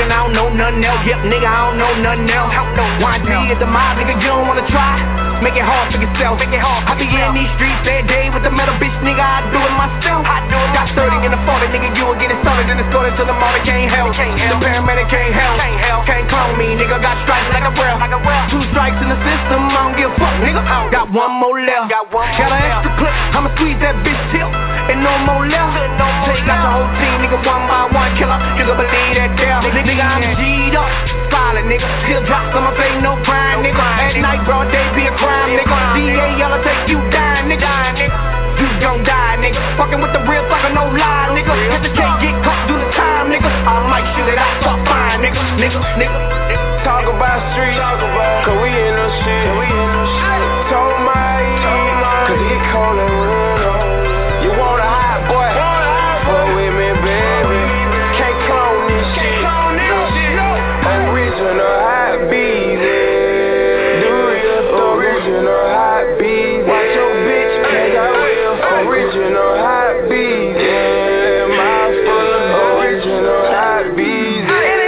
and I don't know nothing else. Yep, nigga, I don't know nothing else. YT is the mob, nigga, you don't wanna try. Make it hard for yourself. I be in these streets every day with the metal bitch, nigga, I do it myself. Got 30 in the 40, nigga, you will get it started and escorted to the mall, can't help. The paramedic can't help. Can't clone me, nigga, got stripes like a real. 2 strikes in the system, I don't give a fuck, nigga. Got 1 more left. Got an extra clip, I'ma squeeze that bitch till and no more left. Take out the whole team, nigga, 1 by 1 killer. You can believe that there. Nigga, I'm G'd up, solid, nigga. Still drop some, I pay no crime, nigga. At night, broad day, be a crime, nigga. DA, y'all take you down, nigga. You gon' die, nigga. Fucking with the real fucker, no lie, nigga. Hesitate, get caught, do the time, nigga. I might shoot it out, fuck fine, nigga. Talk about street, cause we in the shit. Told my cause it cold and real. You want a hot boy? Fuck with me, baby. Can't clone this shit. Original hot beezy. Do it, original hot beezy. Watch your bitch, cause I will. Original hot beezy. Mouth full of original hot beezy.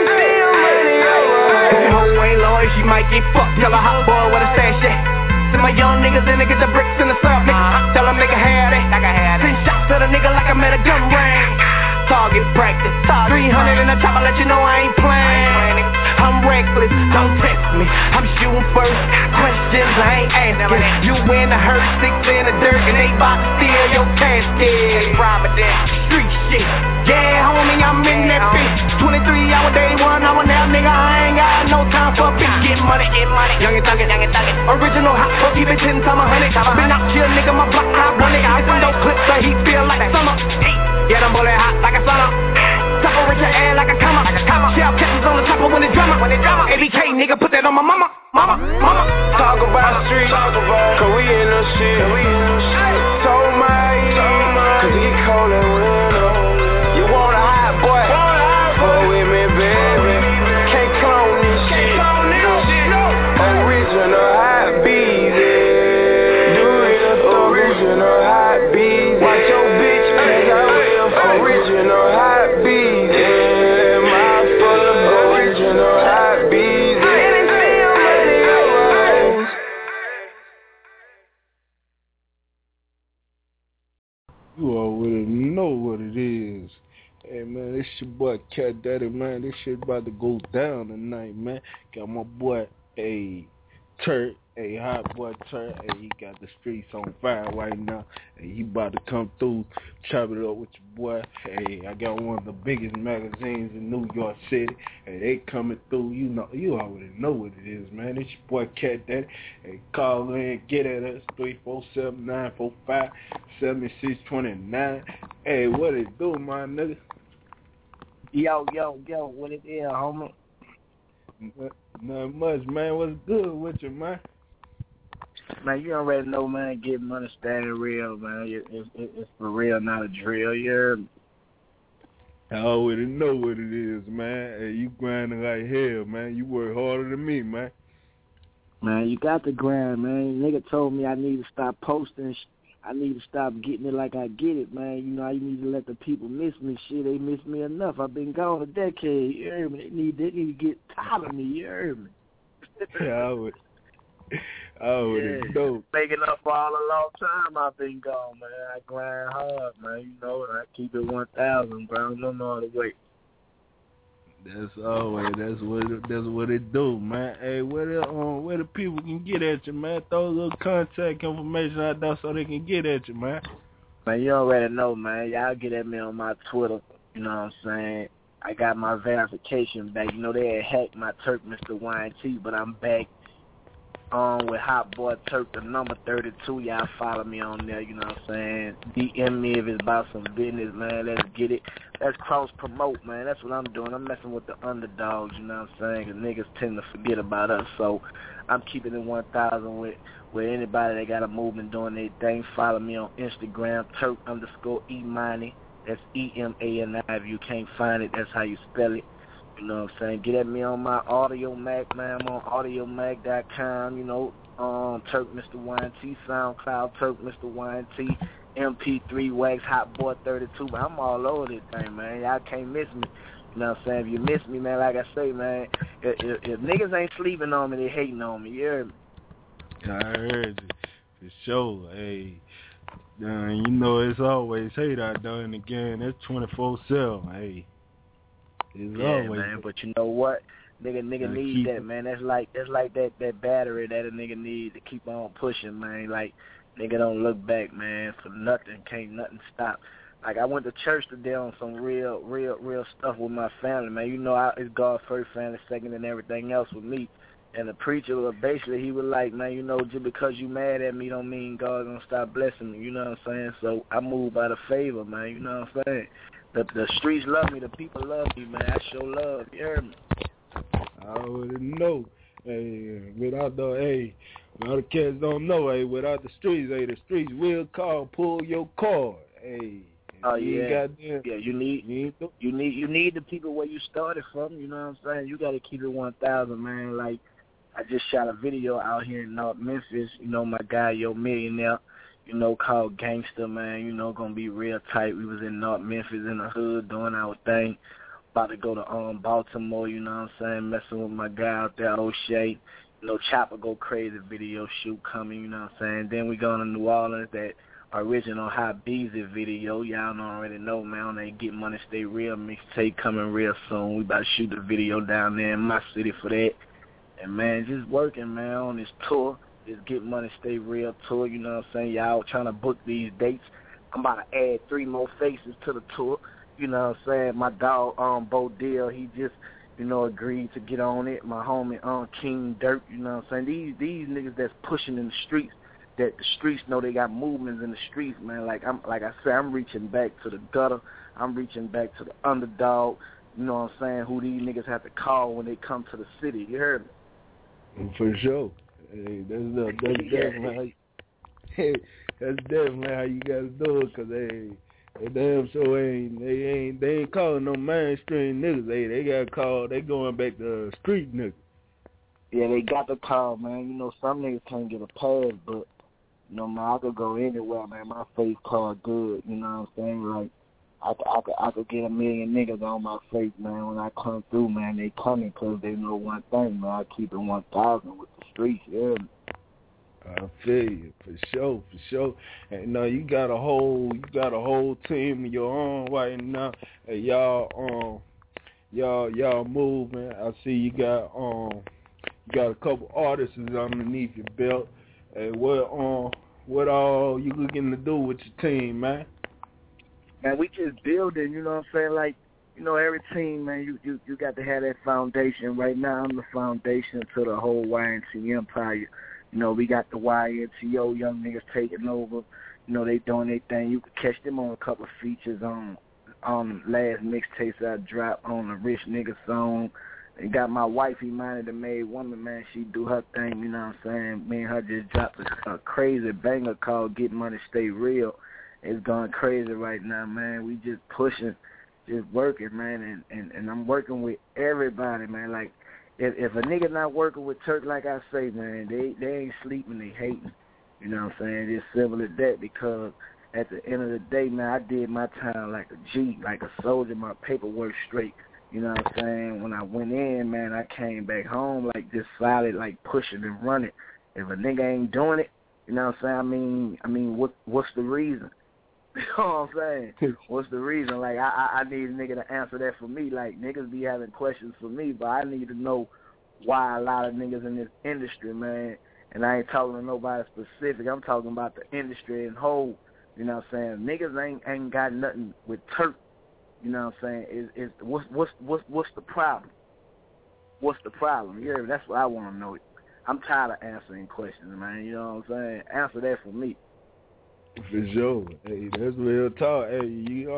That hoe ain't loyal, she might get fucked. Tell a hot boy what a stash at. Send my young niggas in to get the bricks in the surf, nigga. Tell them make a have it. Send shots to the nigga like I'm at a gun range. Target practice. 300 in the top, I let you know I ain't playing. I'm reckless, don't test me. I'm shooting first. Questions I ain't asking. You in the hurt, 6 in the dirt, and they bout to steal your casket. Street shit. Yeah, homie, I'm in that bitch. 23 hour day, 1 hour now, nigga. I ain't got no time for bitch. Get money. Young and thuggin'. Original hot, fuck, keep it 10 times 100. Been out chill, nigga, my block, I run it. Listen, don't clip the heat, feel like summer. Yeah, them bullet hot like a sauna. Top of your air like a comma. Shell catches on the chopper when it drama. ABK, nigga, put that on my mama. Talk about street, cause we in the shit. Told my cause it get cold and real. You want a hot boy? Fuck with me, baby. Can't clone this shit. Original hot beezy. Do it, original hot beezy. Watch your bitch, cause I will. Original hot beezy. Mouth full of original hot beezy. You already know what it is. Hey man, this your boy Cat Daddy, man. This shit about to go down tonight, man. Got my boy Turk, hot boy Turk. Hey, he got the streets on fire right now. Hey, he about to come through, chop it up with your boy. Hey, I got one of the biggest magazines in New York City. Hey, they coming through. You already know what it is, man. It's your boy Cat Daddy. Hey, call in, get at us 347-945-7629. Hey, what it do, my nigga? Yo, what it is, homie? Not much, man. What's good with you, man? Man, you already know, man. Get money, staying real, man. It's for real, not a drill. You heard me? I already know what it is, man. Hey, you grinding like hell, man. You work harder than me, man. Man, you got the grind, man. Nigga told me I need to stop posting. I need to stop getting it like I get it, man. You know, I need to let the people miss me. Shit, they miss me enough. I've been gone a decade. You heard me? They need to get tired of me. You heard me? Yeah, I would know. Making up for all a long time I've been gone, man. I grind hard, man. You know, and I keep it 1,000, bro. No other way. That's what it do, man. Hey, where the people can get at you, man? Throw a little contact information out there so they can get at you, man. Man, you already know, man. Y'all get at me on my Twitter. You know what I'm saying? I got my verification back. You know, they had hacked my Turk, Mr. YT, but I'm back with Hot Boy Turk, the number 32. Y'all follow me on there, you know what I'm saying? DM me if it's about some business, man. Let's get it. Let's cross-promote, man. That's what I'm doing. I'm messing with the underdogs, you know what I'm saying? Because niggas tend to forget about us. So I'm keeping it 1,000 with anybody that got a movement doing their thing. Follow me on Instagram, Turk_E_Money. That's EMANI. If you can't find it, that's how you spell it. You know what I'm saying? Get at me on my Audio Mac, man. I'm on AudioMac.com, you know, Turk Mr. YT, SoundCloud, Turk Mr. YT, MP3, Wax, Hot Boy 32. Man, I'm all over this thing, man. Y'all can't miss me. You know what I'm saying? If you miss me, man, like I say, man, if niggas ain't sleeping on me, they hating on me. You heard me? I heard you. For sure. Hey, you know it's always hate out there in the game. That's 24/7. Hey, it's always. Man. But you know what? Nigga need that, man. That's like that battery that a nigga need to keep on pushing, man. Like nigga don't look back, man. For nothing, can't nothing stop. Like I went to church today on some real stuff with my family, man. You know, it's God first, family second, and everything else with me. And the preacher was basically, he was like, man, you know, just because you mad at me don't mean God gonna stop blessing me. You know what I'm saying? So I move by the favor, man. You know what I'm saying? The streets love me, the people love me, man. I show love. You heard me? I already know. Hey, without the cats don't know. Hey, without the streets will call, pull your card. Hey. Oh yeah, you need the people where you started from. You know what I'm saying? You got to keep it 1,000, man. Like I just shot a video out here in North Memphis. You know my guy Yo Millionaire. You know called Gangster, man. You know gonna be real tight. We was in North Memphis in the hood doing our thing. About to go to Baltimore. You know what I'm saying? Messing with my guy out there, O'Shea. You know Chopper Go Crazy video shoot coming. You know what I'm saying? Then we going to New Orleans. That original Hot Beezy video. Y'all don't already know, man. They Get Money Stay Real mixtape coming real soon. We about to shoot the video down there in my city for that. And, man, just working, man, on this tour. This Get Money Stay Real tour, you know what I'm saying? Y'all trying to book these dates. I'm about to add 3 more faces to the tour. You know what I'm saying? My dog, Bo Deal, he just, you know, agreed to get on it. My homie, King Dirt, you know what I'm saying? These niggas that's pushing in the streets, that the streets know they got movements in the streets, man. Like I said, I'm reaching back to the gutter. I'm reaching back to the underdog. You know what I'm saying? Who these niggas have to call when they come to the city. You heard me? For sure. Hey, that's definitely how you gotta do it. Cause they damn sure they ain't calling no mainstream niggas. They got called. They going back to street niggas. Yeah, they got the call, man. You know, some niggas can't get a pass, but you know, man, I could go anywhere, man. My face card good, you know what I'm saying? Like, I could get 1 million niggas on my face, man. When I come through, man, they coming because they know one thing, man. I keep it 1,000 with the streets, yeah. I feel you, for sure. And you got a whole team of your own right now. Hey, y'all moving. I see you got a couple artists underneath your belt. Hey, what all you looking to do with your team, man? Man, we just building, you know what I'm saying? Like, you know, every team, man, you got to have that foundation. Right now, I'm the foundation to the whole YNT empire. You know, we got the YNTO young niggas taking over. You know, they doing their thing. You could catch them on a couple of features on last mixtapes I dropped on the Rich Nigga song. They got my wifey, Minded the Made Woman, man. She do her thing, you know what I'm saying? Me and her just dropped a crazy banger called Get Money Stay Real. It's going crazy right now, man. We just pushing, just working, man. And I'm working with everybody, man. Like, if a nigga not working with Turk, like I say, man, they ain't sleeping, they hating. You know what I'm saying? It's simple as that, because at the end of the day, man, I did my time like a G, like a soldier, my paperwork straight. You know what I'm saying? When I went in, man, I came back home like just solid, like pushing and running. If a nigga ain't doing it, you know what I'm saying? I mean, what's the reason? You know what I'm saying? What's the reason? Like, I need a nigga to answer that for me. Like, niggas be having questions for me, but I need to know why a lot of niggas in this industry, man. And I ain't talking to nobody specific. I'm talking about the industry in whole. You know what I'm saying? Niggas ain't got nothing with Turk. You know what I'm saying? What's the problem? What's the problem? Yeah, that's what I want to know. I'm tired of answering questions, man. You know what I'm saying? Answer that for me. For sure. Hey, that's real talk. Hey,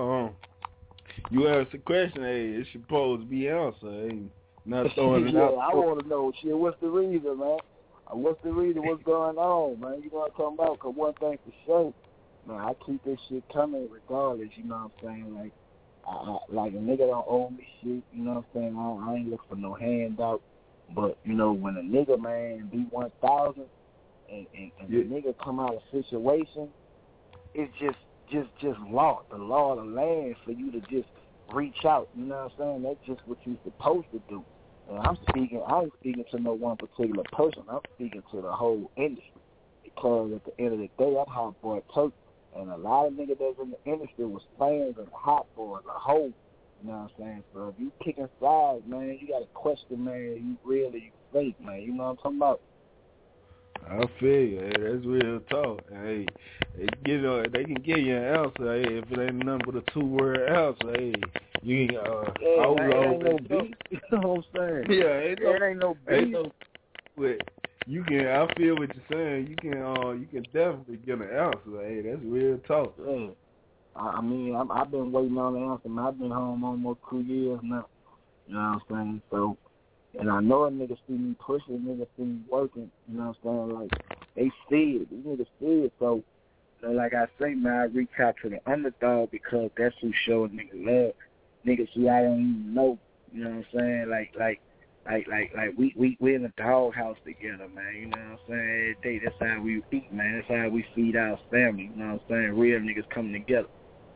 you ask a question, hey, it's supposed to be answered. Hey, not throwing it out. Yeah, I want to know, shit, what's the reason, man? What's the reason? What's going on, man? You know what I'm talking about? Because one thing for sure, man, I keep this shit coming regardless, you know what I'm saying? Like, like a nigga don't owe me shit, you know what I'm saying? I ain't look for no handout. But, you know, when a nigga, man, be 1,000 and the nigga come out of situation, it's just law, the law of the land for you to just reach out. You know what I'm saying? That's just what you're supposed to do. And I ain't speaking to no one particular person. I'm speaking to the whole industry. Because at the end of the day, I'm Hot Boy Turk. And a lot of niggas that's in the industry was fans of the Hot Boy as a whole. You know what I'm saying? So if you picking sides, man, you got to question, man, you real or you fake, man. You know what I'm talking about? I feel you. Hey, that's real talk. Hey, they can give you an answer. Hey, if it ain't nothing but a 2-word answer, hey, you ain't ain't no beef. You know what I'm saying? Yeah, it ain't no beef. But you can. I feel what you're saying. You can definitely get an answer. Hey, that's real talk. Yeah. I mean, I've been waiting on the answer, man. I've been home almost 2 years now. You know what I'm saying? So. And I know a nigga see me pushing, a nigga see me working, you know what I'm saying? Like, they see it. These niggas see it. So, you know, like I say, man, I reach out to the underdog because that's who showing niggas love. Niggas who I don't even know, you know what I'm saying? Like we in the doghouse together, man, you know what I'm saying? Every day, that's how we eat, man. That's how we feed our family, you know what I'm saying? Real niggas coming together.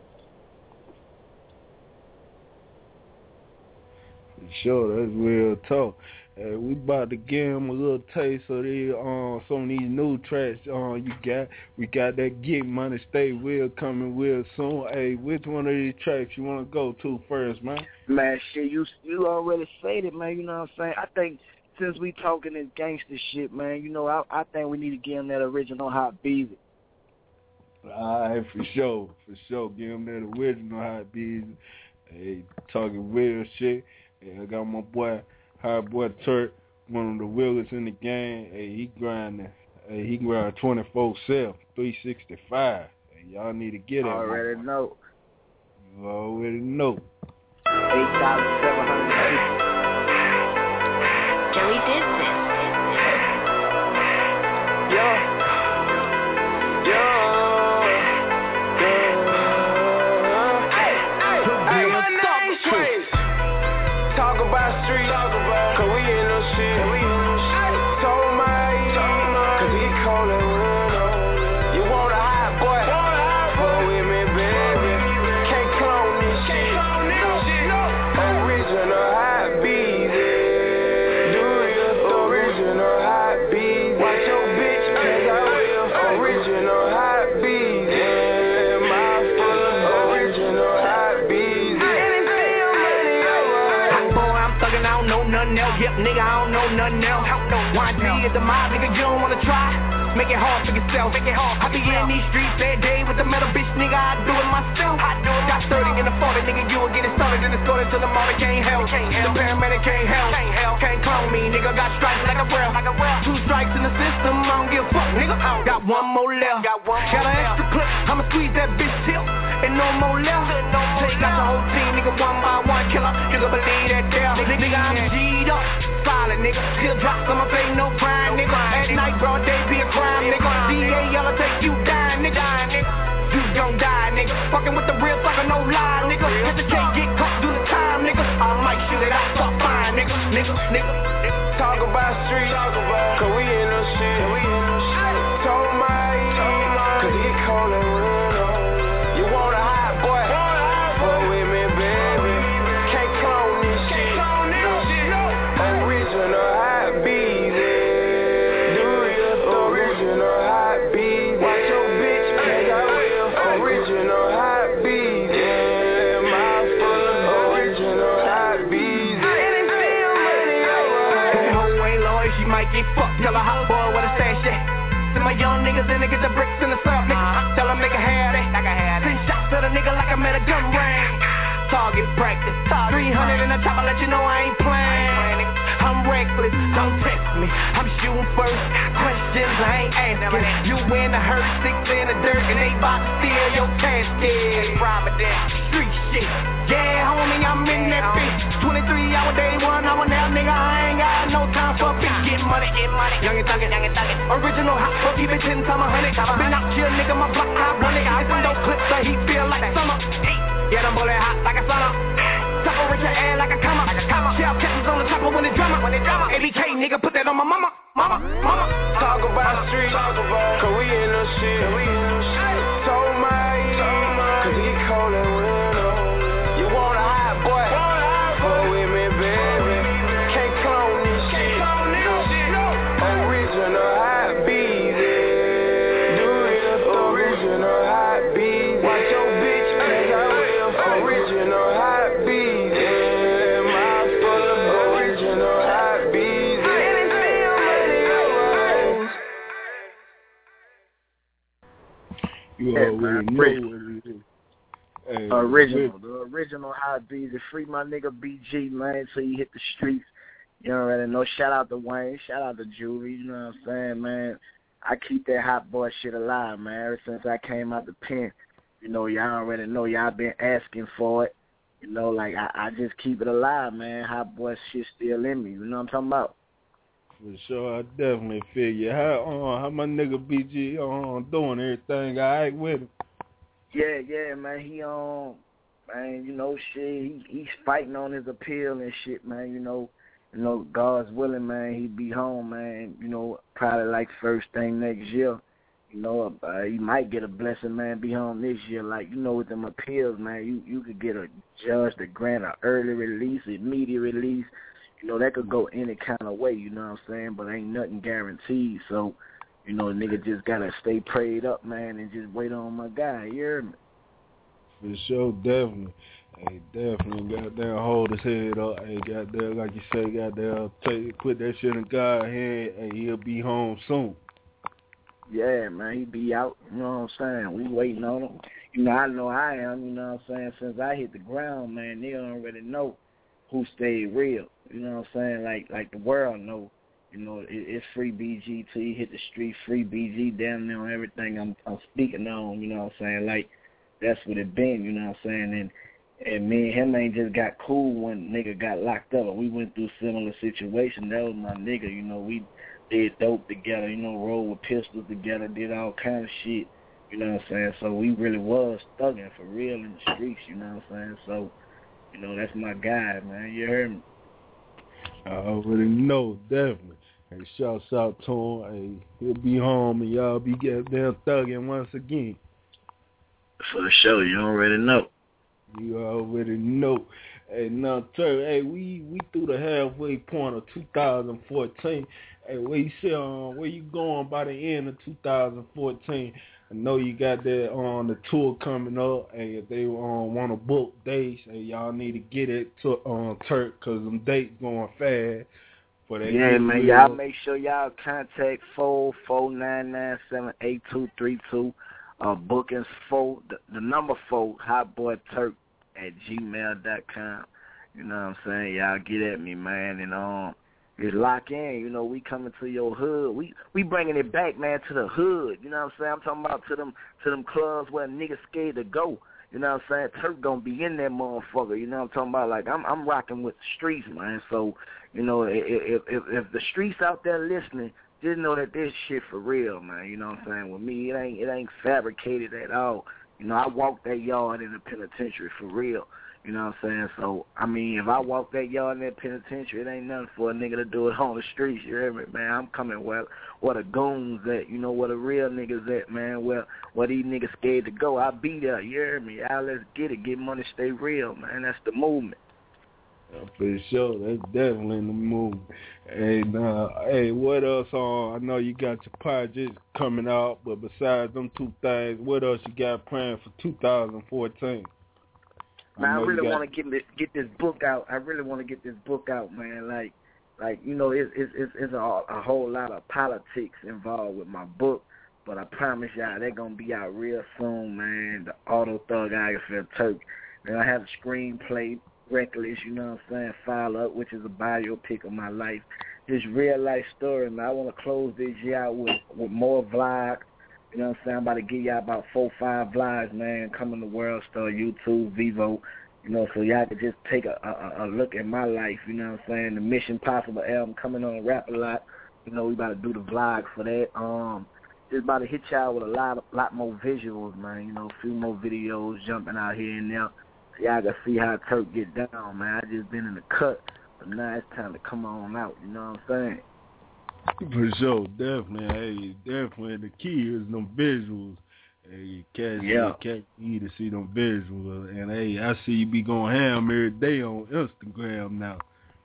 Sure, that's real talk. We about to give them a little taste of some of these new tracks we got that Get Money Stay Real coming real soon. Hey, which one of these tracks you want to go to first, man? Man, shit, you already said it, man, you know what I'm saying? I think since we talking this gangster shit, man, you know, I think we need to give them that original Hot Beezy. All right, for sure. Give them that original Hot Beezy. Hey, talking real shit. Hey, I got my boy, Hot Boy Turk, one of the realest in the game. Hey, he grinding. Hey, he grind 24/7, 365. Hey, y'all need to get it. Already know. You already know. 8,750. Joey did this. Talk about street, cause we in no shit. Told my cause he cold and winter. You want a hot boy? Fuck with me, baby. Can't clone this shit. No. Original hot beezy. Do your original hot beezy. Watch your bitch, cause I will. Original hot beezy. My full original hot beezy. I don't know nothing else. Yep, nigga, I don't know nothing else. YG is the mob, nigga, you don't wanna try. Make it hard for yourself. I be in these streets that day with the metal bitch, nigga, I do it myself. Got 30 in the 40, nigga, you will get it started and escorted to the morning, can't help. The paramedic can't help. Can't clone me, nigga, got strikes like a real. 2 strikes in the system, I don't give a fuck, nigga. Got 1 more left. Got an extra clip, I'ma squeeze that bitch till. And no more left. Take out the whole team, nigga, 1 by 1 killer. You can believe that there. Nigga, I'm G'd up. Solid, nigga. Still drops on my face, no crime, nigga. At night, broad day, be a crime, nigga. DA, yellow, take you down, nigga. You gon' die, nigga. Fucking with the real sucker, no lie, nigga. If you can't get caught, do the time, nigga. I might shoot it out, fuck fine, nigga. Talk about street, cause we in no shit. Told my cause he cold and winter. You want a hot boy? Fuck with me, baby. Can't clone this shit. No. Original hot beezy. Do your original hot beezy. Watch your bitch, cause I will. Original hot beezy. My full original hot beezy. That hoe ain't loyal, she might get fucked. Tell her hot boy what a stash at. Send my young niggas in to get the bricks in the syrup, nigga. Tell them make a have it. Send shots to the nigga like I met a gun range. Target practice. 300 in the top, I let you know I ain't playing. I'm reckless, don't test me. I'm shooting first. Questions I ain't asking. You in the hurt, 6 in the dirt, and they bout to steal your casket. Street shit. Yeah, homie, I'm in that bitch. 23-hour day, 1 hour now, nigga. I ain't got no time for a bitch. Get money. Young and thuggin'. Original hot, so keep it 10 times 100. Been out here, nigga, my block, I run it. Listen, those clips, so he feel like summer. Yeah, them bullet hot like a sauna. Separate your air like a comma. Shell catches on the chopper when it drama. ABK, nigga, put that on my mama. Talk about street, cause we in the shit. Told my cause he cold and winter. You want a hot You already know what it is. Hey, the original High Beezy. Free my nigga BG, man, till you hit the streets. You already know. Shout out to Wayne. Shout out to Juvie. You know what I'm saying, man? I keep that hot boy shit alive, man. Ever since I came out the pen, you know, y'all already know. Y'all been asking for it. You know, like, I just keep it alive, man. Hot boy shit still in me. You know what I'm talking about? For sure, I definitely feel you. How my nigga BG doing everything all right with him? Yeah, man. He man, you know, shit. He's fighting on his appeal and shit, man. You know, God's willing, man. He be home, man. You know, probably like first thing next year. You know, he might get a blessing, man. Be home this year. Like, you know, with them appeals, man, you could get a judge to grant an early release, immediate release. You know, that could go any kind of way, you know what I'm saying? But ain't nothing guaranteed. So, you know, nigga just got to stay prayed up, man, and just wait on my guy. You hear me? For sure, definitely. Hey, definitely goddamn hold his head up. Hey, goddamn, like you say, goddamn, put that shit in God's hand, and he'll be home soon. Yeah, man, he be out, you know what I'm saying? We waiting on him. You know I am, you know what I'm saying? Since I hit the ground, man, they already know who stayed real. You know what I'm saying? Like the world know. You know, it's free BG till you hit the street. Free BG down there on everything I'm speaking on. You know what I'm saying? Like, that's what it been. You know what I'm saying? And me and him ain't just got cool when nigga got locked up. We went through similar situations. That was my nigga. You know, we did dope together. You know, rolled with pistols together. Did all kind of shit. You know what I'm saying? So we really was thugging for real in the streets. You know what I'm saying? So, you know, that's my guy, man. You heard me? I already know, definitely. Hey, shouts out to him. Hey, he'll be home and y'all be goddamn thugging once again. For sure, you already know. You already know. Hey, now, Turk, hey, we through the halfway point of 2014. Hey, where you going by the end of 2014? I know you got that on the tour coming up, and if they want to book dates, and y'all need to get it to Turk, because them dates going fast. Yeah, man, y'all make sure y'all contact 449978232. Bookings 4, the number 4, hotboyturk@gmail.com. You know what I'm saying? Y'all get at me, man, and just lock in. You know, we coming to your hood. We bringing it back, man, to the hood. You know what I'm saying? I'm talking about to them clubs where niggas scared to go. You know what I'm saying? Turk gonna be in that motherfucker. You know what I'm talking about? Like, I'm rocking with the streets, man. So, you know, if the streets out there listening, just know that this shit for real, man. You know what I'm saying? With me, it ain't fabricated at all. You know, I walk that yard in the penitentiary for real. You know what I'm saying? So, I mean, if I walk that yard in that penitentiary, it ain't nothing for a nigga to do it on the streets. You hear me, man? I'm coming where the goons at, you know, where the real niggas at, man, where these niggas scared to go. I'll be there, you hear me? Y'all let's get it, get money, stay real, man. That's the movement. For sure, that's definitely in the movement. And, hey, what else I know you got your projects coming out, but besides them two things, what else you got planned for 2014? Man, I really want to get this book out. I really want to get this book out, man. Like you know, it's a whole lot of politics involved with my book, but I promise y'all they're gonna be out real soon, man. The Autothuggography of Turk. Then I have a screenplay, Reckless, you know what I'm saying, file up, which is a biopic of my life. This real life story, man. I want to close this year out with more vlogs. You know what I'm saying? I'm about to give y'all about 4 or 5 vlogs, man, coming to World Star, YouTube, Vivo, you know, so y'all could just take a look at my life, you know what I'm saying? The Mission Possible album coming on Rap-A-Lot. You know, we about to do the vlog for that. Just about to hit y'all with a lot more visuals, man, you know, a few more videos jumping out here and there. So y'all can see how Turk get down, man. I just been in the cut, but now it's time to come on out, you know what I'm saying? For sure, definitely. Hey, definitely. The key is them visuals. Hey, can't need to see them visuals. And hey, I see you be going ham every day on Instagram now.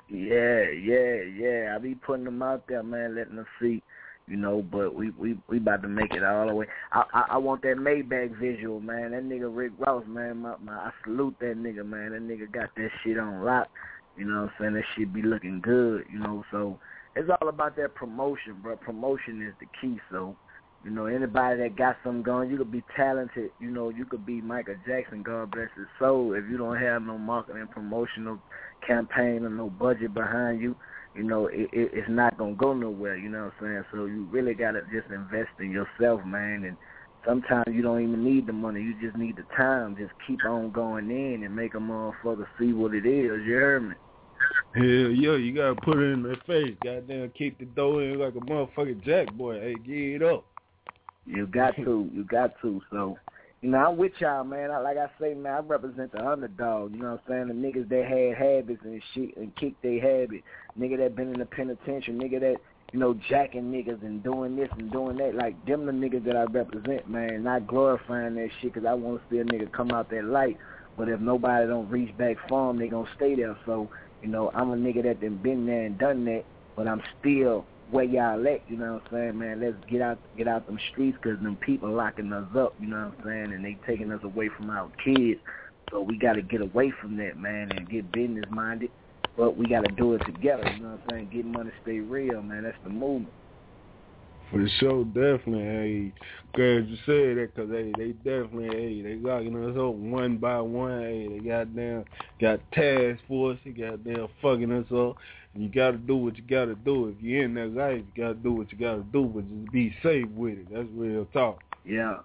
Yeah. I be putting them out there, man, letting them see, you know. But we about to make it all the way. I want that Maybach visual, man. That nigga Rick Ross, man. I salute that nigga, man. That nigga got that shit on lock. You know what I'm saying? That shit be looking good, you know. So it's all about that promotion, bro. Promotion is the key. So, You know, anybody that got something going, you could be talented. You know, you could be Michael Jackson, God bless his soul. If you don't have no marketing, promotional campaign or no budget behind you, you know, it's not going to go nowhere, you know what I'm saying? So you really got to just invest in yourself, man. And sometimes you don't even need the money. You just need the time. Just keep on going in and make a motherfucker see what it is. You heard me? Hell yeah, you got to put it in their face. Goddamn, keep the dough in like a motherfucking jack boy. Hey, get it up. You got to. You got to. So, you know, I'm with y'all, man. Like I say, man, I represent the underdog. You know what I'm saying? The niggas that had habits and shit and kicked their habit. Nigga that been in the penitentiary. Nigga that, you know, jacking niggas and doing this and doing that. Like, them the niggas that I represent, man. Not glorifying that shit because I want to see a nigga come out that light. But if nobody don't reach back for them, they going to stay there. So, you know, I'm a nigga that done been there and done that, but I'm still where y'all at, you know what I'm saying, man? Let's get out them streets because them people locking us up, you know what I'm saying, and they taking us away from our kids. So we got to get away from that, man, and get business-minded, but we got to do it together, you know what I'm saying? Get money, stay real, man. That's the movement. For sure, definitely. Hey, glad you said that because, hey, they definitely, hey, they locking us up one by one. Hey, they got task force. They goddamn fucking us up. And you got to do what you got to do. If you're in that life, you got to do what you got to do, but just be safe with it. That's real talk. Yeah.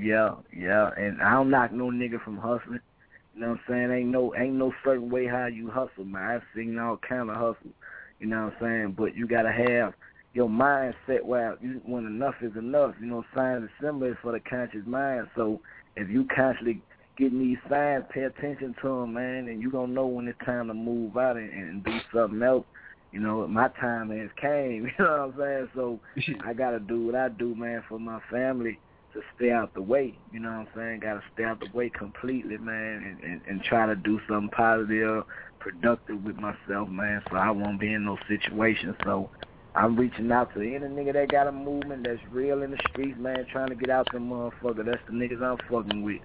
And I don't knock no nigga from hustling. You know what I'm saying? Ain't no certain way how you hustle, man. I've seen all kind of hustle. You know what I'm saying? But you got to have your mindset where when enough is enough, you know, signs and symbols for the conscious mind. So if you constantly getting these signs, pay attention to them, man, and you're going to know when it's time to move out and do something else. You know, my time has came, you know what I'm saying? So I got to do what I do, man, for my family to stay out the way. You know what I'm saying? Got to stay out the way completely, man, and try to do something positive, productive with myself, man, so I won't be in no situation. So I'm reaching out to any nigga that got a movement that's real in the streets, man, trying to get out them motherfucker. That's the niggas I'm fucking with.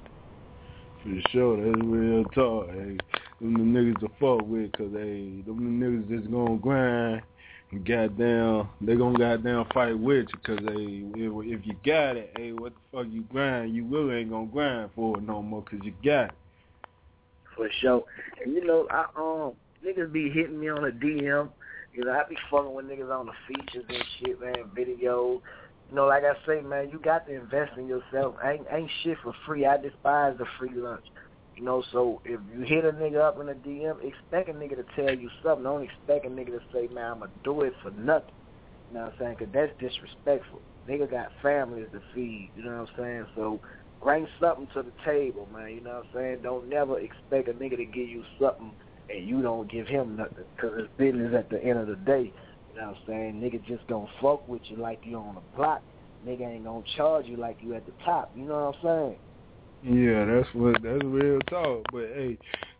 For sure, that's real talk. Hey, them the niggas to fuck with, cause hey, them the niggas that's gonna grind and goddamn, they gonna goddamn fight with you, cause hey, if you got it, hey, what the fuck you grind? You really ain't gonna grind for it no more, cause you got it. For sure. And you know, niggas be hitting me on a DM. You know, I be fucking with niggas on the features and shit, man, videos. You know, like I say, man, you got to invest in yourself. Ain't shit for free. I despise the free lunch. You know, so if you hit a nigga up in a DM, expect a nigga to tell you something. Don't expect a nigga to say, man, I'm going to do it for nothing. You know what I'm saying? Because that's disrespectful. Nigga got families to feed. You know what I'm saying? So bring something to the table, man. You know what I'm saying? Don't never expect a nigga to give you something and you don't give him nothing, because it's business at the end of the day. You know what I'm saying? Nigga just gonna fuck with you like you on the block. Nigga ain't gonna charge you like you at the top. You know what I'm saying? Yeah, that's real talk. But hey,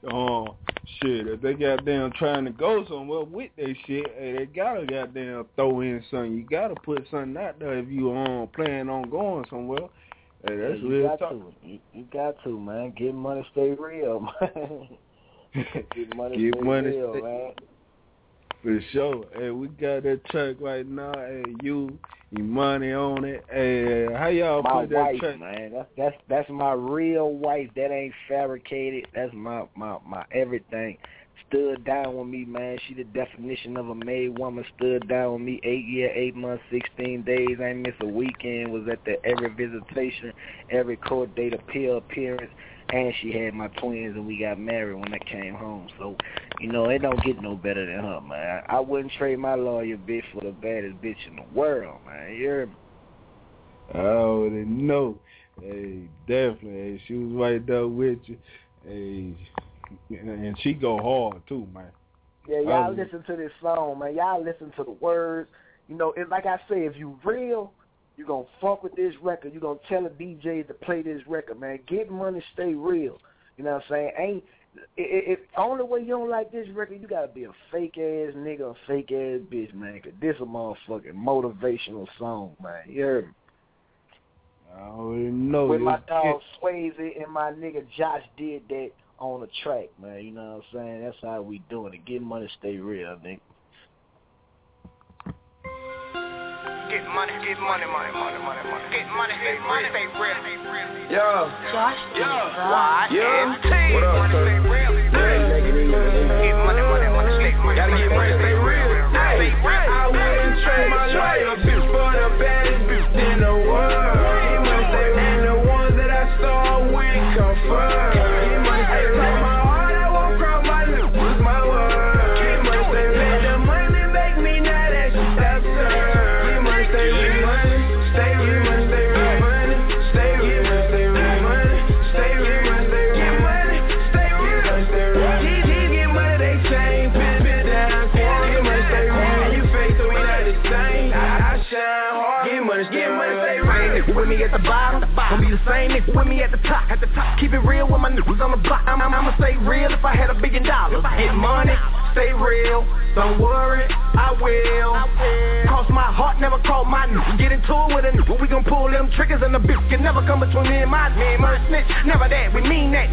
shit, if they goddamn trying to go somewhere with that shit, hey, they gotta goddamn throw in something. You gotta put something out there if you plan on going somewhere. Hey, that's real talk. You got to, man. Get money, stay real, man. Get money, real, man. For sure. Hey, we got that track right now. Hey, you money on it. Hey, how y'all put that wife, track? Man, that's my real wife. That ain't fabricated. That's my everything. Stood down with me, man. She the definition of a made woman. Stood down with me 8 years, 8 months, 16 days. I ain't miss a weekend. Was at every visitation, every court date, appearance. And she had my twins, and we got married when I came home. So, you know, it don't get no better than her, man. I wouldn't trade my lawyer bitch for the baddest bitch in the world, man. You hear me? I already know. Hey, definitely. Hey, she was right there with you. Hey, and she go hard, too, man. Yeah, y'all listen to this song, man. Y'all listen to the words. You know, like I say, if you real, you're going to fuck with this record. You're going to tell a DJ to play this record, man. Get money, stay real. You know what I'm saying? If only way you don't like this record, you got to be a fake-ass nigga, a fake-ass bitch, man, because this a motherfucking motivational song, man. You heard me? I already know. With my dog Swayze and my nigga Josh did that on the track, man. You know what I'm saying? That's how we doing it. Get money, stay real, nigga. Get money, get money, money, money, money, money. Get money, stay real, stay real. Yo. Josh, Yeah. YMT. What up, sir? Get money, money, money, stay real. Gotta get money, stay real. Hey, I wouldn't trade my life bitch for the baddest bitch in the world. Get money, stay real. And the ones that I saw went confirmed. Get money, stay real. Take my heart, I won't cross my lips. Lose my word. Get money, stay real. Let the money make me not that shit absurd. Get money, stay real. Stay real, stay real. Money, stay real, stay real. Money, stay real, stay real. Get money, stay real, stay real. These get money, they change, pin down. Get money, stay real. You fake, so we not the same. I shine hard. Get money, stay real. With me at the bottom, gon' be the same nigga with me at the top. Keep it real with my niggas on the block. I'ma stay real if I had $1 billion. Get money, stay real. Don't worry, I will. Cross my heart, never cross my nigga. Get into it with a nigga. We gon' pull them triggers and the bitch can never come between me and my man. Murder snitch, never that. We mean that.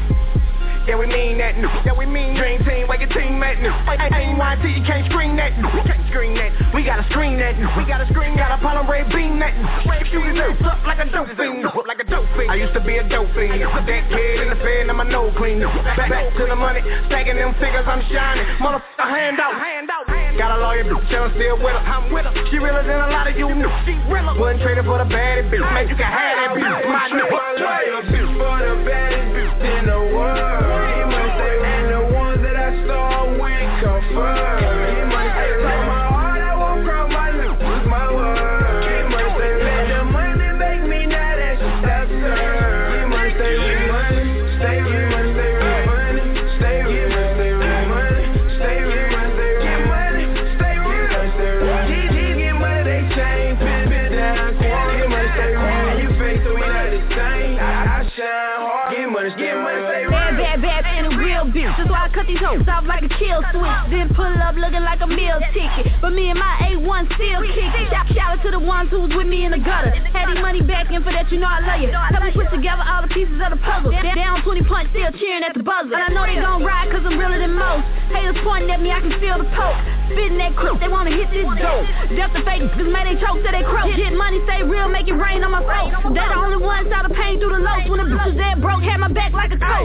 Yeah, we mean that. Yeah, we mean dream team, where your team at. AYT, you can't screen that. You can't screen that. We gotta screen that. We gotta screen. Got a problem, red beam that. Shooting up like a dope fiend. Like a dope fiend. I used to be a dope fiend. That kid in the fan, and my nose clean. Back to the money, stacking them figures, I'm shining. Motherfucker, hand out. Got a lawyer, bitch, I'm still with her. I'm with her. She realer than a lot of you. She realer. Wouldn't trade her for the baddest bitch. Man, you can have that bitch. My nigga. Bitch for the baddest bitch in the world. And the ones that I saw went confirmed. Get money, stay real. Take my heart, I won't cross my lips. Lose my word. Get money, stay real. Let the money make me not that shit absurd. Get money, stay real. Money, stay real. Money, stay real. Money, stay real. Stay real. Money, stay real. Stay real. Get money, stay real. Stay real. These get money, they change, pin down. Get money, stay real. You fake, so we not the same. I shine hard. Get money, stay real. Bad and a real bitch. That's why I cut these hoes off like a kill switch. Then pull up looking like a meal ticket. But me and my A1 still kicking. Shout out to the ones who was with me in the gutter. Had these money back in for that, you know I love you. Help me put together all the pieces of the puzzle. Down 20 punch, still cheering at the buzzer. And I know they gon' ride cause I'm realer than most. Haters pointing at me, I can feel the poke. Spitting that clip, they wanna hit this dope. Death to fake, just made they choke till they croak. Get money, stay real, make it rain on my face. They the only ones out of pain through the lows. When the bitch was dead broke, had my back like a coat.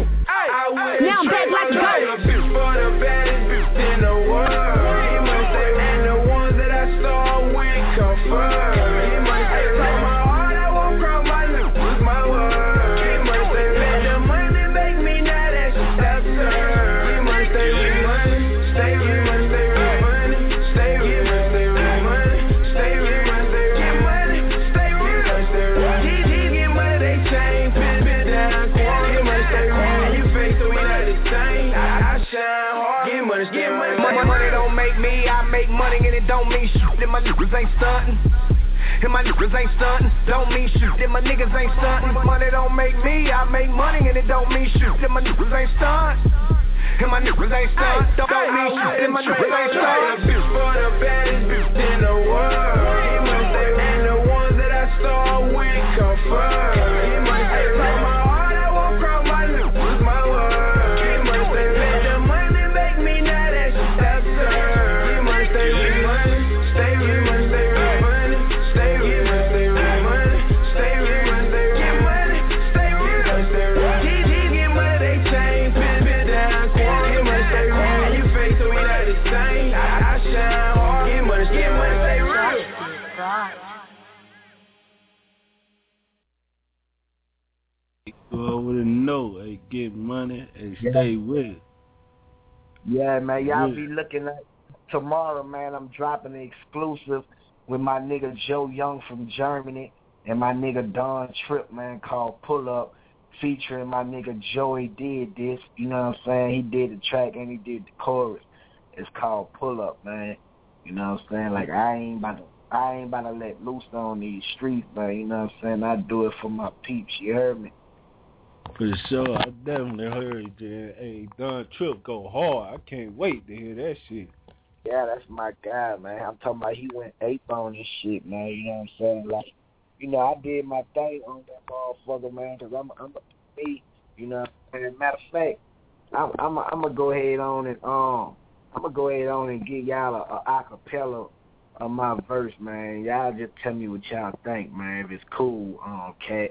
Now I'm back like a ghost. Bitch for the baddest bitch in the world. Get money, stay real. And the ones that I saw went confirmed. Get money, stay real. Take my heart, I won't cross my lips. Lose my word. Get money, stay real. Let the money make me not that shit absurd. Get money, stay real. Money, stay real. Money, stay real. Money, stay real. Stay real. Money, stay real. Stay real. Get money, stay real. Stay real. These get money, they change, pin down. Get money, stay real. You fake, so we not the same. I shine hard. Get money, get money. Money don't make me, I make money and it don't mean shit. Then my niggas ain't stuntin'. And my niggas ain't stuntin', don't mean shit. Then my niggas ain't stuntin'. Money don't make me, I make money and it don't mean shit. Then my niggas ain't stuntin'. And my niggas ain't stuntin', don't mean shit. Then my niggas ain't stuntin'. Bitch for the baddest bitch in the world. Get money, stay real. And the ones that I saw went confirmed. Get money, stay real. Take my heart, I won't cross my lips. Lose my word. Get money, stay real. Let the money make me not that shit absurd. Get money, stay real. Money, stay real. Money, stay real. Money, stay real. Stay real. Money, stay real. Stay real. Get money, stay real. Stay real. These get money, they change, pin down. Get money, stay real. And you fake, so we not the same. I shine hard. Get money, stay real. You already know, hey, get money and stay with it. Yeah, man, y'all be looking at tomorrow, man. I'm dropping the exclusive with my nigga Joe Young from Germany and my nigga Don Tripp, man, called Pull Up, featuring my nigga Joey Did This. You know what I'm saying? He did the track and he did the chorus. It's called Pull Up, man. You know what I'm saying? Like, I ain't about to let loose on these streets, man. You know what I'm saying? I do it for my peeps. You heard me? For sure, I definitely heard that. Hey, Don Tripp go hard. I can't wait to hear that shit. Yeah, that's my guy, man. I'm talking about he went ape on this shit, man. You know what I'm saying? Like, you know, I did my thing on that motherfucker, man, because I'm a me. You know what I'm saying? Matter of fact, I'm gonna go ahead on and give y'all a acapella on my verse, man. Y'all just tell me what y'all think, man. If it's cool, Cat.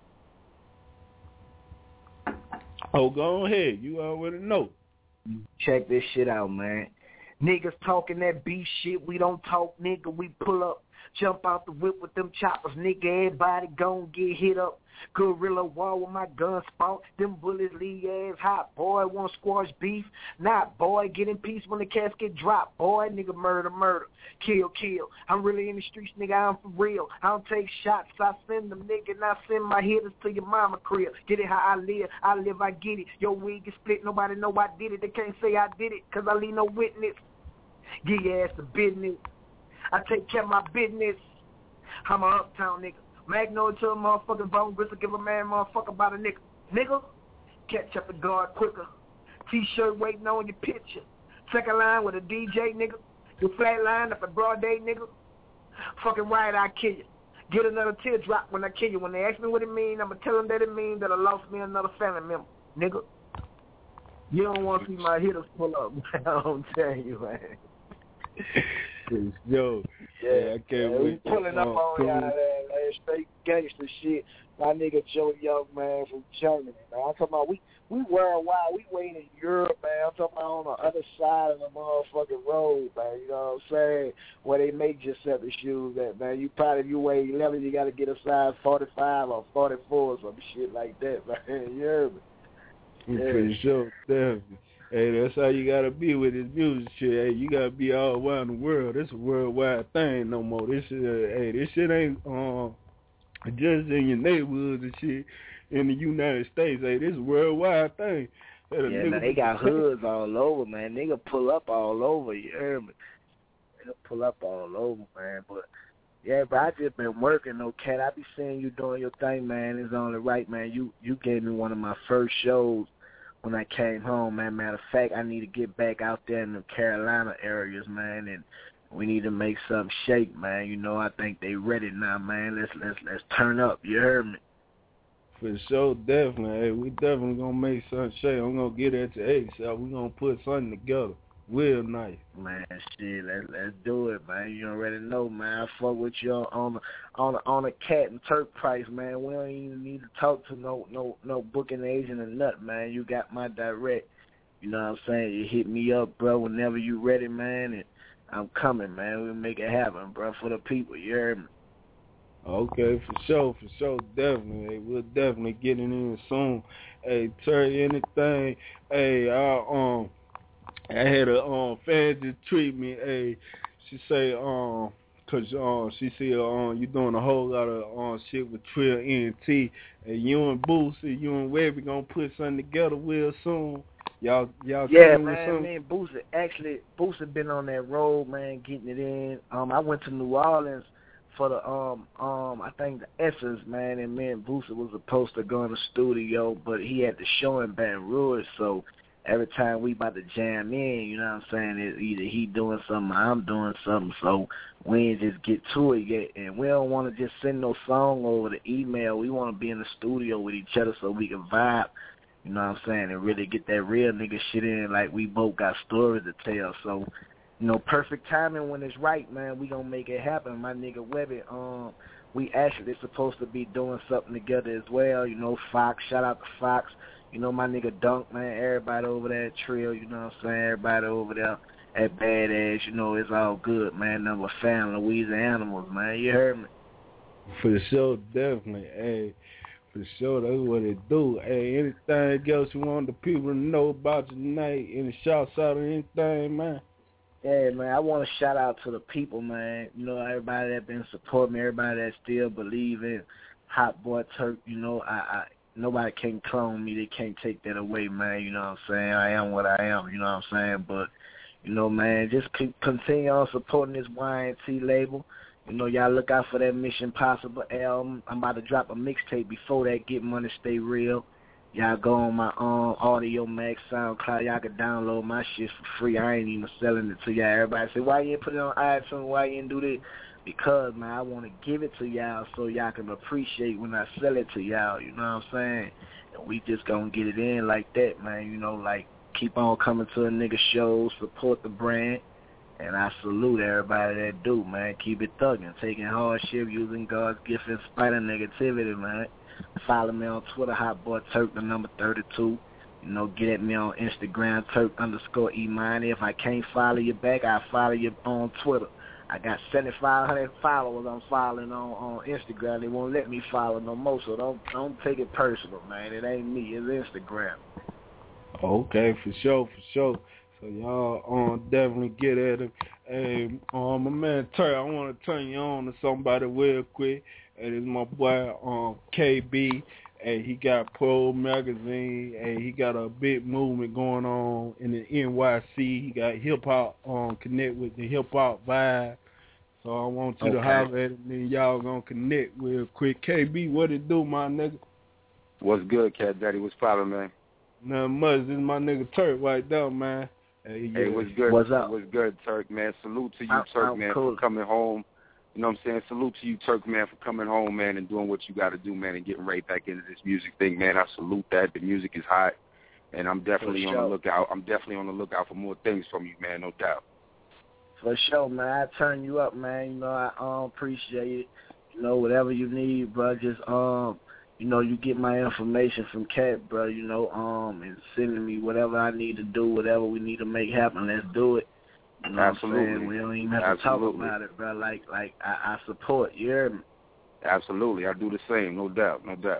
Oh, go ahead. You already know. Check this shit out, man. Niggas talking that beef shit. We don't talk, nigga. We pull up. Jump out the whip with them choppers, nigga. Everybody gon' get hit up. Gorilla wall with my gun spot. Them bullets leave ass hot. Boy, want squash beef? Not, boy. Get in peace when the casket drop. Boy, nigga, murder. Kill. I'm really in the streets, nigga. I'm for real. I don't take shots. I send them, nigga, and I send my hitters to your mama crib. Get it how I live. I get it. Your wig is split. Nobody know I did it. They can't say I did it because I leave no witness. Give your ass the business. I take care of my business. I'm a uptown nigga. Magno to a motherfucking bone gristle, give a man motherfucker about a nigga. Nigga, catch up the guard quicker. T-shirt waiting on your picture. Second line with a DJ, nigga. You flat line up at broad day, nigga. Fucking right, I kill you. Get another teardrop when I kill you. When they ask me what it mean, I'ma tell them that it mean that I lost me another family member. Nigga, you don't want to see my hitters pull up. I'm telling you, man. Yo, yeah, I can't wait. We pulling up on y'all, man. Straight gangster shit. My nigga Joe Young, man, from Germany, man. I'm talking about we worldwide. We wait in Europe, man. I'm talking about on the other side of the motherfucking road, man. You know what I'm saying? Where they make Giuseppe shoes at, man. You probably, if you weigh 11, you got to get a size 45 or 44 or some shit like that, man. You heard me? Yeah. For sure, definitely. Hey, that's how you gotta be with this music shit. Hey, you gotta be all around the world. This a worldwide thing no more. This shit ain't just in your neighborhoods and shit in the United States. Hey, this is a worldwide thing. Yeah, man, they got hoods all over, man. Nigga pull up all over, you hear me? Nigga pull up all over, man. But yeah, but I just been working, though, Cat. I be seeing you doing your thing, man. It's only right, man. You gave me one of my first shows when I came home, man. Matter of fact, I need to get back out there in the Carolina areas, man, and we need to make something shake, man. You know, I think they ready now, man. Let's turn up. You heard me? For sure, definitely. Hey, we definitely gonna make something shake. I'm gonna get that to Ace. So we gonna put something together. Real nice. Man, shit, let's do it, man. You already know, man. I fuck with you on a Cat and Turk price, man. We don't even need to talk to no booking agent or nothing, man. You got my direct. You know what I'm saying? You hit me up, bro, whenever you ready, man, and I'm coming, man. We'll make it happen, bro, for the people. You heard me? Okay, for sure, definitely. Hey, we'll definitely get it in soon. Hey, Turk, anything? Hey, I had a fan just tweet me. Hey, she say cause she see you doing a whole lot of shit with Trill NT, and you and Boosie, you and Webby gonna put something together real soon. Y'all yeah, man. Me and Boosie been on that road, man, getting it in. I went to New Orleans for the I think the Essence, man, and me and Boosie was supposed to go in the studio, but he had the show in Baton Rouge, so every time we about to jam in, you know what I'm saying, it's either he doing something or I'm doing something, so we ain't just get to it yet. And we don't want to just send no song over the email. We want to be in the studio with each other so we can vibe, you know what I'm saying, and really get that real nigga shit in, like we both got stories to tell. So, you know, perfect timing when it's right, man. We gonna make it happen. My nigga Webby, we actually supposed to be doing something together as well. You know, Fox, shout out to Fox. You know, my nigga Dunk, man, everybody over there at Trill, you know what I'm saying, everybody over there at Badass, you know, it's all good, man. Number family, Louisa Animals, man, you heard me? For sure, definitely, hey, for sure, that's what it do. Hey, anything else you want the people to know about you tonight, any shouts out or anything, man? Yeah, man, I want to shout out to the people, man, you know, everybody that been supporting me, everybody that still believe in Hot Boy Turk, you know, nobody can clone me. They can't take that away, man. You know what I'm saying? I am what I am, you know what I'm saying? But, you know, man, just continue on supporting this YNT label. You know, y'all look out for that Mission Possible album. I'm about to drop a mixtape before that, Get Money, Stay Real. Y'all go on my Audio Max, SoundCloud. Y'all can download my shit for free. I ain't even selling it to y'all. Everybody say, why you ain't put it on iTunes? Why you ain't do that? Because, man, I want to give it to y'all so y'all can appreciate when I sell it to y'all, you know what I'm saying? And we just going to get it in like that, man, you know, like keep on coming to a nigga show, support the brand, And I salute everybody that do, man. Keep it thugging, taking hardship, using God's gift in spite of negativity, man. Follow me on Twitter, HotBoyTurk, the number 32. You know, get at me on Instagram, Turk_E_. If I can't follow you back, I'll follow you on Twitter. I got 7,500 followers I'm following on Instagram. They won't let me follow no more, so don't take it personal, man. It ain't me. It's Instagram. Okay, for sure. So y'all definitely get at him. Hey, my man Turk, I want to turn you on to somebody real quick. And it's my boy KB. Hey, he got Pro Magazine. Hey, he got a big movement going on in the NYC. He got hip hop connect with the hip hop vibe. So I want you to holler at him and y'all gonna connect real quick. KB, what it do, my nigga? What's good, Cat Daddy? What's poppin', man? Nothing much. This is my nigga Turk right there, man. Hey, what's good? What's up? What's good, Turk, man? Salute to you, Turk, man, for coming home. You know what I'm saying? Salute to you, Turk, man, for coming home, man, and doing what you got to do, man, and getting right back into this music thing, man. I salute that. The music is hot, and I'm definitely on the lookout. I'm definitely on the lookout for more things from you, man, no doubt. For sure, man. I turn you up, man. You know, I appreciate it. You know, whatever you need, bro, just you know, you get my information from Cat, bro. You know, and sending me whatever I need to do, whatever we need to make happen. Let's do it. You know Absolutely. What I'm saying? We don't even have to talk about it, bro. Like I support. You hear me? Absolutely. I do the same, no doubt.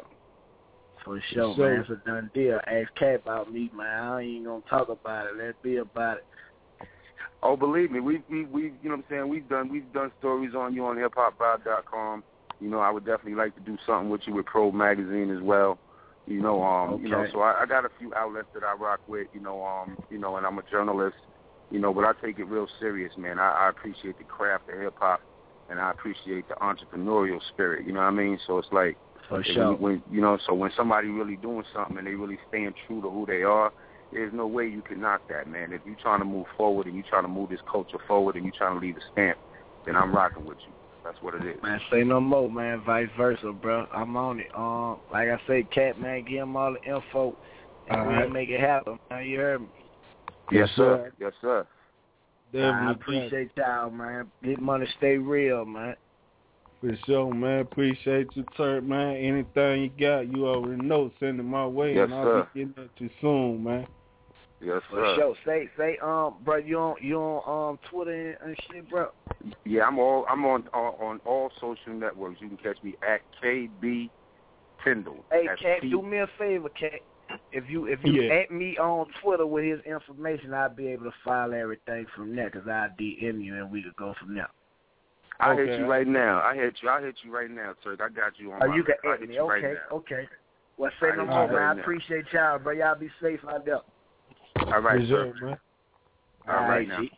For sure, man. It's a done deal. Ask Cat about me, man. I ain't gonna talk about it. Let's be about it. Oh, believe me, we you know what I'm saying, we've done stories on you on hiphopvibe.com. You know, I would definitely like to do something with you with Pro Magazine as well. You know, you know, so I got a few outlets that I rock with, you know, and I'm a journalist, you know, but I take it real serious, man. I appreciate the craft of hip hop, and I appreciate the entrepreneurial spirit, you know what I mean? So it's like, for sure. When you know, so when somebody really doing something and they really staying true to who they are, there's no way you can knock that, man. If you're trying to move forward and you're trying to move this culture forward and you're trying to leave a stamp, then I'm rocking with you. That's what it is. Man, say no more, man. Vice versa, bro. I'm on it. Like I say, Cat, man, give him all the info and we'll make it happen, man. You heard me? Yes, sir. Yes, sir. I appreciate y'all, man. Get money, stay real, man. For sure, man. Appreciate you, Turk, man. Anything you got, you already know. Send it my way, yes, and I'll be getting at you soon, man. Yes, sir. For sure. Say, bro, you on Twitter and shit, bro? Yeah, I'm on all social networks. You can catch me at KB Tyndall. Hey, Cat, do me a favor, Cat. If you at me on Twitter with his information, I'll be able to file everything from there, because I'll DM you and we could go from there. I'll hit you right now. I'll hit you right now, Turk. I got you on my you can I'll hit hit me. you Okay, right now. okay. Well, say no more, man. I appreciate y'all, bro. Y'all be safe out there. All right, sure, man. All right, now.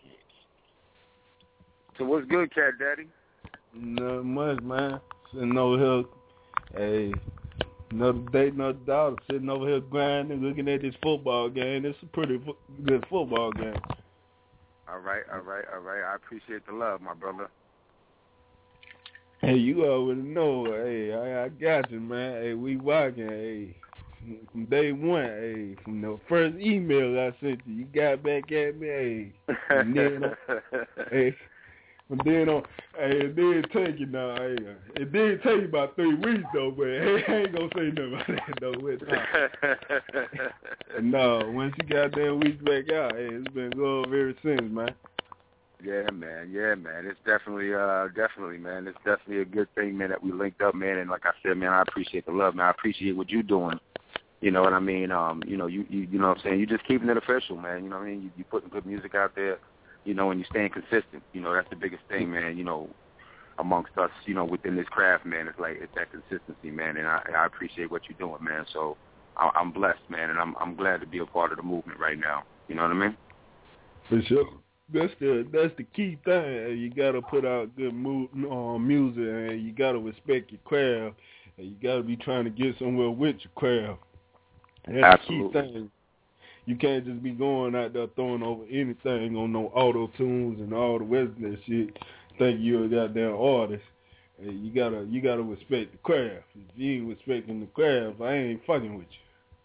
So what's good, Cat Daddy? Not much, man. Sitting over here, hey, another day, another dollar. Sitting over here grinding, looking at this football game. It's a pretty good football game. All right. I appreciate the love, my brother. Hey, you already know. Hey, I got you, man. Hey, we rocking. Hey, from day one. Hey, from the first email I sent you got back at me. Hey, and then, hey, from then on, hey, it did take you now. Hey, it did take you about 3 weeks though, but hey, I ain't gonna say nothing about that though. No, once you got that weeks back out, hey, it's been going ever since, man. Yeah, man. It's definitely, man. It's definitely a good thing, man, that we linked up, man. And like I said, man, I appreciate the love, man. I appreciate what you're doing. You know what I mean? You know what I'm saying? You're just keeping it official, man. You know what I mean? You putting good music out there, you know, and you're staying consistent. You know, that's the biggest thing, man. You know, amongst us, you know, within this craft, man, it's that consistency, man. And I appreciate what you're doing, man. So I'm blessed, man, and I'm glad to be a part of the movement right now. You know what I mean? For sure. That's the key thing. You gotta put out good music, and you gotta respect your craft, and you gotta be trying to get somewhere with your craft. That's Absolutely. the key thing. You can't just be going out there throwing over anything on no auto tunes and all the rest of that shit. Think you're a goddamn artist. Hey, you gotta respect the craft. If you ain't respecting the craft, I ain't fucking with you.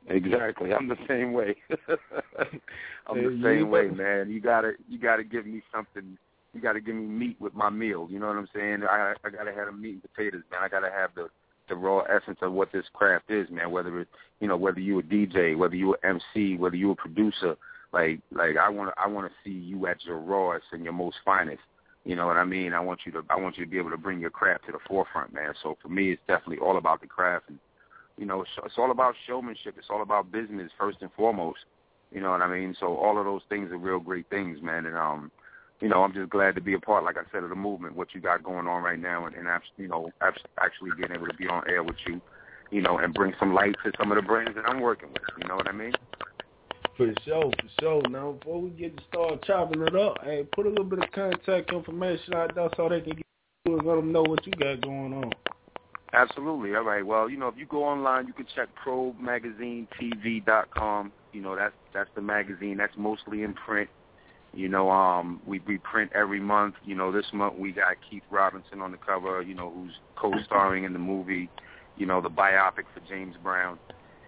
Exactly. I'm the same way. I'm the same way, man. You gotta give me something. You gotta give me meat with my meal. You know what I'm saying? I gotta have the meat and potatoes, man. I gotta have the raw essence of what this craft is, man. Whether it, whether you a DJ, whether you a MC, whether you a producer, like I wanna see you at your rawest and your most finest. You know what I mean? I want you to be able to bring your craft to the forefront, man. So for me, it's definitely all about the craft, and it's all about showmanship. It's all about business first and foremost. You know what I mean? So all of those things are real great things, man. And I'm just glad to be a part, like I said, of the movement. What you got going on right now, and actually being able to be on air with you, and bring some light to some of the brands that I'm working with. You know what I mean? For sure. Now, before we get to start chopping it up, hey, put a little bit of contact information out there so they can get you and let them know what you got going on. Absolutely. All right. Well, if you go online, you can check ProbeMagazineTV.com. That's the magazine. That's mostly in print. We print every month. This month we got Keith Robinson on the cover, who's co-starring in the movie, the biopic for James Brown.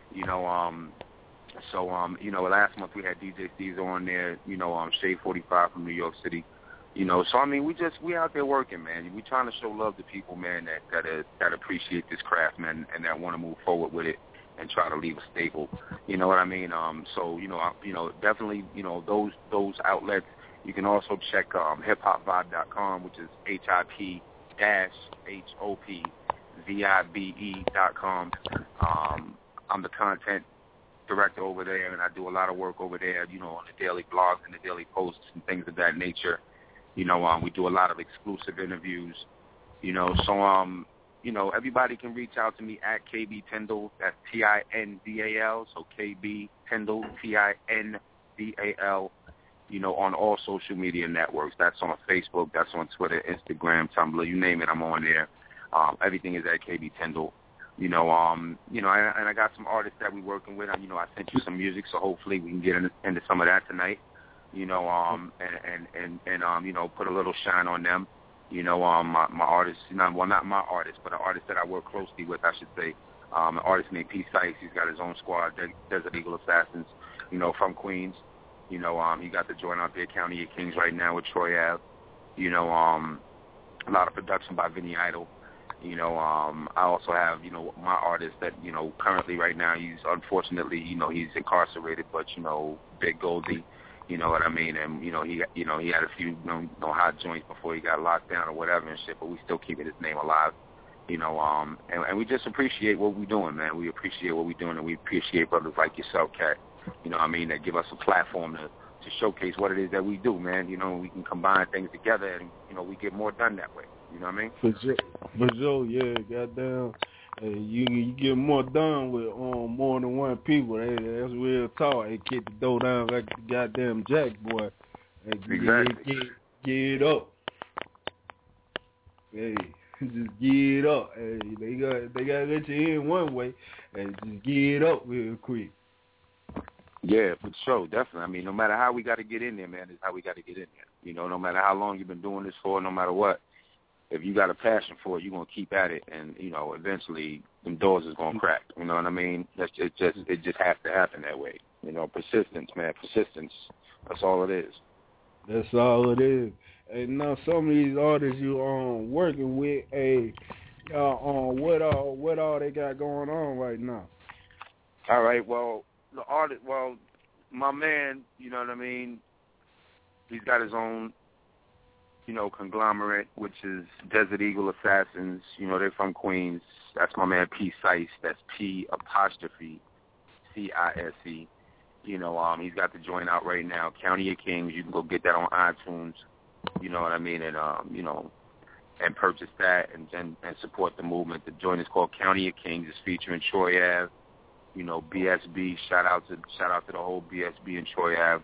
Last month we had DJ Steve's on there, Shade 45 from New York City. So I mean, we out there working, man. We trying to show love to people, man, that appreciate this craft, man, and that want to move forward with it and try to leave a staple. You know what I mean? Definitely, those outlets. You can also check hiphopvibe.com, which is HIP-HOPVIBE.com. I'm the content director over there, and I do a lot of work over there, on the daily blogs and the daily posts and things of that nature. We do a lot of exclusive interviews, so everybody can reach out to me at KB Tyndall, that's Tindal, so KB Tyndall, Tindal, on all social media networks. That's on Facebook, that's on Twitter, Instagram, Tumblr, you name it, I'm on there. Everything is at KB Tyndall. And I got some artists that we're working with. I sent you some music, so hopefully we can get into some of that tonight. And put a little shine on them. My artist, not my artist, but an artist that I work closely with, I should say. An artist named P. Sice. He's got his own squad, Desert Eagle Assassins, from Queens. He got the joint out there, County of Kings, right now with Troy Ave. A lot of production by Vinny Idol. I also have, my artist that, currently right now, he's unfortunately, he's incarcerated, but, Big Goldie, you know what I mean? And, he had a few, hot joints before he got locked down or whatever and shit, but we still keeping his name alive, and we just appreciate what we're doing, man. We appreciate what we're doing, and we appreciate brothers like yourself, Cat, that give us a platform to showcase what it is that we do, man. We can combine things together and, we get more done that way. You know what I mean? For sure, yeah, goddamn. Hey, you get more done with more than one people. Hey, that's real talk. Hey, kick the door down like the goddamn Jack boy. Hey, exactly. Get up. Hey, just get up. Hey, they got to let you in one way. Hey, just get up real quick. Yeah, for sure, definitely. I mean, no matter how we got to get in there, man, is how we got to get in there. No matter how long you've been doing this for, no matter what. If you got a passion for it, you're gonna keep at it, and eventually them doors is gonna crack. You know what I mean? It just has to happen that way. Persistence, man, persistence. That's all it is. That's all it is. And now some of these artists you working with, what all they got going on right now? All right. Well, my man, you know what I mean? He's got his own, conglomerate, which is Desert Eagle Assassins. They're from Queens. That's my man P. Sice. That's P''CISE. He's got the joint out right now, County of Kings. You can go get that on iTunes. You know what I mean? And and purchase that and support the movement. The joint is called County of Kings. It's featuring Troy Ave. BSB. Shout out to the whole BSB and Troy Ave.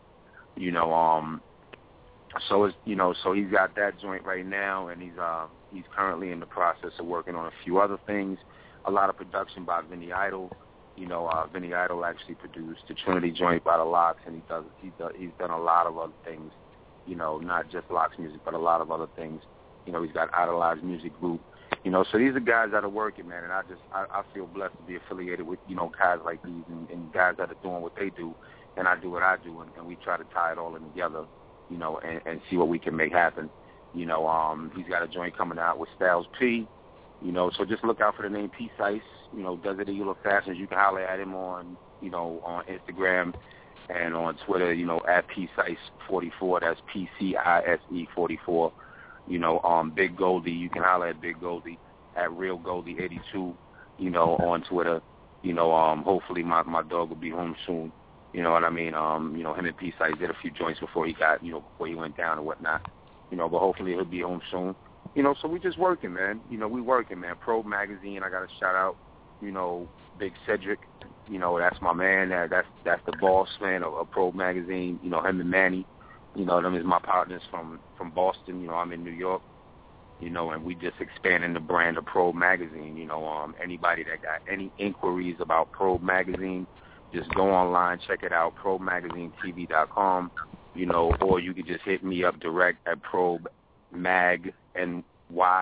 So he's got that joint right now, and he's currently in the process of working on a few other things. A lot of production by Vinny Idol. Vinny Idol actually produced the Trinity joint by the Lox, and he's done a lot of other things. Not just Lox music, but a lot of other things. He's got Idolized Music Group. You know, so these are guys that are working, man, and I feel blessed to be affiliated with, you know, guys like these and guys that are doing what they do, and I do what I do, and we try to tie it all in together, you know, and see what we can make happen. You know, he's got a joint coming out with Styles P, you know, so just look out for the name P Sice, you know, Desert Eagle Fashions. You can holler at him on, you know, on Instagram and on Twitter, you know, at P Sice 44. That's PCISE 44. You know, Big Goldie, you can holler at Big Goldie at Real Goldie 82, you know, on Twitter. You know, hopefully my dog will be home soon. You know what I mean? You know, him and P Sice did a few joints before he got, you know, before he went down and whatnot. You know, but hopefully he'll be home soon. You know, so we just working, man. You know, we working, man. Probe Magazine, I got to shout out, you know, Big Cedric. You know, that's my man. That's the boss, man, of Probe Magazine. You know, him and Manny. You know, them is my partners from Boston. You know, I'm in New York. You know, and we just expanding the brand of Probe Magazine. You know, anybody that got any inquiries about Probe Magazine, just go online, check it out, probemagazinetv.com. You know, or you could just hit me up direct at probemagny.com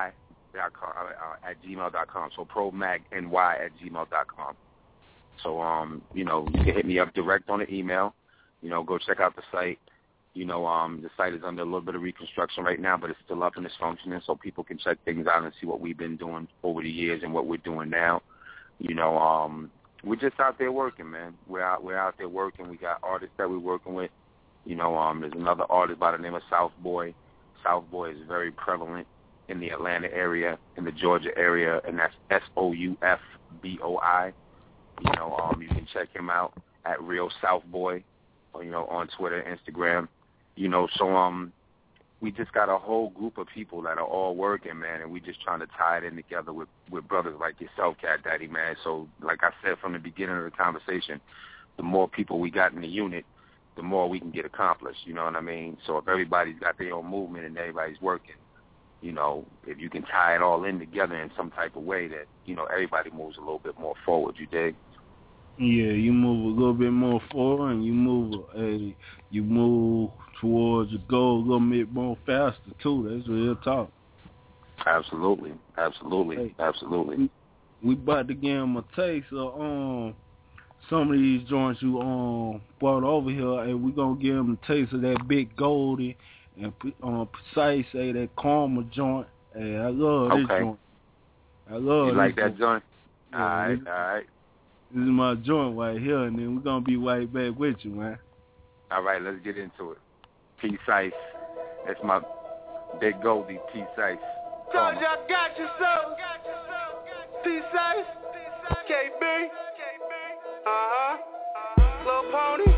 at gmail.com. So probemagny at gmail.com. So, you know, you can hit me up direct on the email. You know, go check out the site. You know, the site is under a little bit of reconstruction right now, but it's still up and it's functioning, so people can check things out and see what we've been doing over the years and what we're doing now. You know, we're just out there working, man. We're out there working. We got artists that we're working with. You know, there's another artist by the name of South Boy. South Boy is very prevalent in the Atlanta area, in the Georgia area, and that's SOUFBOI. You know, you can check him out at Real South Boy, or, you know, on Twitter, Instagram. You know, so we just got a whole group of people that are all working, man, and we just trying to tie it in together with brothers like yourself, Cat Daddy, man. So, like I said from the beginning of the conversation, the more people we got in the unit, the more we can get accomplished, you know what I mean? So if everybody's got their own movement and everybody's working, you know, if you can tie it all in together in some type of way that, you know, everybody moves a little bit more forward, you dig? Yeah, you move a little bit more forward and you move towards your goal a little bit more faster too. That's real talk. Absolutely. Hey, Absolutely. We about to give them a taste of some of these joints you brought over here, and we're going to give them a taste of that Big Goldie and Precise, that Karma joint. Hey, I love this joint. I love you this like that joint? Yeah, all right. This is my joint right here, and then we're going to be right back with you, man. All right, let's get into it. P-Sice. That's my Big Goldie, P-Sice. Told you I got you, so. P-Sice. KB. Lil Pony.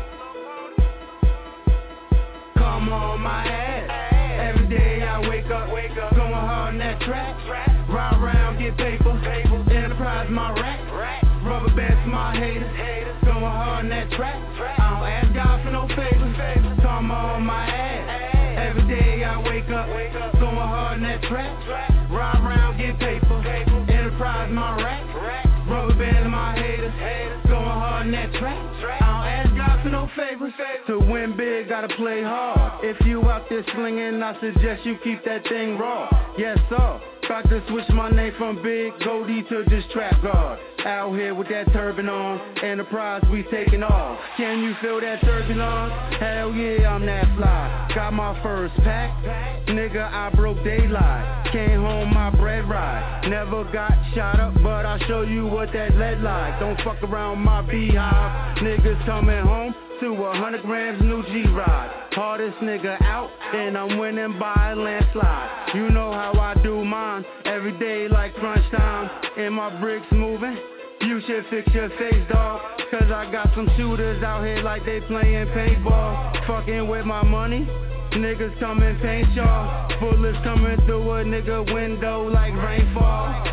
Come on my ass. Every day I wake up, going hard on that track. Ride around, get paper. Enterprise my rack. Rubber bands my haters. Going hard on that track. I don't ask God for no favors. Come on my ass. Every day I wake up, going hard on that track. Ride around, get paper. Enterprise my rack. Rubber bands my haters. Going hard on that track. I don't ask God for no favors. To win big, gotta play hard. If you out there slinging, I suggest you keep that thing raw. Yes, sir. Got to switch my name from Big Goldie to just Trap God. Out here with that turban on, Enterprise we taking off. Can you feel that turbulence? Hell yeah, I'm that fly. Got my first pack, nigga, I broke daylight. Came home, my bread right. Never got shot up, but I'll show you what that lead like. Don't fuck around my beehive. Niggas coming home to 100 grams new G-Ride. Hardest nigga out, and I'm winning by a landslide. You know how I do mine, every day like crunch time. And my bricks moving, you should fix your face, dog. Cause I got some shooters out here like they playing paintball. Fucking with my money, niggas come and paint y'all. Bullets coming through a nigga window like rainfall.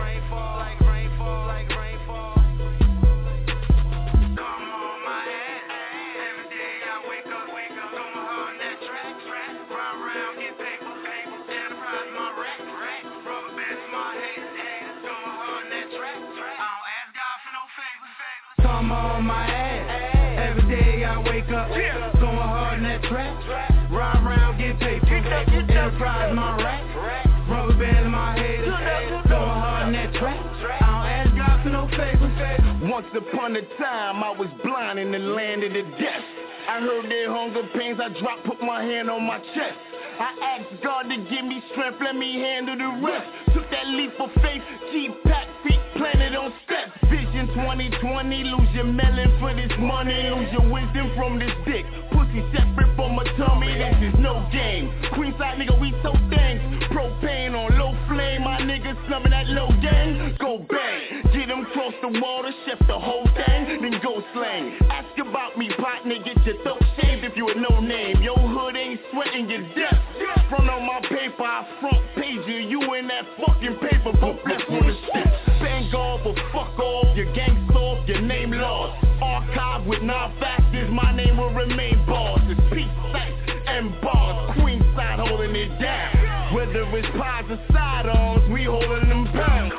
I'm on my ass. Every day I wake up, going hard in that track. Ride around, get paper. Enterprise my rack. Rubber band in my haters. Going hard in Once upon a time, I was blind in the land of the deaf. I heard their hunger pains, I dropped, put my hand on my chest. I asked God to give me strength, let me handle the rest. Took that leap of faith, G-Pack, feet planted on steps. Vision 2020, lose your melon for this money. Lose your wisdom from this dick. Pussy separate from my tummy, this is no game. Queenside nigga, we so things. Propane on low flame, my niggas snubbing that low gang. Go bang, get them cross the water, chef the whole thing, then go slang. Ask about me, partner, get your throat shaved if you a no name. Your hood ain't sweating your death. Front on my paper, I front page you in that fucking paper, both left on the steps. Bang off or fuck off, your gang soft, your name lost. Archive with non-factors, my name will remain boss. It's peace, sight, and bars, Queenside holding it down. Whether it's pies or sidearms, we holding them pounds.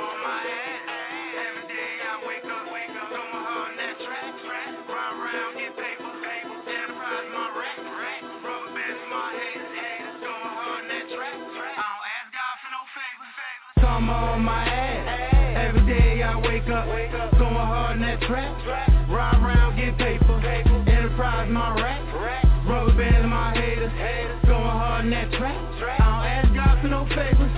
I'm on my ass. Every day I wake up, going hard in that trap. Ride around, get paper. Enterprise my rack. Rubber bands my haters. Going hard in that trap. I don't ask God for no favors.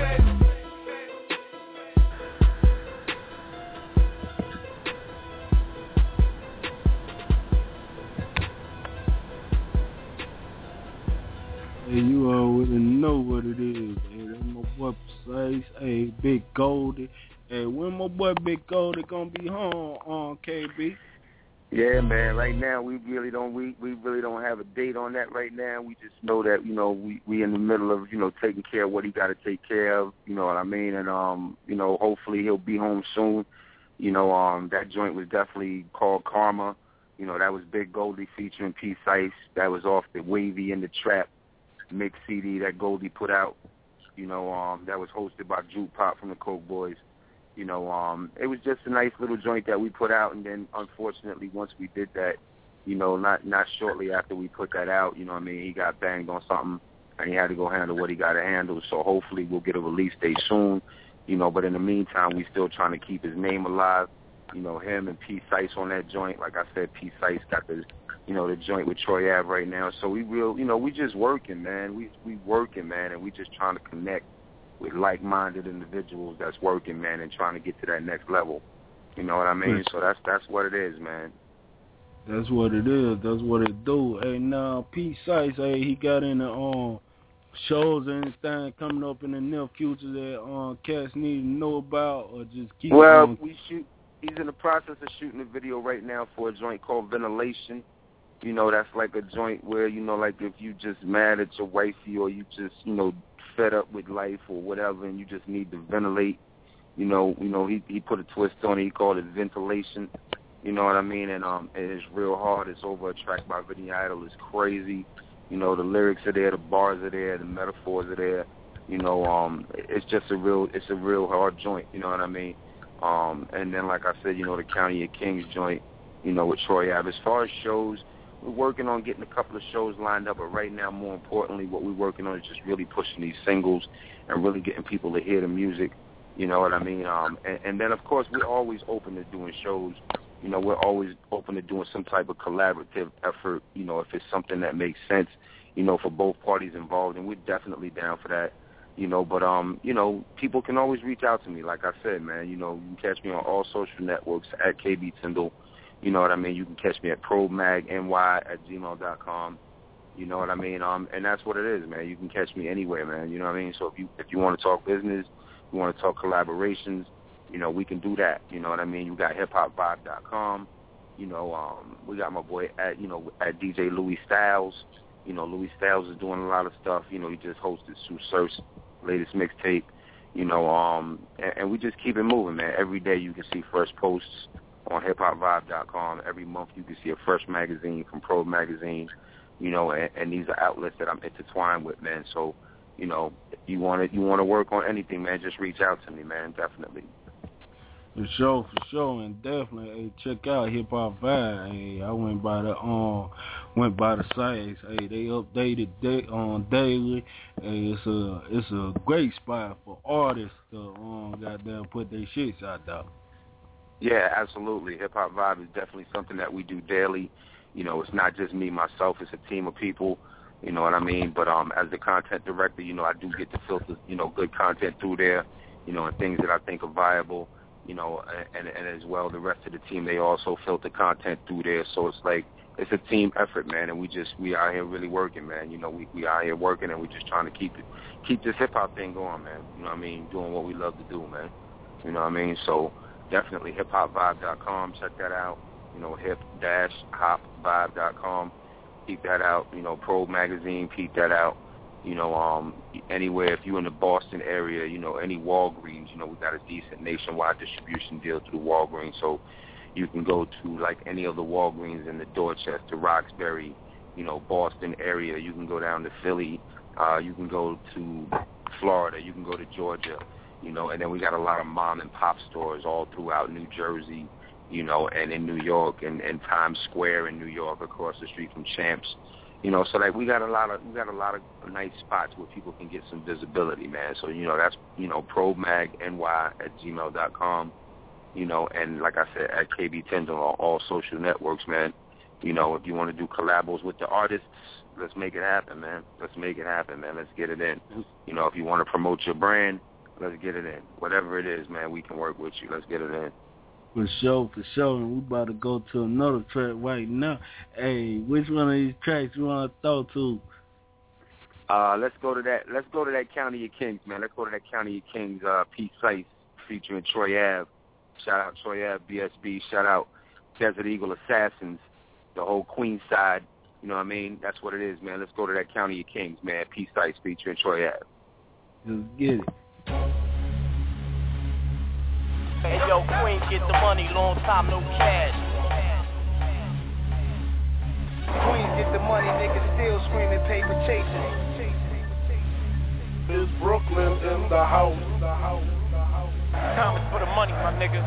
Hey, you already know what it is. Hey, that's my boy Precise. Hey, Big Goldie. Hey, when my boy Big Goldie gonna be home on KB? Yeah, man. Right now, we really don't have a date on that right now. We just know that we in the middle of taking care of what he got to take care of. You know what I mean? And hopefully he'll be home soon. That joint was definitely called Karma. That was Big Goldie featuring Precise. That was off the Wavy in the Trap mix CD that Goldie put out. That was hosted by Juke Pop from the Coke Boys. It was just a nice little joint that we put out, and then unfortunately once we did that, not shortly after we put that out, he got banged on something and he had to go handle what he got to handle. So hopefully we'll get a release date soon, but in the meantime we still trying to keep his name alive. Him and Precise on that joint. Like I said, Precise got the joint with Troy Ave right now. So we we just working, man. We working, man, and we just trying to connect with like-minded individuals that's working, man, and trying to get to that next level. You know what I mean? So that's what it is, man. That's what it is. That's what it do. Hey, now Precise, hey, he got in the shows and anything coming up in the near future that cats need to know about, or just keep. Well, he's in the process of shooting a video right now for a joint called Ventilation. That's like a joint where, like if you just mad at your wifey or you just, fed up with life or whatever and you just need to ventilate, he put a twist on it. He called it Ventilation. You know what I mean? And it's real hard. It's over a track by Vinny Idol. It's crazy. The lyrics are there, the bars are there, the metaphors are there. It's just a real hard joint. You know what I mean? And then, like I said, the County of Kings joint, with Troy Ave. As far as shows, we're working on getting a couple of shows lined up, but right now, more importantly, what we're working on is just really pushing these singles and really getting people to hear the music. You know what I mean? And then, of course, we're always open to doing shows. We're always open to doing some type of collaborative effort, if it's something that makes sense, for both parties involved, and we're definitely down for that. But people can always reach out to me. Like I said, man, you can catch me on all social networks at KB Tyndall. You know what I mean? You can catch me at probmagny@gmail.com. You know what I mean? And that's what it is, man. You can catch me anywhere, man. You know what I mean? So if you want to talk business, you want to talk collaborations, we can do that. You know what I mean? You got hiphopvibe.com. We got my boy at DJ Louis Styles. Louis Styles is doing a lot of stuff. He just hosted Sue Surf's latest mixtape. And we just keep it moving, man. Every day you can see fresh posts on hiphopvibe.com. Every month you can see a fresh magazine from Pro Magazine. And these are outlets that I'm intertwined with, man. So, if you want to work on anything, man, just reach out to me, man. Definitely. For sure, and definitely, hey, check out Hip Hop Vibe. Hey, I went by the sites. Hey, they updated daily. Hey, it's a great spot for artists to goddamn put their shits out there. Yeah, absolutely. Hip Hop Vibe is definitely something that we do daily. You know, it's not just me, myself. It's a team of people. You know what I mean? But as the content director, you know, I do get to filter, you know, good content through there, you know, and things that I think are viable, you know, and as well the rest of the team, they also filter content through there. So it's like, it's a team effort, man, and we out here really working, man. You know, we out here working, and we just trying to keep this hip-hop thing going, man. You know what I mean? Doing what we love to do, man. You know what I mean? So definitely hiphopvibe.com. Check that out. You know, hip-hopvibe.com. Keep that out. You know, Probe Magazine, keep that out. You know, anywhere, if you're in the Boston area, you know, any Walgreens, you know, we got a decent nationwide distribution deal through Walgreens. So you can go to, like, any of the Walgreens in the Dorchester, Roxbury, you know, Boston area. You can go down to Philly. You can go to Florida. You can go to Georgia, you know. And then we got a lot of mom-and-pop stores all throughout New Jersey, you know, and in New York and Times Square in New York across the street from Champs. You know, so, like, we got a lot of nice spots where people can get some visibility, man. So, you know, that's, you know, probemagny@gmail.com. You know, and like I said, at KB Tindall on all social networks, man. You know, if you want to do collabos with the artists, let's make it happen, man. Let's make it happen, man. Let's get it in. You know, if you want to promote your brand, let's get it in. Whatever it is, man, we can work with you. Let's get it in. For sure. And we about to go to another track right now. Hey, which one of these tracks you want to throw to? Let's go to that County of Kings, man. Let's go to that County of Kings, Pete Sice featuring Troy Ave. Shout out Troy Ave, BSB. Shout out Desert Eagle Assassins, the whole Queens side. You know what I mean? That's what it is, man. Let's go to that County of Kings, man. Pete Sice featuring Troy Ave. Let's get it. Hey, yo, Queens, get the money, long time no cash. Queens get the money, niggas still screaming paper chasing. It's Brooklyn in the house. Time is for the money, my nigga.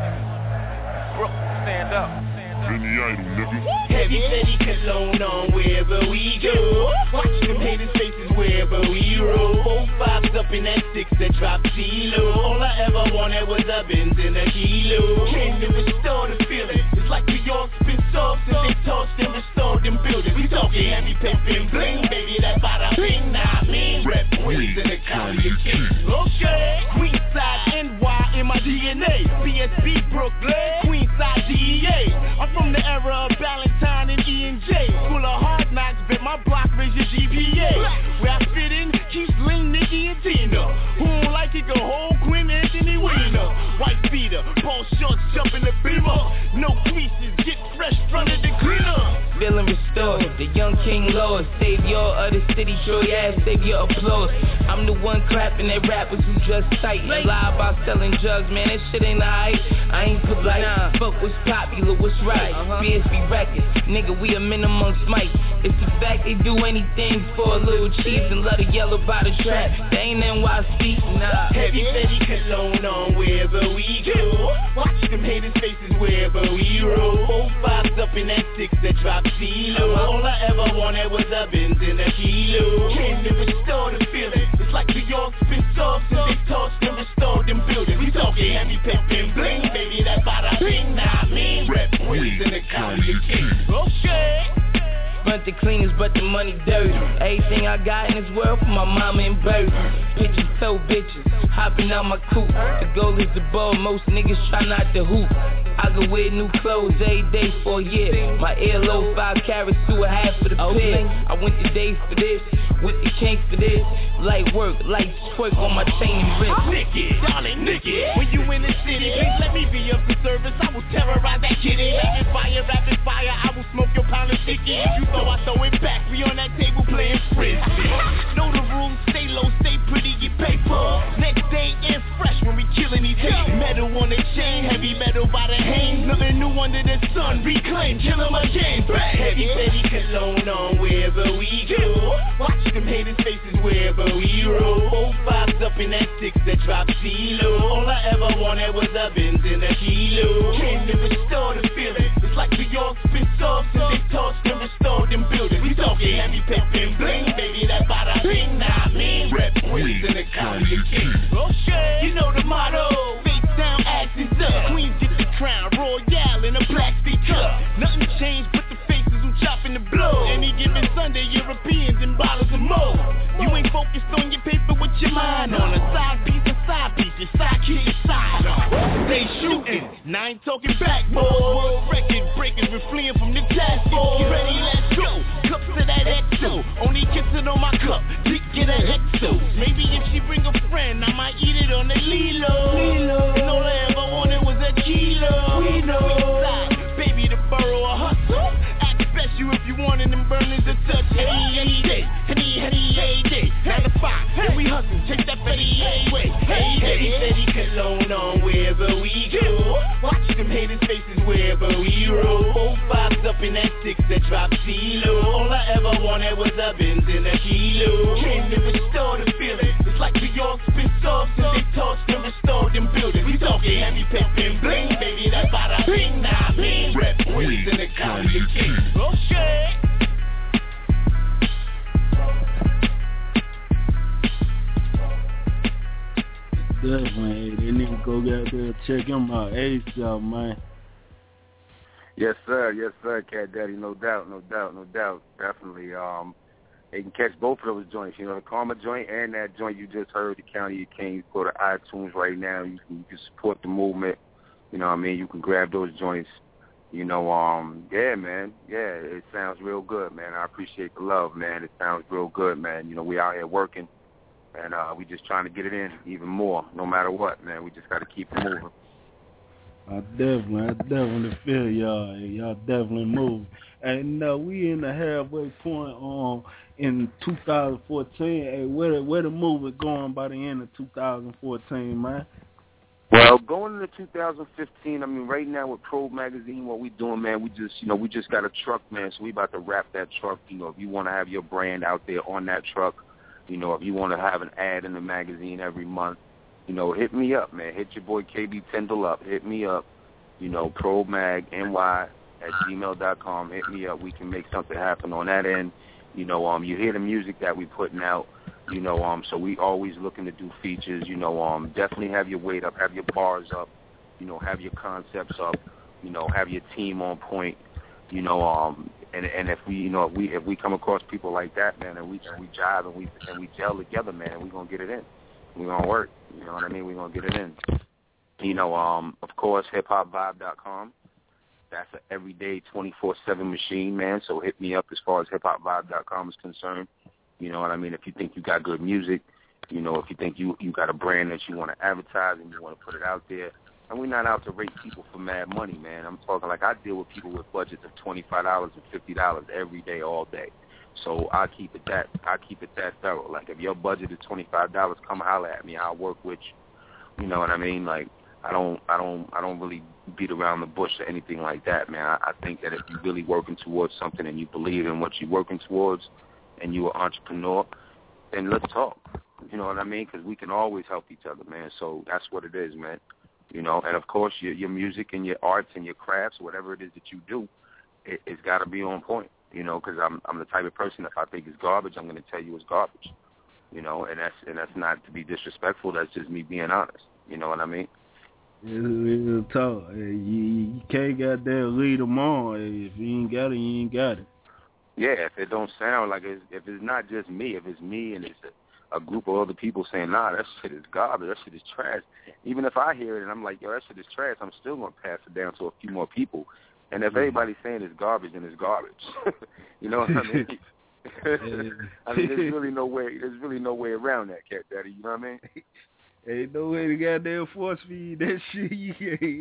Brooklyn, stand up. Vinny Idol, nigga. Heavy city cologne on wherever we go. Watch them haters' faces wherever we roll. 4 5s up in that 6 that drop C-low. All I ever wanted was a Benz and a kilo. Came to restore the feeling. It's like New York's been soft since they tossed and restored them buildings. We talking heavy pep and bling, baby, that bada bing. Nah, I mean, rep Queens in the County of Kings. Okay, Queenside, NY in my DNA. BSB, Brooklyn, Queenside, DEA. I'm from the era of Ballantyne and E&J. School of hard knocks, bet my block raise your GPA. Where I fit in, Keith, Ling, Nicky, and Tina. Who don't like it, go hold Quinn, Anthony Weiner. White beater, ball shorts, jump in the beamer. No creases, get fresh, front of the cleaner. Feeling restored, the young King Lord, savior of the city, Troy Ave, savior applause. I'm the one clapping at rappers who just tight and lie about selling drugs, man, that shit ain't alright. I ain't polite, fuck what's popular, what's right. BSB records, nigga, we a minimum smite. It's the fact they do anything for a little cheese and let it yell about a trap. They ain't NYC, nah. Heavy city cologne on wherever we go. Watch them haters' faces wherever we roll. 4 5s up in that 6 that drop C-low. All I ever wanted was a Benz and a kilo. Came to restore the feeling. It's like New York's been soft since they tossed and restored them buildings. We talking heavy pep and bling, baby, that bada bing. Nah, I mean, rep Queens in the County of Kings. Okay. Burnt the cleaners, but the money dirty. Everything I got in this world for my mama and Birdie. Pictures, so bitches, hopping out my coupe. The goal is the ball, most niggas try not to hoop. I go wear new clothes every day for a year. My earlobe 5 carats to a half for the pair. I went to days for this, with the kinks for this. Light work, light twerk on my chain and wrist. Nicky, darling Nicky, when you in the city, please let me be of the service. I will terrorize that kitty. Rapid fire, I will smoke your pound of sticky. You throw, I throw it back. We on that table playing frisbee. Know the rules, stay low, stay pretty, get paper. Next day in fresh when we killing these haters. Metal on the chain, heavy metal by the hang. Nothing new under the sun, reclaim, kill 'em again. Heavy city cologne on wherever we go. Watch them haters' faces wherever we roll. 4 5s up in that 6 that drop C-low. All I ever wanted was a Benz and a kilo. Came to restore the feeling. It's like New York's been soft since they tossed and restored them buildings. We talking heavy pep and bling, baby, that bada bing. Nah, I mean, rep Queens in the County of Kings. Okay, you know the motto. Face down, asses up. Queens get the crown. it on my cup, dick get a exo. Maybe if she bring a friend, I might eat it on the Lilo. And all I ever wanted was a kilo. We know, baby, the borough a hustle. Act special if you wanted them burners to touch. Any day, any day. 9 to 5, and we hustle, take that Fetty away. Fetty cologne on wherever we go. Watch them haters' faces wherever we roll. 4 5s up in that 6 that drop CeeLo. All I ever wanted was a Benz in a kilo. Came to restore the feeling. It's like New York's been soft since they torched and restored them buildings. We talking heavy pep and bling, baby, that's bada bing, nah bing. Rep Queens in the County King. Oh shit. Definitely, they need to go out there and check him out. ASAP, man. Yes, sir, Cat Daddy, no doubt. Definitely. They can catch both of those joints, you know, the Karma joint and that joint you just heard, the County of Kings. Go to iTunes right now. You can support the movement. You know what I mean? You can grab those joints. You know, yeah, man. Yeah, it sounds real good, man. I appreciate the love, man. It sounds real good, man. You know, we out here working. And we just trying to get it in even more, no matter what, man. We just got to keep it moving. I definitely feel y'all. Y'all definitely move. And we in the halfway point in 2014. Hey, where the movie going by the end of 2014, man? Well, going into 2015, I mean, right now with Probe Magazine, what we doing, man, we just got a truck, man. So we about to wrap that truck. You know, if you want to have your brand out there on that truck, you know, if you want to have an ad in the magazine every month, you know, hit me up, man. Hit your boy KB Tyndall up. Hit me up. You know, probemagny@gmail.com. Hit me up. We can make something happen on that end. You know, you hear the music that we putting out. You know, so we always looking to do features. You know, definitely have your weight up, have your bars up. You know, have your concepts up. You know, have your team on point. You know, and if we come across people like that, man, and we jive and we gel together, man, we gonna get it in. We gonna work. You know what I mean? We gonna get it in. You know, of course, hiphopvibe.com. That's an everyday 24/7 machine, man. So hit me up as far as hiphopvibe.com is concerned. You know what I mean? If you think you got good music, you know, if you think you got a brand that you want to advertise and you want to put it out there. And we're not out to rate people for mad money, man. I'm talking like I deal with people with budgets of $25 and $50 every day, all day. So I keep it that thorough. Like if your budget is $25, come holler at me. I'll work with you. You know what I mean? Like I don't really beat around the bush or anything like that, man. I think that if you're really working towards something and you believe in what you're working towards, and you're an entrepreneur, then let's talk. You know what I mean? Because we can always help each other, man. So that's what it is, man. You know, and of course your music and your arts and your crafts, whatever it is that you do, it's got to be on point. You know, because I'm the type of person, if I think it's garbage, I'm going to tell you it's garbage. You know, and that's not to be disrespectful. That's just me being honest. You know what I mean? Real talk. You can't goddamn lead them on. If you ain't got it, you ain't got it. Yeah, if it don't sound like if it's not just me, if it's me and it's a group of other people saying, nah, that shit is garbage, that shit is trash. Even if I hear it and I'm like, yo, that shit is trash, I'm still going to pass it down to a few more people. And if everybody's saying it's garbage, then it's garbage. You know what I mean? I mean, there's really no way around that, Cat Daddy. You know what I mean? Ain't no way to goddamn force feed that shit. You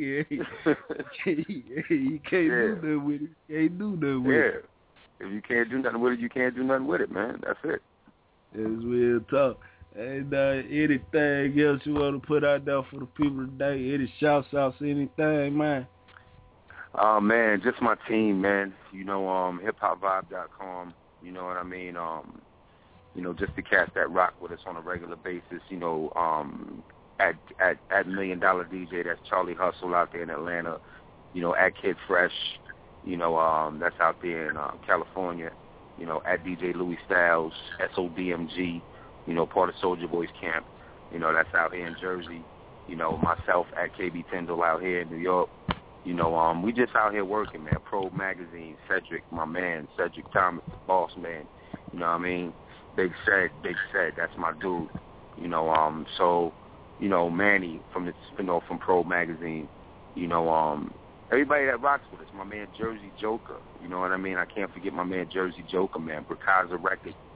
can't do nothing with it. Can't do nothing with it. If you can't do nothing with it, you can't do nothing with it, man. That's it. It's real talk. And anything else you want to put out there for the people today? Any shouts outs, anything, man? Man, just my team, man. You know, hiphopvibe.com. You know what I mean? You know, just the cats that rock with us on a regular basis. You know, at $1 Million DJ, that's Charlie Hustle out there in Atlanta. You know, at Kid Fresh. You know, that's out there in California. You know, at DJ Louis Styles, SODMG. You know, part of Soulja Boy's camp. You know, that's out here in Jersey. You know, myself at KB Tyndall out here in New York. You know, we just out here working, man. Probe Magazine, Cedric, my man, Cedric Thomas, the boss man. You know what I mean? Big Ced, that's my dude. You know, so, you know, Manny from Probe Magazine. You know, everybody that rocks with us, my man Jersey Joker. You know what I mean? I can't forget my man Jersey Joker, man. Brakaza Records.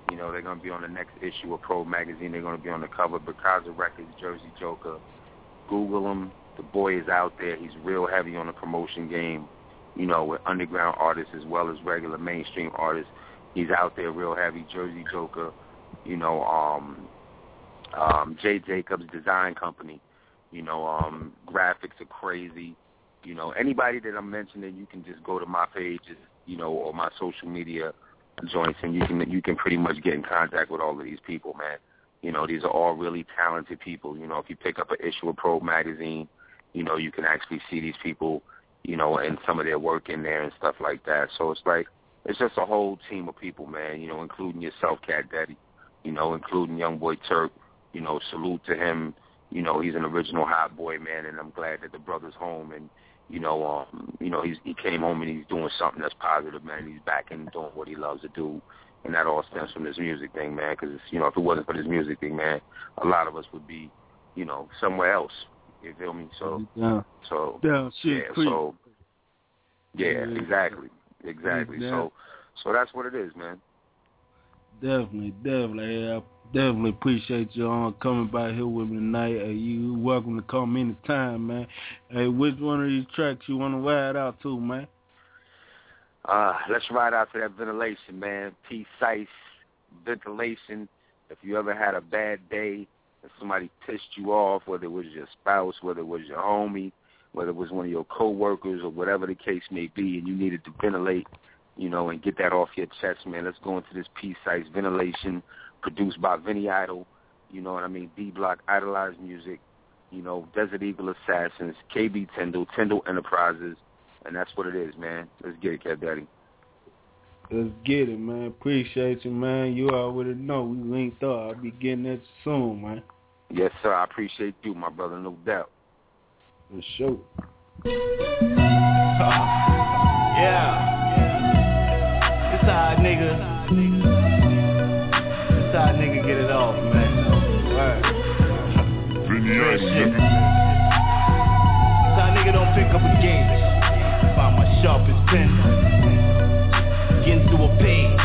You know, they're going to be on the next issue of Pro Magazine. They're going to be on the cover. Bekaza Records, Jersey Joker. Google him. The boy is out there. He's real heavy on the promotion game, you know, with underground artists as well as regular mainstream artists. He's out there real heavy. Jersey Joker, you know, Jay Jacobs Design Company. You know, graphics are crazy. You know, anybody that I'm mentioning, you can just go to my pages, you know, or my social media joints, and you can pretty much get in contact with all of these people, man. You know, these are all really talented people. You know, if you pick up an issue of Pro Magazine, you know, you can actually see these people, you know, and some of their work in there and stuff like that. So it's like, it's just a whole team of people, man, you know, including yourself, Cat Daddy, you know, including Young Boy Turk, you know, salute to him. You know, he's an original hot boy, man, and I'm glad that the brother's home. And, you know, he came home and he's doing something that's positive, man. He's back and doing what he loves to do. And that all stems from this music thing, man, because, you know, if it wasn't for this music thing, man, a lot of us would be, you know, somewhere else. You feel me? So, exactly. Yeah. So that's what it is, man. Definitely. I definitely appreciate you coming by here with me tonight. You welcome to come anytime, man. Hey, which one of these tracks you want to ride out to, man? Let's ride out to that Ventilation, man. P-Sice, Ventilation. If you ever had a bad day, if somebody pissed you off, whether it was your spouse, whether it was your homie, whether it was one of your co-workers or whatever the case may be, and you needed to ventilate, you know, and get that off your chest, man, let's go into this P-Sice, Ventilation, produced by Vinny Idol, you know what I mean, D-Block, Idolized Music, you know, Desert Eagle Assassins, KB Tyndall, Tyndall Enterprises, and that's what it is, man. Let's get it, Cat Daddy. Let's get it, man. Appreciate you, man. You already know we linked up. I'll be getting that soon, man. Yes, sir. I appreciate you, my brother, no doubt. For sure. Yeah. This how a nigga get it off, man. Right. Real shit. This how a nigga don't pick up a gauge. Find my sharpest pen. Getting through a page.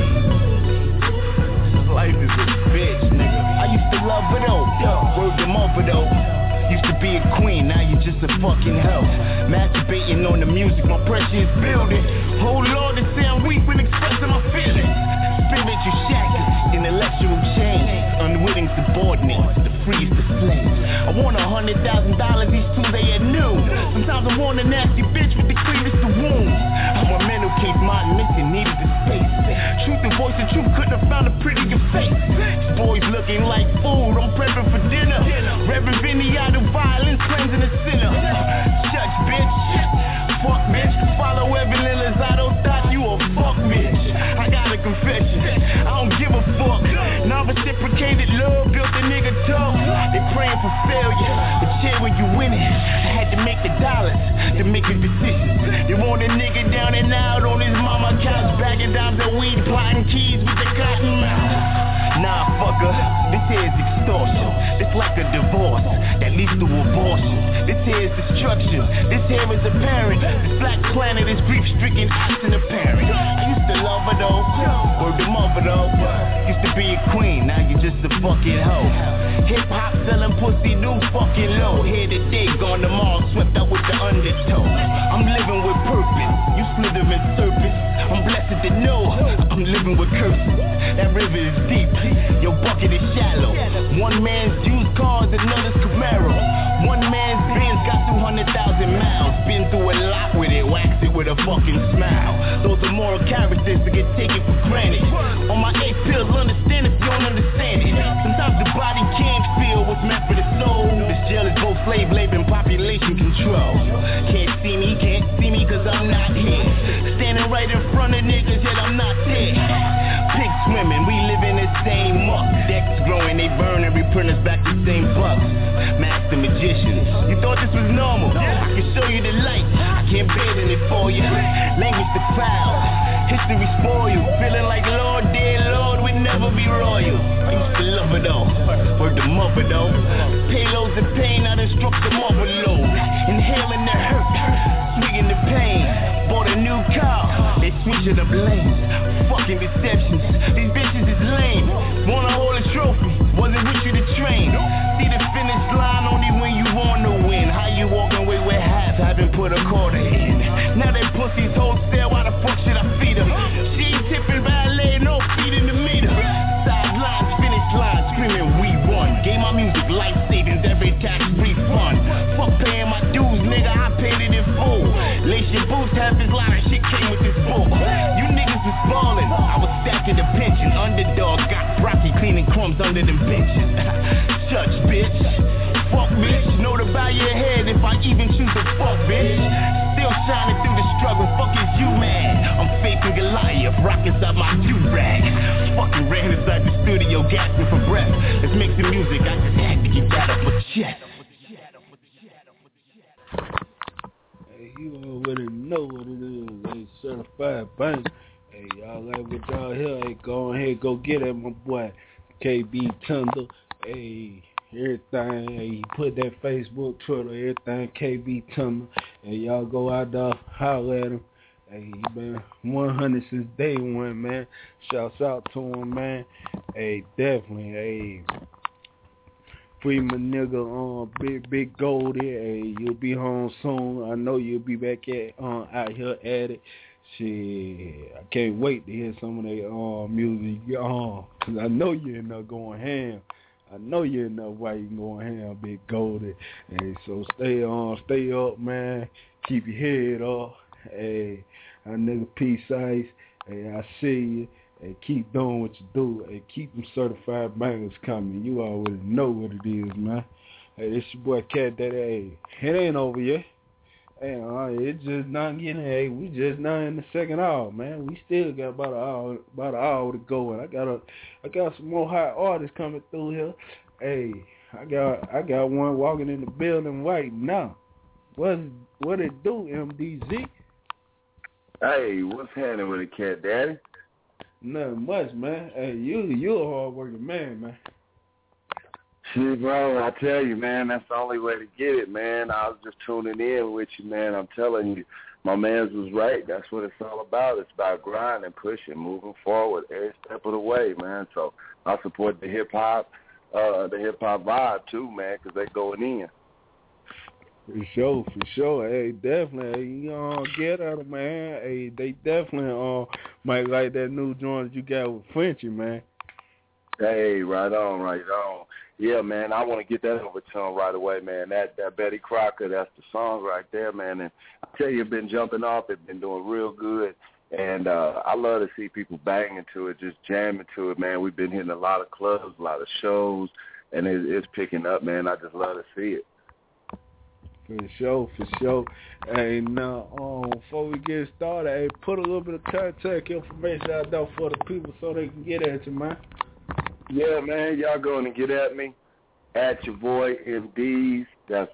Life is a bitch, nigga. I used to love it though. Word them up it though. Used to be a queen, now you just a fucking hoe. Masturbating on the music, my pressure is building. Oh Lord, they say I'm weak when expressing my feelings. Spiritual shackles, intellectual change. Unwitting subordinates, to freeze the slaves. I want $100,000, these two they are new. Sometimes I want a nasty bitch with the cleavage to wounds. I'm a mental case, my mission needed the space. Truth and voice of truth, couldn't have found a prettier face. These boys looking like food, I'm prepping for dinner. Reverend Vinny out of violence, cleansing the sinner. Shut bitch, fuck bitch. Follow Evelyn Lozado, thought you a fuck bitch. I got a confession, I don't give a fuck. Non-reciprocated love built a nigga tough. They praying for failure, but shit when you winning. I had to make the dollars to make a decision. You want a nigga down and out on his mama couch, bagging dimes and weed, plotting keys with the cotton mouth. Nah, fucker, this here is extortion. It's like a divorce that leads to abortion. This here is destruction. This here is apparent. This black planet is grief-stricken, absent a parent. I used to love her though, word the mother though. Used to be a queen, now you just a fucking hoe. Hip-hop selling pussy, new fucking low. Here today, gone tomorrow, swept out with the undertow. I'm living with purpose, you slithering serpents. I'm blessed to know I'm living with curses. That river is deep, your bucket is shallow. One man's used cars, another's Camaro. One man's Benz got 200,000 miles. Been through a lot with it, wax it with a fucking smile. Those are moral characters that get taken for granted. On my 8 pills, understand if you don't understand it. Sometimes the body can't feel what's meant for the soul. This jail is both slave labor and population control. Can't see me cause I'm not here. Standing right in front of niggas, yet I'm not there. Pig swimming, we live in the same muck. Decks growing, they burn and reprint us back the same bucks. Master magicians, you thought this was normal? I can show you the light, I can't bend it for you. Language the crowd, history spoiled. Feeling like Lord, dear Lord, we'd never be royal. I used to love it though, word the mother though. Payloads of pain, I done struck the mother load. Inhaling the hurt, swigging the pain. Bought a new car, they switching up lanes. Fucking deceptions, these bitches is lame. leaving crumbs under them benches. Shush, bitch. Fuck, bitch. Know to bow your head if I even choose to fuck, bitch. Still shining through the struggle. Fuck is you, man? I'm faking Goliath. Rockets out my do-rag. Fucking ran inside the studio, gasping for breath. Let's make some music. I just had to get that off my chest. Hey, you already know what it is. Hey, certified bank. Hey, y'all like what y'all here? Hey, go ahead, go get it, my boy. KB Thunder. Hey, everything. Hey, he put that Facebook, Twitter, everything. KB Thunder. Hey, y'all go out there, holler at him. Hey, he been 100 since day one, man. Shouts out to him, man. Hey, definitely. Hey, free my nigga, Big Goldie. Hey, you'll be home soon. I know you'll be back at out here at it. Shit, I can't wait to hear some of that music. Cause I know you end up going ham. I know you end up while you going ham, Big Goldie. Hey, so stay up, man. Keep your head up. Hey, our nigga Peace Ice. Hey, I see you. Hey, keep doing what you do. Hey, keep them certified bangers coming. You already know what it is, man. Hey, this your boy Cat Daddy. Hey, it ain't over yet. Hey, it's just not getting. Hey, we just not in the second hour, man. We still got about an hour to go, and I got some more hot artists coming through here. Hey, I got one walking in the building right now. What it do, MDZ? Hey, what's happening with it, Cat Daddy? Nothing much, man. Hey, you a hard-working man. Shit, bro, I tell you, man, that's the only way to get it, man. I was just tuning in with you, man. I'm telling you, my man's was right. That's what it's all about. It's about grinding, pushing, moving forward every step of the way, man. So I support the hip-hop vibe, too, man, because they going in. For sure. Hey, definitely. Hey, you get at them, man. Hey, they definitely might like that new joint that you got with Frenchie, man. Hey, right on. Yeah, man, I want to get that over to him right away, man. That Betty Crocker, that's the song right there, man. And I tell you, it's been jumping off. It's been doing real good. And I love to see people banging to it, just jamming to it, man. We've been hitting a lot of clubs, a lot of shows, and it's picking up, man. I just love to see it. For sure. Hey, now, before we get started, hey, put a little bit of contact information out there for the people so they can get at you, man. Yeah, man, y'all going to get at me at your boy MDZ. That's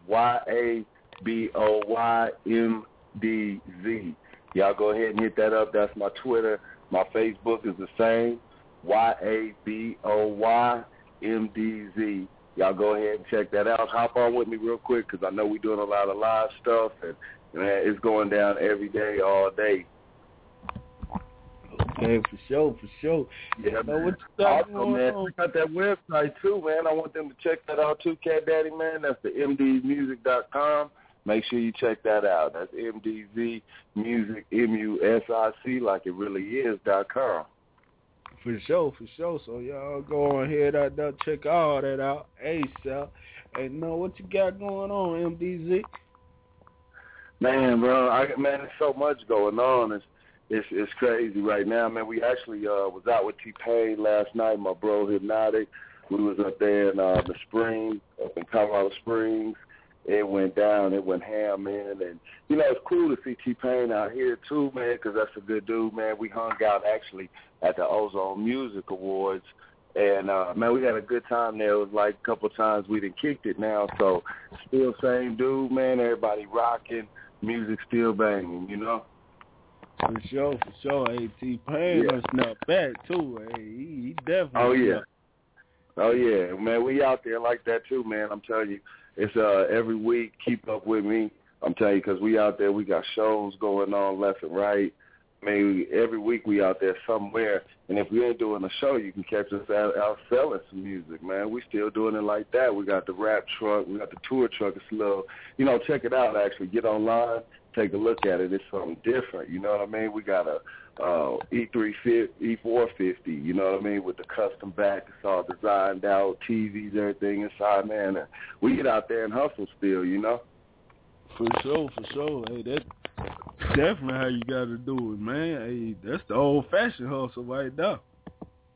YABOYMDZ. Y'all go ahead and hit that up. That's my Twitter. My Facebook is the same, YABOYMDZ. Y'all go ahead and check that out. Hop on with me real quick because I know we're doing a lot of live stuff, and man, it's going down every day, all day. Okay, for sure. Yeah, what you got also, man, check out that website, too, man. I want them to check that out, too, Cat Daddy, man. That's the MDZmusic.com. Make sure you check that out. That's MDZ Music, MUSIC, like it really is.com. For sure. So y'all go on ahead out there, check all that out. ASAP. Hey, know what you got going on, MDZ? Man, bro, there's so much going on. It's crazy right now, man. We actually was out with T-Pain last night, my bro Hypnotic. We was up there in the Springs, up in Colorado Springs. It went down. It went ham, man. And, you know, it's cool to see T-Pain out here, too, man, because that's a good dude, man. We hung out, actually, at the Ozone Music Awards. And, man, we had a good time there. It was like a couple times we done kicked it now. So, still same dude, man. Everybody rocking. Music still banging, you know? For sure. Hey, T-Pain done snapped back, too. Hey, he definitely. Oh, yeah. Man, we out there like that, too, man. I'm telling you. It's every week, keep up with me. I'm telling you, because we out there, we got shows going on left and right. Maybe every week we out there somewhere. And if we ain't doing a show, you can catch us out selling some music, man. We still doing it like that. We got the rap truck. We got the tour truck. It's a little, check it out, actually. Get online, take a look at it. It's something different, you know what I mean? We got a E450, you know what I mean, with the custom back. It's all designed out, TVs, everything inside, man. And we get out there and hustle still, you know? For sure. Hey, that's definitely how you got to do it, man. Hey, that's the old-fashioned hustle right there.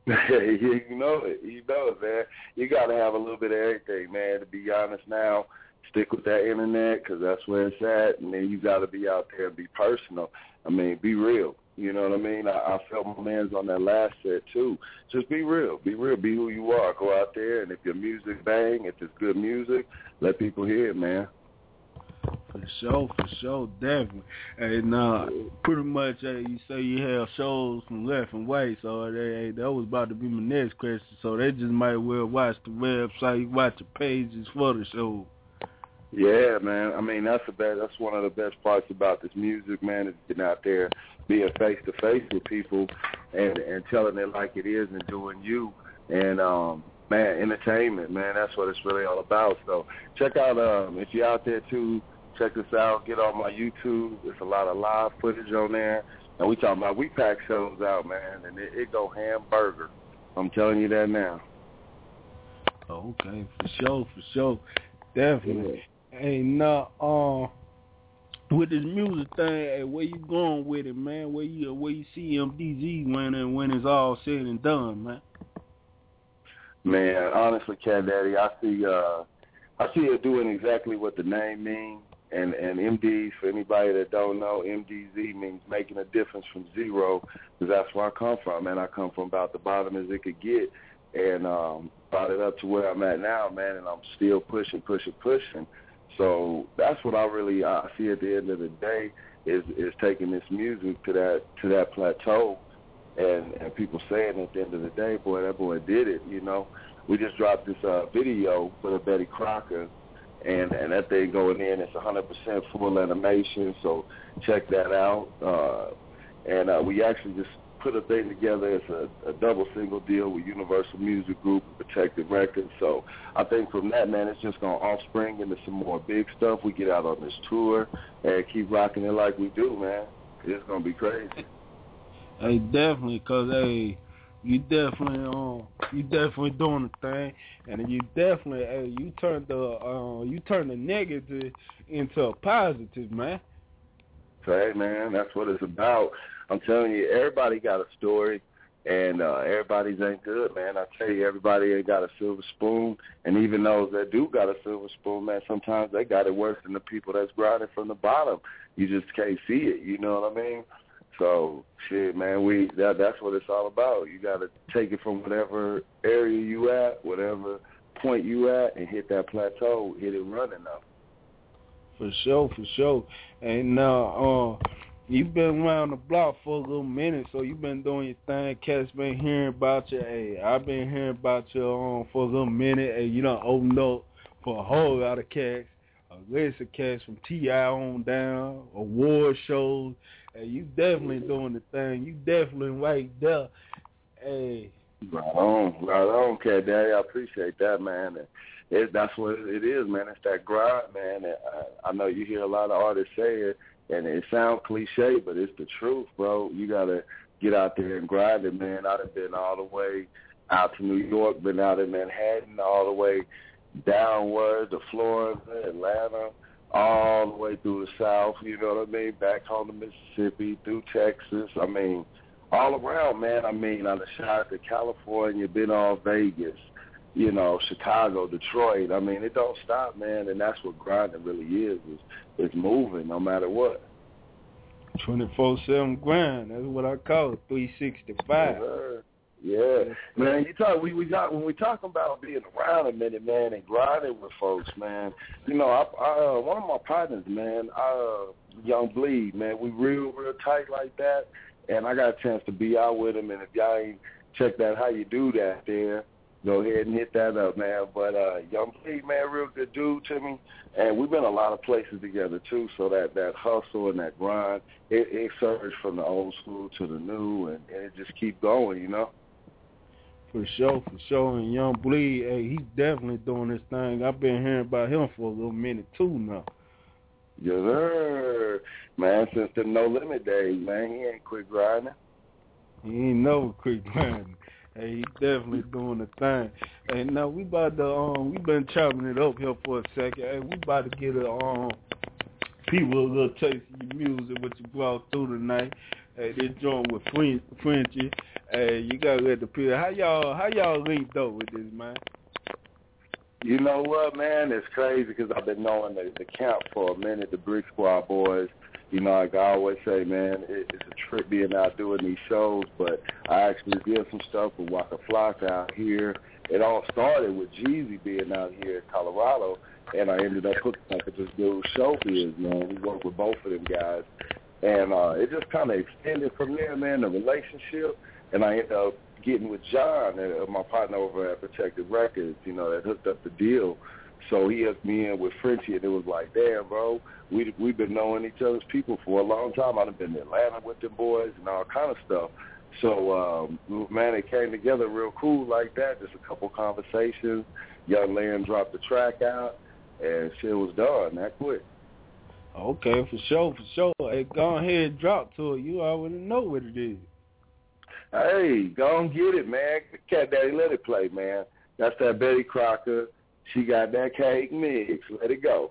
You know it, man. You got to have a little bit of everything, man, to be honest now. Stick with that internet because that's where it's at, and then you got to be out there and be personal. I mean, be real. You know what I mean? I felt my man's on that last set, too. Just be real. Be real. Be who you are. Go out there, and if your music bang, if it's good music, let people hear it, man. For sure, definitely. And pretty much, you say you have shows from left and right, so that was about to be my next question. So they just might well watch the website, watch the pages for the show. Yeah, man. I mean, that's one of the best parts about this music, man, is getting out there, being face-to-face with people and telling it like it is and doing you. And, man, entertainment, man, that's what it's really all about. So check out, if you're out there, too, check this out. Get on my YouTube. There's a lot of live footage on there. And we pack shows out, man, and it go hamburger. I'm telling you that now. Okay, for sure. Definitely. Hey, now, with this music thing, hey, where you going with it, man? Where you see MDZ when it's all said and done, man? Man, honestly, Cat Daddy, I see it doing exactly what the name means. And MD, for anybody that don't know, MDZ means making a difference from zero, because that's where I come from, man. I come from about the bottom as it could get, and brought it up to where I'm at now, man, and I'm still pushing. So that's what I see at the end of the day is taking this music to that plateau, and people saying at the end of the day, boy, that boy did it, you know. We just dropped this video for Betty Crocker, and that thing going in, it's 100% full animation, so check that out. And we actually just put a thing together. It's a double single deal with Universal Music Group and Protected Records. So I think from that, man, it's just going to offspring into some more big stuff. We get out on this tour and keep rocking it like we do, man. It's going to be crazy. Hey, definitely, because, hey, you definitely doing the thing, and you definitely, hey, you turned the negative into a positive, man. Hey, man, that's what it's about. I'm telling you, everybody got a story, and everybody's ain't good, man. I tell you, everybody ain't got a silver spoon, and even those that do got a silver spoon, man, sometimes they got it worse than the people that's grinding from the bottom. You just can't see it, you know what I mean? So, shit, man, that's what it's all about. You got to take it from whatever area you at, whatever point you at, and hit that plateau, hit it running up. For sure. And now, you've been around the block for a little minute, so you've been doing your thing. Cats been hearing about you. Hey, I've been hearing about you for a little minute. Hey, you done opened up for a whole lot of cats, a list of cats from T.I. on down, award shows. Hey, you definitely doing the thing. You definitely right there. Hey. Right on, Cat Daddy. I appreciate that, man. That's what it is, man. It's that grind, man. I know you hear a lot of artists say it, and it sounds cliche, but it's the truth, bro. You got to get out there and grind it, man. I done been all the way out to New York, been out in Manhattan, all the way downward to Florida, Atlanta, all the way through the South, you know what I mean, back home to Mississippi, through Texas. I mean, all around, man. I mean, I done shot to California, been all Vegas, you know, Chicago, Detroit. I mean, it don't stop, man, and that's what grinding really is moving no matter what. 24/7 grind. That's what I call it. 365. Yeah, man. When we talking about being around a minute, man, and grinding with folks, man. You know, I one of my partners, man, Young Bleed, man. We real tight like that, and I got a chance to be out with him. And if y'all ain't checked out how you do that there, go ahead and hit that up, man. But Young Bleed, man, real good dude to me. And we've been a lot of places together, too, so that hustle and that grind, it surged from the old school to the new, and it just keep going, you know? For sure. And Young Bleed, hey, he's definitely doing this thing. I've been hearing about him for a little minute, too, now. Yes, sir. Man, since the No Limit days, man, he ain't quit grinding. He ain't never quit grinding. Hey, he's definitely doing the thing. Hey, now we about to we been chopping it up here for a second. Hey, we about to get people a little taste of your music, what you brought through tonight. Hey, this joint with Frenchie. Hey, you gotta let the people. How y'all linked up with this, man? You know what, man? It's crazy because I've been knowing the camp for a minute, the Brick Squad boys. You know, like I always say, man, it's a trip being out doing these shows, but I actually did some stuff with Waka Flocka out here. It all started with Jeezy being out here in Colorado, and I ended up hooking up with this dude, Showbiz, man. We worked with both of them guys. And it just kind of extended from there, man, the relationship. And I ended up getting with John, my partner over at Protected Records, you know, that hooked up the deal. So he hooked me in with Frenchie, and it was like, damn, bro, we've been knowing each other's people for a long time. I've been in Atlanta with them boys and all kind of stuff. So, man, it came together real cool like that, just a couple conversations. Young Len dropped the track out, and shit was done that quick. Okay, for sure. Hey, go ahead and drop to it. You already know what it is. Hey, go and get it, man. Cat Daddy, let it play, man. That's that Betty Crocker. She got that cake mix. Let it go.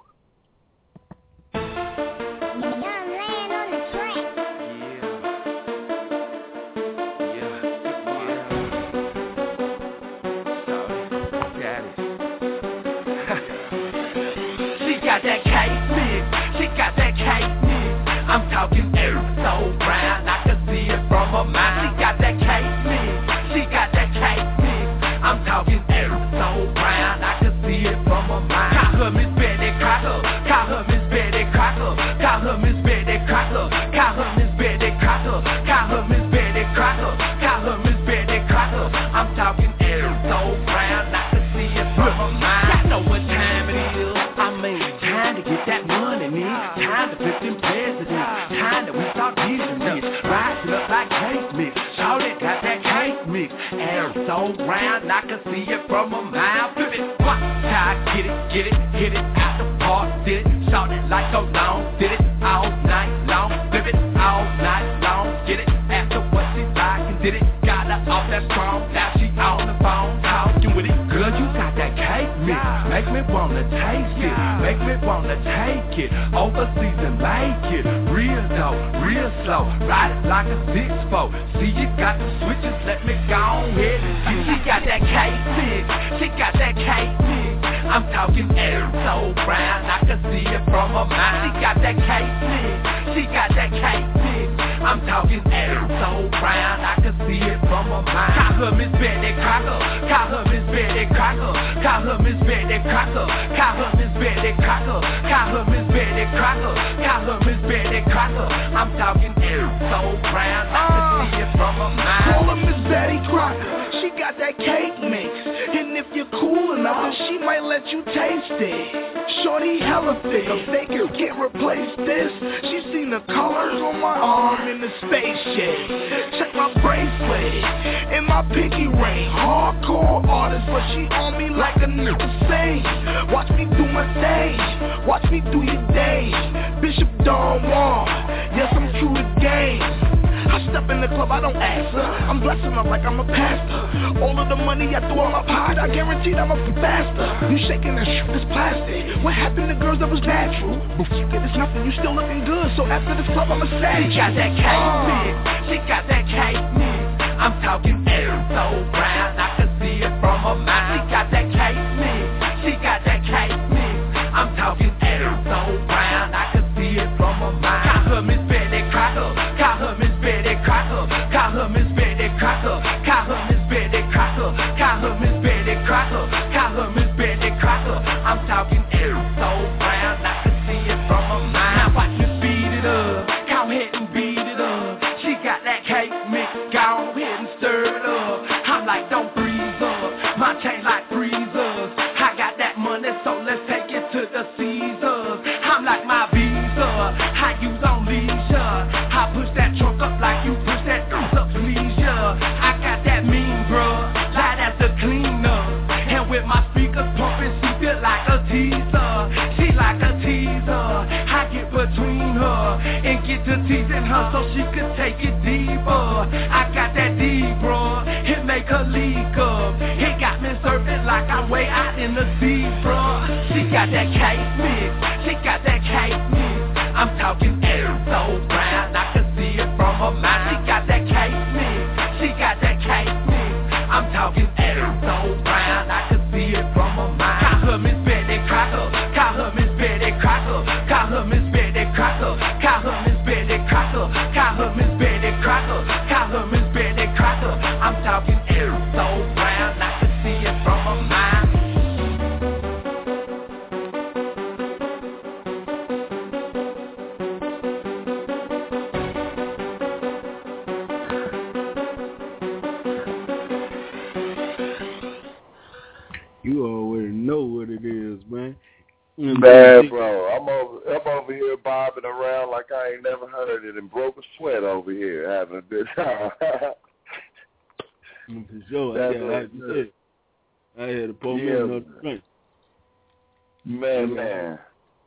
I'm talking air so brown, I can see it from her mind. She got that cake mix, she got that cake mix. I'm talking air so brown, I can see it from her mind. Call her Miss Betty Crocker, call her Miss Betty Crocker, call her Miss Betty Crocker, call her Miss Betty Crocker, call her Miss Betty Crocker, call her Miss Betty Crocker. I'm talking air so brown, I can see it from her mind. I know what time it is, I mean time to get that money, nigga. Time to flip them presidents. Time that we start getting rich. Rising up like cake mix. Shawty got that cake mix. Air so round, I can see it from a mile. Flip it, what? Time, get it, hit it out the park. Did it, shawty like so long. Did it all night long. Flip it all night long. Get it after what she like. Did it, got her off that strong. Now she on the phone talking with it. Girl, you got that cake mix. Make me wanna taste it. Make me wanna take it overseas and make it real though, real slow. Ride it like a 6-4. See you got the switches, let me go ahead and get. She got that cake mix. She got that cake mix. I'm talking air so brown, I can see it from her mind. She got that cake mix. She got that cake mix. I'm talking air so brown, I can see it from her mind. Call her Miss Betty Crocker, call her Miss Betty Crocker, call her Miss Betty Crocker, call her Miss Betty Crocker, call her Miss Betty Crocker, call her Miss Betty Crocker. I'm talking air so brown, I can see it from her mind. Call her Miss Betty Crocker, she got that cake mix. And if you're cool enough, then she might let you taste it. Shorty hella thick, a faker can't replace this. She's seen the colors on my arm in the spaceship. Check my bracelet and my pinky ring. Hardcore artist, but she on me like a nigga sing. Watch me do my thing, watch me do your day. Bishop Don Juan, yes I'm true to game. I step in the club, I don't ask her. I'm blessing her like I'm a pastor. All of the money I threw on my pot, I guaranteed I'm a faster. You shaking that shit, this plastic. What happened to girls that was natural? Before you get this nothing, you still looking good. So after this club, I'ma say she got that cake mix. She got that cake mix. I'm talking air so brown, I can see it from her mind. She got that cake mix. She got that cake mix. I'm talking air so brown, I can see it from her mind. Call her Miss Betty Crocker, call her Miss Betty Crocker, call her Miss Betty Crocker, call her Miss Betty Crocker, call her Miss Betty Crocker, call her Miss Betty Crocker. I'm talking air so brown, I can see it from her mind. Now watch me speed it up, go ahead and beat it up. She got that cake mix, go ahead and stir it up. I'm like, don't freeze up, my chain like freezers. I got that money, so let's take it to the Caesars. I'm like my visa, I use on leisure. I push that trunk up like you push that up leisure. I got that mean, bruh, light as the cleaner. And with my speakers pumping, she feel like a teaser. She like a teaser. I get between her and get to teasing her so she could take it deeper. I got that D, bruh, it make her leak up. It got me surfing like I'm way out in the sea, bruh. She got that cake mix. She got that cake mix. I'm talking air so brown, I can see it from her mind. You already know what it is, man. Man, bro, I'm over here bobbing around like I ain't never heard it and broke a sweat over here having a good time. For sure. I had to pull me another drink. Man.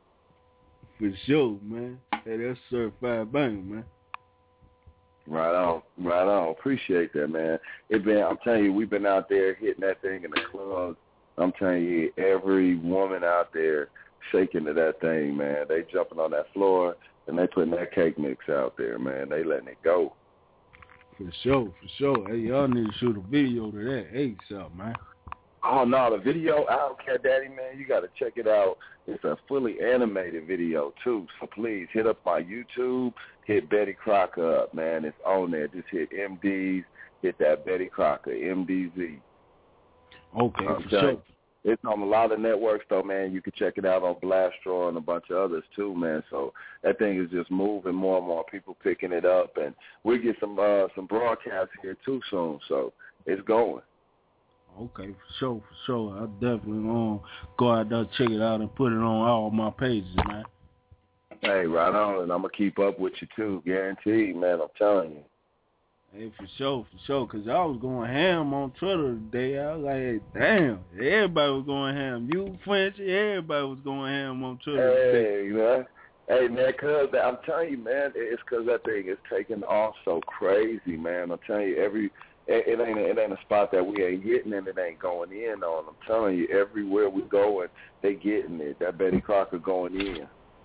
For sure, man. Hey, that's certified banger, man. Right on. Appreciate that, man. I'm telling you, we've been out there hitting that thing in the club. I'm telling you, every woman out there shaking to that thing, man. They jumping on that floor and they putting that cake mix out there, man. They letting it go. For sure. Hey, y'all need to shoot a video to that ASAP, man. Oh, no, the video out, Cat Daddy, man, you got to check it out. It's a fully animated video, too. So please hit up my YouTube, hit Betty Crocker up, man. It's on there. Just hit MDs, hit that Betty Crocker, MDZ. Okay, for sure. It's on a lot of networks, though, man. You can check it out on Blastro and a bunch of others, too, man. So that thing is just moving, more and more people picking it up. And we get some broadcasts here, too, soon. So it's going. Okay, for sure. I definitely going to go out there, check it out, and put it on all my pages, man. Hey, right on. And I'm going to keep up with you, too. Guaranteed, man. I'm telling you. Hey, for sure, because I was going ham on Twitter today. I was like, hey, damn, everybody was going ham. You, Frenchie, everybody was going ham on Twitter today. Hey, man, cuz I'm telling you, man, it's because that thing is taking off so crazy, man. I'm telling you, it ain't a spot that we ain't hitting and it ain't going in on. I'm telling you, everywhere we go and they getting it. That Betty Crocker going in.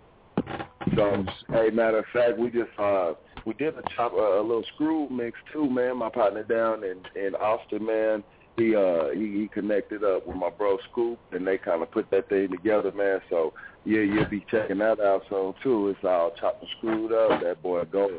So, hey, matter of fact, we did a little screw mix too, man. My partner down in Austin, man, he connected up with my bro Scoop, and they kind of put that thing together, man. So yeah, you'll be checking that out soon too. It's all chopped and screwed up. That boy going.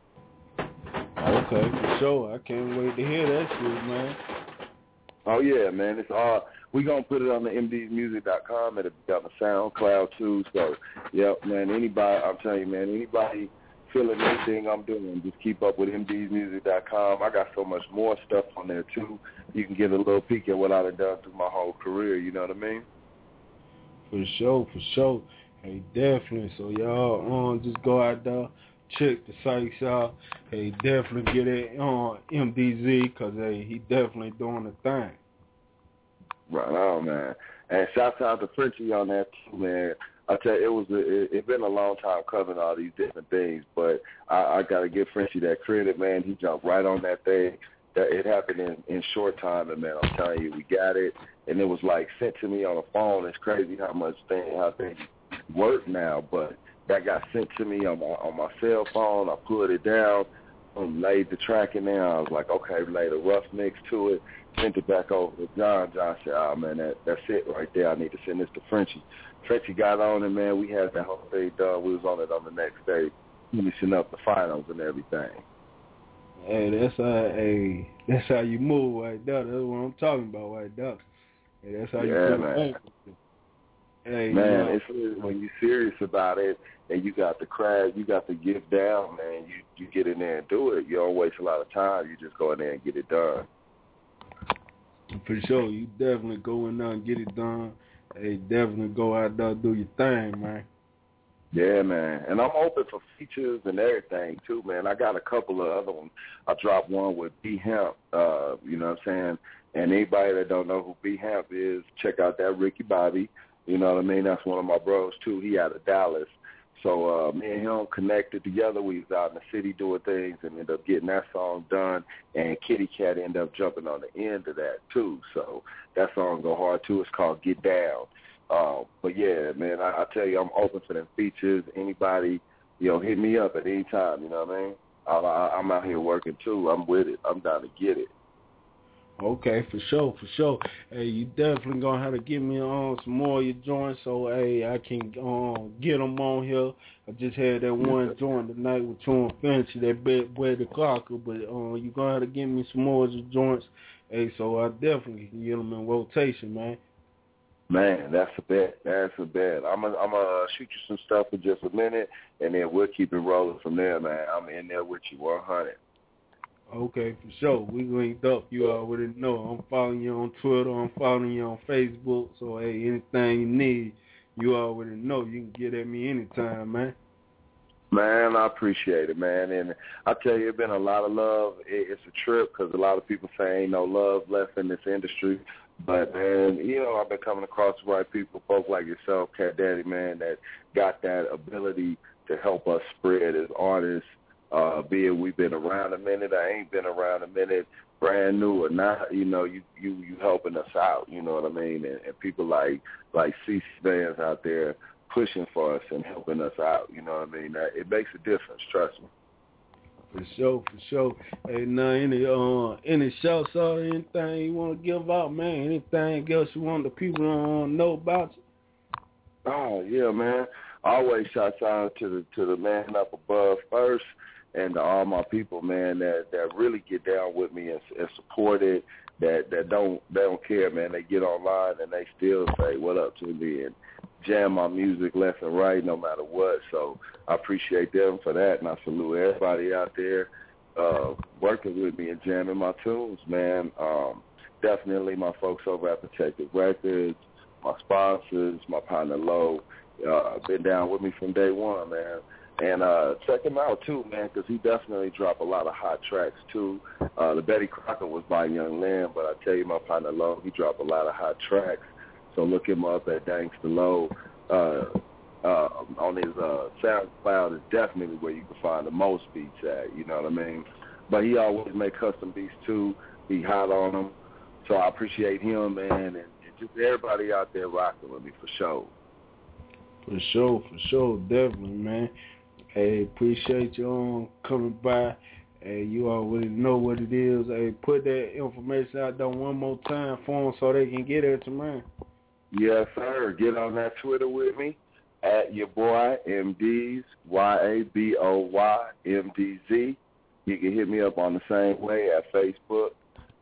Okay, for sure. I can't wait to hear that shit, man. Oh yeah, man. It's all. We gonna put it on the mdsmusic.com. It'll be on the SoundCloud too. So, yep, man. Anybody, I'm telling you, man. Anybody feeling anything I'm doing, just keep up with mdsmusic.com. I got so much more stuff on there too. You can get a little peek at what I've done through my whole career. You know what I mean? For sure. Hey, definitely. So y'all, just go out there, check the sites out. Hey, definitely get it on MDZ because hey, he definitely doing the thing. Right on, man. And shout out to Frenchie on that too, man. I tell you, it's been a long time covering all these different things, but I got to give Frenchie that credit, man. He jumped right on that thing. It happened in short time, and man, I'm telling you, we got it, and it was like sent to me on the phone. It's crazy how things work now, but that got sent to me on my cell phone. I pulled it down, laid the track in there. I was like, okay, laid a rough mix to it. Sent it back over to John. John said, oh, man, that's it right there. I need to send this to Frenchie. Frenchie got on it, man. We had that whole thing done. We was on it on the next day, finishing up the finals and everything. Hey, that's how you move right there. That's what I'm talking about right there. Hey, that's how you move. Man. Hey, man, it's when you're serious about it and you got the crowd, you got to get down, man. You get in there and do it. You don't waste a lot of time. You just go in there and get it done. For sure. You definitely go in there and get it done. Hey, definitely go out there and do your thing, man. Yeah, man. And I'm open for features and everything, too, man. I got a couple of other ones. I dropped one with B Hemp, you know what I'm saying? And anybody that don't know who B Hemp is, check out that Ricky Bobby. You know what I mean? That's one of my bros, too. He out of Dallas. So me and him connected together. We was out in the city doing things and ended up getting that song done. And Kitty Cat ended up jumping on the end of that, too. So that song go hard, too. It's called Get Down. But, yeah, man, I tell you, I'm open for them features. Anybody, hit me up at any time, you know what I mean? I'm out here working, too. I'm with it. I'm down to get it. Okay, for sure. Hey, you definitely going to have to give me some more of your joints so, hey, I can get them on here. I just had that one joint tonight with Tune Fancy, that Betty Crocker, but you're going to have to give me some more of your joints. Hey, so I definitely can get them in rotation, man. Man, that's a bet. I'm gonna shoot you some stuff for just a minute, and then we'll keep it rolling from there, man. I'm in there with you 100. Okay, for sure. We linked up. You already know. I'm following you on Twitter. I'm following you on Facebook. So, hey, anything you need, you already know. You can get at me anytime, man. Man, I appreciate it, man. And I tell you, it's been a lot of love. It's a trip because a lot of people say ain't no love left in this industry. But, man, you know, I've been coming across the right people, folks like yourself, Cat Daddy, man, that got that ability to help us spread as artists, be it we've been around a minute, I ain't been around a minute, brand new or not, you know, you helping us out, you know what I mean? And people like CC Vans out there pushing for us and helping us out, you know what I mean? It makes a difference, trust me. For sure. Hey, now, any shouts out or anything you want to give out, man? Anything else you want the people to know about you? Oh, yeah, man. Always shouts out to the man up above first, and to all my people, man, that really get down with me and support it, that don't care, man. They get online and they still say what up to me and jam my music left and right no matter what. So I appreciate them for that, and I salute everybody out there working with me and jamming my tunes, man. Definitely my folks over at Protective Records, my sponsors, my partner Low, been down with me from day one, man. And check him out, too, man, because he definitely dropped a lot of hot tracks, too. The Betty Crocker was by Young Lamb, but I tell you, my partner Low, he dropped a lot of hot tracks. So look him up at Gangsta Low. On his SoundCloud is definitely where you can find the most beats at, you know what I mean? But he always make custom beats, too. He hot on them. So I appreciate him, man, and just everybody out there rocking with me for sure. For sure, definitely, man. Hey, appreciate you coming by. Hey, you already know what it is. Hey, put that information out there one more time for them so they can get it to man. Yes, sir. Get on that Twitter with me at your boy MDs, YABOY MDZ. You can hit me up on the same way at Facebook,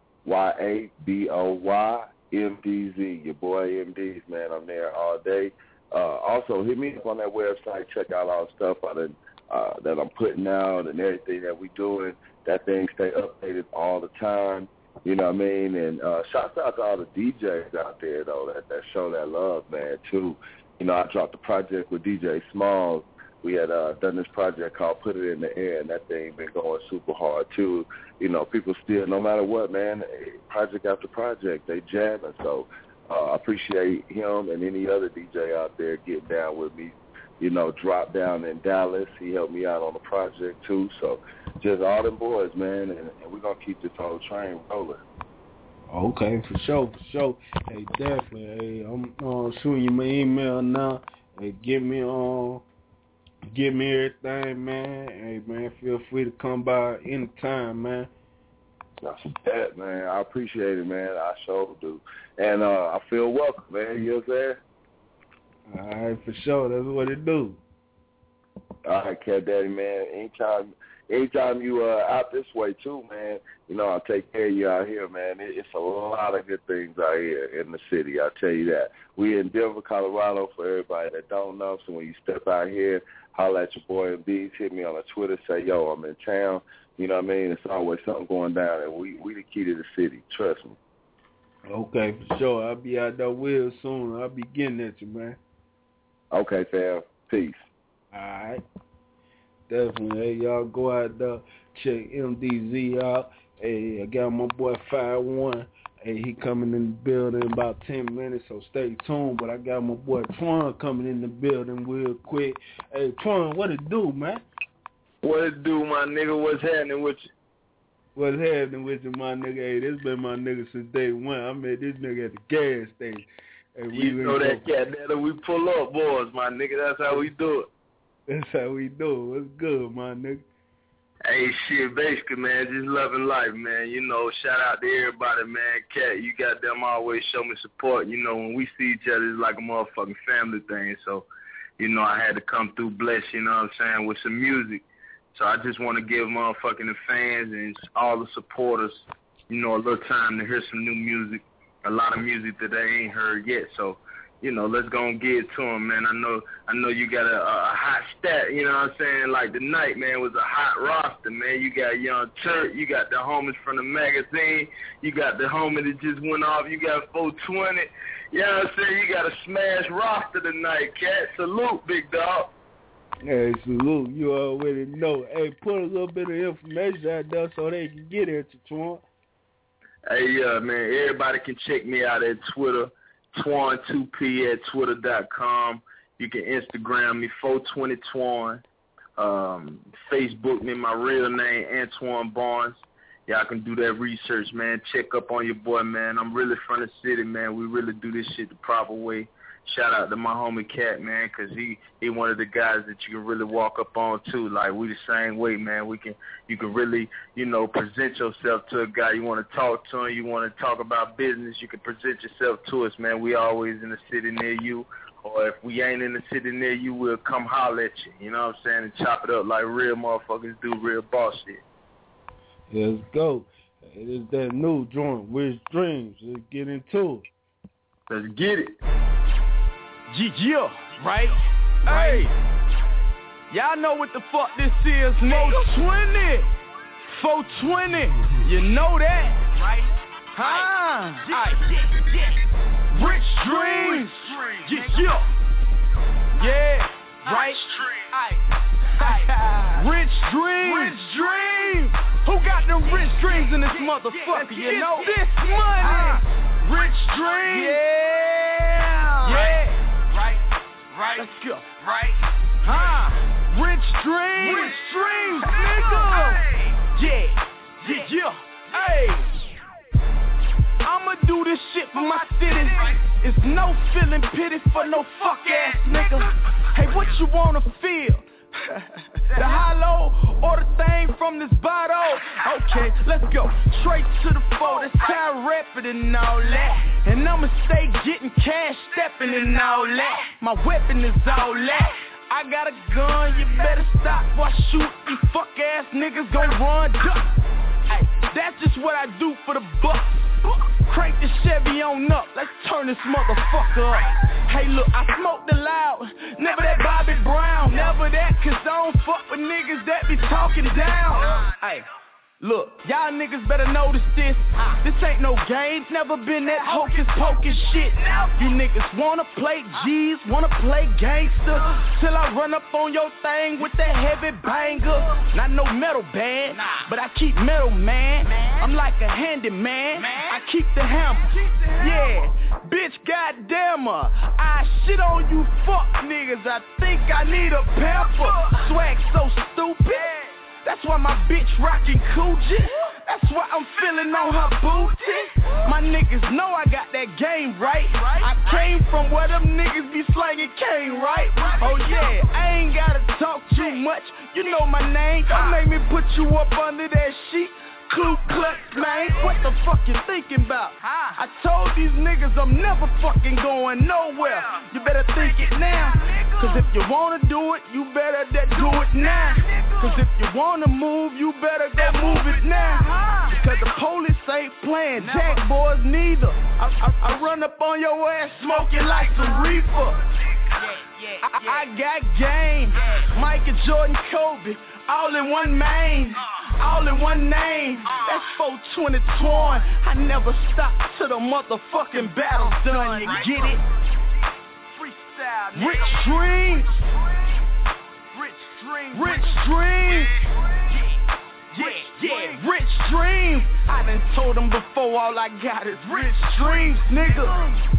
YABOY MDZ. Your boy MDs, man. I'm there all day. Also, hit me up on that website. Check out all the stuff that I'm putting out and everything that we doing. That thing stay updated all the time. You know what I mean? And shouts out to all the DJs out there, though, that show that love, man, too. You know, I dropped a project with DJ Smalls. We had done this project called Put It in the Air, and that thing been going super hard, too. You know, people still, no matter what, man, project after project, they jamming. So I appreciate him and any other DJ out there getting down with me. You know, Drop Down in Dallas. He helped me out on the project, too. So just all them boys, man, and we're going to keep this whole train rolling. Okay, for sure. Hey, definitely. Hey, I'm shooting you my email now. Hey, give me everything, man. Hey, man, feel free to come by anytime, man. That's that, man. I appreciate it, man. I sure do. And I feel welcome, man. You know what I'm saying? All right, for sure. That's what it do. All right, Cat Daddy, man. Anytime you out this way, too, man, you know, I'll take care of you out here, man. It's a lot of good things out here in the city, I'll tell you that. We in Denver, Colorado, for everybody that don't know. So when you step out here, holler at your boy and B's, hit me on the Twitter, say, yo, I'm in town. You know what I mean? It's always something going down, and we the key to the city. Trust me. Okay, for sure. I'll be out there real soon. I'll be getting at you, man. Okay, fam. Peace. All right. Definitely. Hey, y'all go out there, check MDZ out. Hey, I got my boy 5-1. Hey, he coming in the building in about 10 minutes, so stay tuned. But I got my boy Twan coming in the building real quick. Hey, Twan, what it do, man? What it do, my nigga? What's happening with you? What's happening with you, my nigga? Hey, this been my nigga since day one. I met this nigga at the gas station. Hey, you know that cat that we pull up, boys, my nigga. That's how we do it. That's how we do it. What's good, my nigga? Hey, shit, basically, man, just loving life, man. You know, shout out to everybody, man. Cat, you got them always show me support. You know, when we see each other, it's like a motherfucking family thing. So, you know, I had to come through blessed, you know what I'm saying, with some music. So I just want to give motherfucking the fans and all the supporters, you know, a little time to hear some new music, a lot of music that they ain't heard yet. So, let's go and get it to him, man. I know you got a hot stat, you know what I'm saying? Like tonight, man, was a hot roster, man. You got Young Turk, you got the homies from the magazine, you got the homie that just went off, you got 420. You know what I'm saying? You got a smash roster tonight, cat. Salute, big dog. Hey, salute. You already know. Hey, put a little bit of information out there so they can get it to Twan. Hey, man, everybody can check me out at Twitter, Twan2P at twitter.com. You can Instagram me, 420Twan. Facebook me, my real name, Antoine Barnes. Y'all can do that research, man. Check up on your boy, man. I'm really from the city, man. We really do this shit the proper way. Shout out to my homie Cat, man, because he one of the guys that you can really walk up on, too. Like, we the same way, man. You can really, present yourself to a guy. You want to talk to him. You want to talk about business. You can present yourself to us, man. We always in the city near you. Or if we ain't in the city near you, we'll come holler at you. You know what I'm saying? And chop it up like real motherfuckers do real boss shit. Let's go. It is that new joint, Wish Dreams. Let's get into it. Let's get it. Yeah, right? Hey, y'all know what the fuck this is, nigga. 420, you know that, right? Huh? Rich Dreams, yeah, right? Rich Dreams, who got them rich dreams in this motherfucker, you know? This money, Rich Dreams, yeah. Right. Let's go. Right. Rich dreams, nigga. Yeah. Hey. I'ma do this shit for my city. It's no feeling pity for no fuck ass nigga. Hey, what you wanna feel? The hollow or the thing from this bottle? Okay, let's go. Straight to the foe, that's how rapping and all that. And I'ma stay getting cash, stepping and all that. My weapon is all that. I got a gun, you better stop or I shoot. These fuck ass niggas gon' run duck. Ay, that's just what I do for the bucks. Crank the Chevy on up, let's turn this motherfucker up. Hey look, I smoke the loud, never that Bobby Brown. Never that, cause I don't fuck with niggas that be talking down. Hey, look, y'all niggas better notice this. This ain't no game, never been that hocus pocus shit. You niggas wanna play G's, wanna play gangster, till I run up on your thing with that heavy banger. Not no metal band, but I keep metal, man. I'm like a handyman, I keep the hammer. Yeah, bitch, goddamn her, I shit on you fuck niggas. I think I need a pamper. Swag so stupid. That's why my bitch rockin' Coochie. That's why I'm feeling on her booty. My niggas know I got that game right. I came from where them niggas be slanging cane, right? Oh yeah, I ain't gotta talk too much. You know my name. Don't make me put you up under that sheet. Ku Klux Klan, what the fuck you thinking about? I told these niggas I'm never fucking going nowhere. You better think it now. Cause if you wanna do it, you better do it now. Cause if you wanna move, you better go move it now. Because the police ain't playing, jack boys neither. I run up on your ass smoking like some reefer. I got game, Michael Jordan, Kobe, all in one main, all in one name. That's 420 Twan. I never stop till the motherfucking battle's done. You get it? Rich dreams, rich dreams. Yeah, rich dreams. I done told them before, all I got is rich dreams, nigga.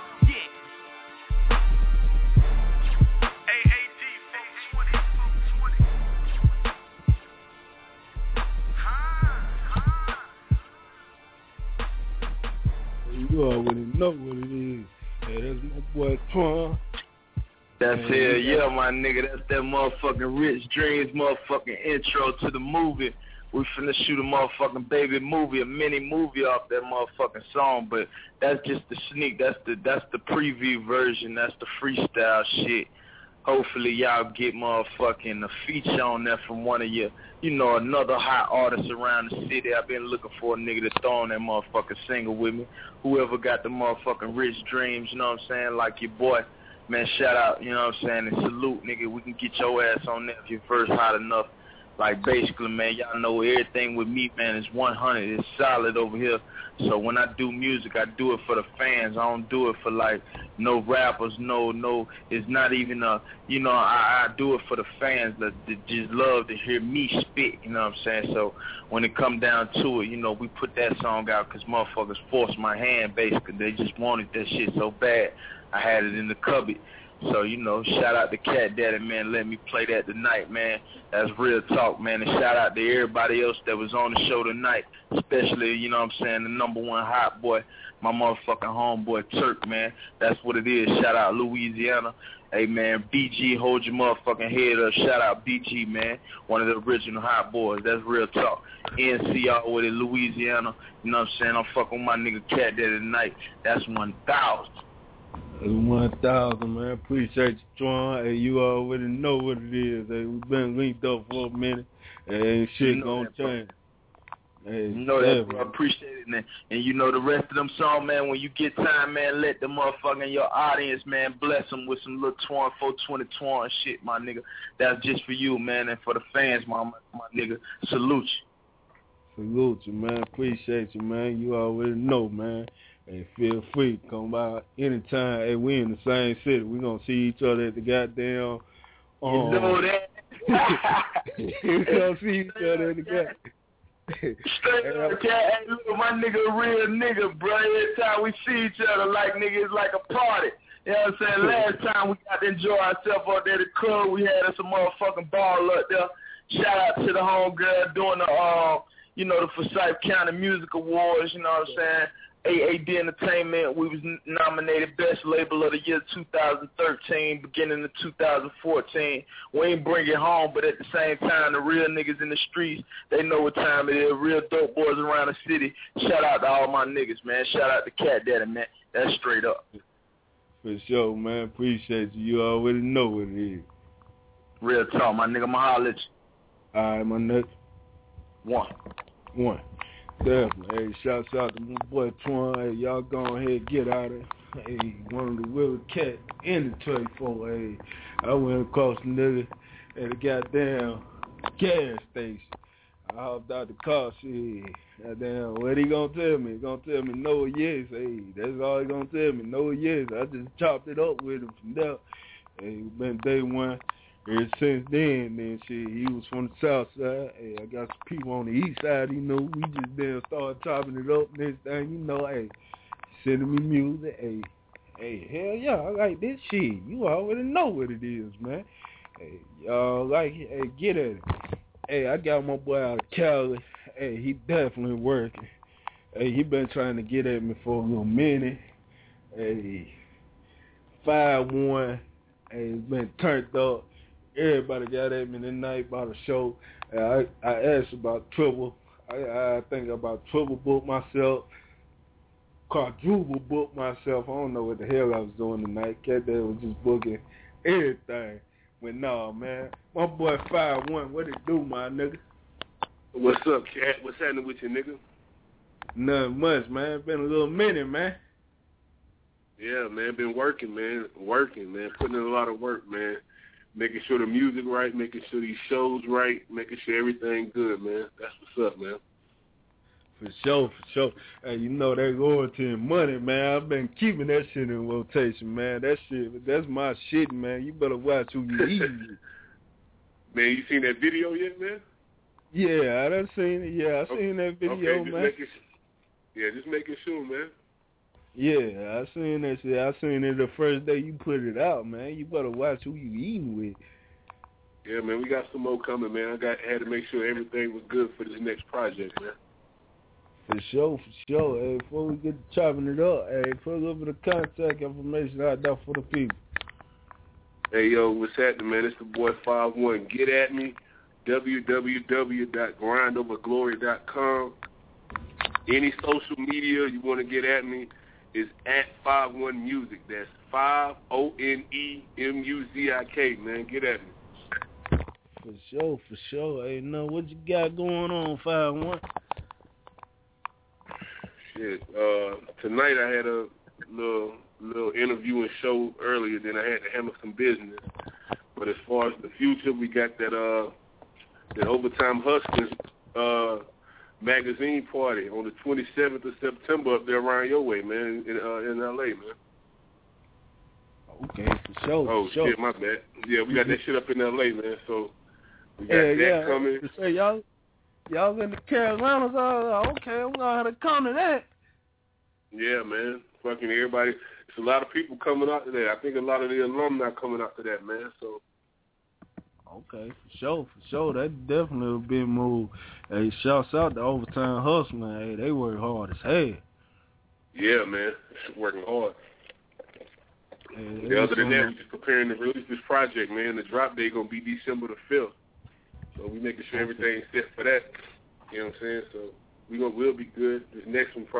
You already know what it is. Hey, that's my boy Twan. That's it, yeah, my nigga. That's that motherfucking Rich Dreams motherfucking intro to the movie. We finna shoot a motherfucking baby movie, a mini movie off that motherfucking song, but that's just the sneak. That's the preview version. That's the freestyle shit. hopefully y'all get motherfucking a feature on there from one of your, another hot artist around the city. I've been looking for a nigga to throw on that motherfucking single with me. Whoever got the motherfucking rich dreams, you know what I'm saying, like your boy. Man, shout out, you know what I'm saying, and salute, nigga. We can get your ass on there if your verse hot enough. Like, basically, man, y'all know everything with me, man, is 100. It's solid over here. So when I do music, I do it for the fans. I don't do it for, like, no rappers, no. It's not even I do it for the fans that just love to hear me spit, you know what I'm saying? So when it come down to it, we put that song out because motherfuckers forced my hand, basically. They just wanted that shit so bad. I had it in the cupboard. So, shout out to Cat Daddy, man. Let me play that tonight, man. That's real talk, man. And shout out to everybody else that was on the show tonight, especially, you know what I'm saying, the number one hot boy, my motherfucking homeboy Turk, man. That's what it is. Shout out Louisiana. Hey, man, BG, hold your motherfucking head up. Shout out BG, man. One of the original hot boys. That's real talk. NCR with it, Louisiana. You know what I'm saying? I'm fucking with my nigga Cat Daddy tonight. That's 1,000. That's 1,000, man. Appreciate you, Twan. Hey, you already know what it is. Hey, we've been linked up for a minute. Hey, shit gonna change. Hey, that, bro. Appreciate it, and the rest of them songs, man, when you get time, man, let the motherfucking your audience, man, bless them with some little Twan 420 Twan shit, my nigga. That's just for you, man, and for the fans, my nigga. Salute you. Salute you, man. Appreciate you, man. You already know, man. Hey, feel free to come by anytime. Hey, we in the same city. We gonna see each other at the goddamn. You know that. We gonna see each other at the goddamn. Straight up, Cat. Hey, look, my nigga, a real nigga, bro. Every time we see each other, like, nigga, it's like a party. You know what I'm saying? Last time we got to enjoy ourselves out there at the club, we had us a motherfucking ball up there. Shout out to the homegirl doing the Forsyth County Music Awards, you know what I'm saying? AAD Entertainment, we was nominated Best Label of the Year 2013, beginning of 2014. We ain't bring it home, but at the same time, the real niggas in the streets, they know what time it is. Real dope boys around the city. Shout out to all my niggas, man. Shout out to Cat Daddy, man. That's straight up. For sure, man. Appreciate you. You already know what it is. Real talk, my nigga. I'ma holler at you. All right, my nigga. One. Definitely. Hey, shouts out to my boy Twan. Hey, y'all go ahead, get out of it. Hey, one of the Willie Cat in the 24. Hey, I went across the nigga at the goddamn gas station. I hopped out the car, shit. Goddamn, what he gonna tell me? He gonna tell me no or yes. Hey, that's all he gonna tell me, no or yes. I just chopped it up with him from there. Hey, been day one. Ever since then, shit, he was from the south side. Hey, I got some people on the east side, we just then started chopping it up. Next thing hey, sending me music. Hey, hell yeah, I like this shit. You already know what it is, man. Hey, y'all like it. Hey, get at it. Hey, I got my boy out of Cali. Hey, he definitely working. Hey, he been trying to get at me for a little minute. Hey, 5'1". Hey, it's been turned up. Everybody got at me tonight about the show. I asked about Trouble. I think about Trouble booked myself. Quadruple booked myself. I don't know what the hell I was doing tonight. Cat Dad was just booking everything. But nah, man. My boy 5'1", what it do, my nigga? What's up, Cat? What's happening with you, nigga? Nothing much, man. Been a little minute, man. Yeah, man. Been working, man. Putting in a lot of work, man. Making sure the music right, making sure these shows right, making sure everything good, man. That's what's up, man. For sure. Hey, you know that royalty and money, man. I've been keeping that shit in rotation, man. That's my shit, man. You better watch who you eat. Man, you seen that video yet, man? Yeah, I done seen it. Yeah, I seen that video, okay, man. Just making sure, man. Yeah, I seen that shit. I seen it the first day you put it out, man. You better watch who you eating with. Yeah, man, we got some more coming, man. Had to make sure everything was good for this next project, man. For sure. Hey, before we get to chopping it up, hey, put a little bit of contact information out there for the people. Hey, yo, what's happening, man? It's the boy 5'1". Get at me, www.grindoverglory.com. Any social media you want to get at me, is at 51 Music. That's 5ONEMUZIK, man. Get at me. For sure. Hey, no, what you got going on, 51? Shit. Tonight I had a little interview and show earlier. Then I had to handle some business. But as far as the future, we got that Overtime Hustlers magazine party on the 27th of September up there around your way, man, in L.A., man. Okay, for sure. Oh, for sure. Shit, my bad. Yeah, we got that shit up in L.A., man, so we got that coming. So y'all in the Carolinas, okay, I'm going to have to come to that. Yeah, man. Fucking everybody. It's a lot of people coming out to that. I think a lot of the alumni coming out to that, man, so. Okay, for sure. That definitely a big move. Hey, shouts out to Overtime Hustle, man. Hey, they work hard as hell. Yeah, man. Working hard. Hey, other than that, we're just preparing to release this project, man. The drop date going to be December the 5th. So we making sure everything's set for that. You know what I'm saying? So we'll be good. This next one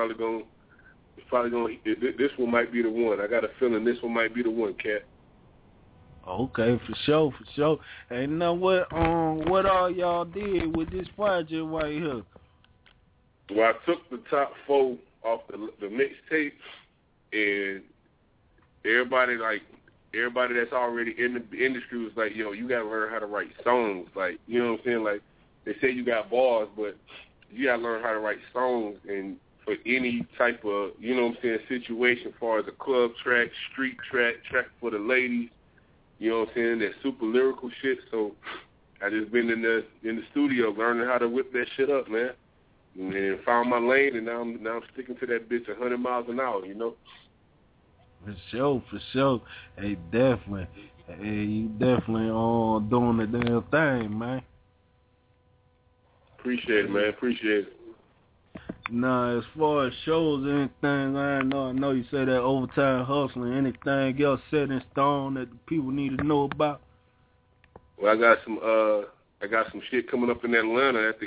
this one might be the one. I got a feeling this one might be the one, Cat. Okay, for sure. Hey, now what all y'all did with this project right here? Well, I took the top 4 off the mixtape, and everybody that's already in the industry was like, yo, you gotta learn how to write songs. Like, you know what I'm saying? Like, they say you got bars, but you gotta learn how to write songs, and for any type of, you know what I'm saying, situation, as far as a club track, street track for the ladies. You know what I'm saying? That super lyrical shit. So I just been in the studio learning how to whip that shit up, man. And then found my lane, and now I'm sticking to that bitch 100 miles an hour, you know? For sure. Hey, definitely. Hey, you definitely doing the damn thing, man. Appreciate it, man. Appreciate it. Nah, as far as shows and anything, I know you say that Overtime Hustling. Anything else set in stone that the people need to know about? Well, I got some shit coming up in Atlanta at the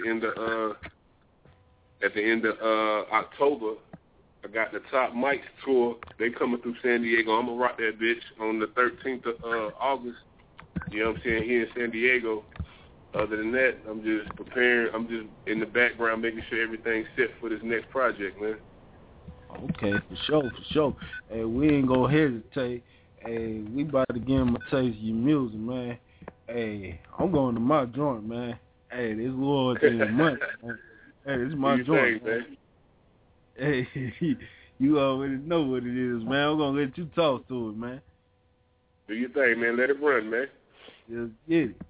end of October. I got the Top Mics tour. They coming through San Diego. I'm gonna rock that bitch on the 13th of August. You know what I'm saying? Here in San Diego. Other than that, I'm just preparing. I'm just in the background making sure everything's set for this next project, man. Okay, for sure. Hey, we ain't gonna hesitate. Hey, we about to give him a taste of your music, man. Hey, I'm going to my joint, man. Hey, this loyalty is money, man. Hey, this is my joint, man. Hey, you already know what it is, man. I'm gonna let you talk to it, man. Do your thing, man. Let it run, man. Just get it.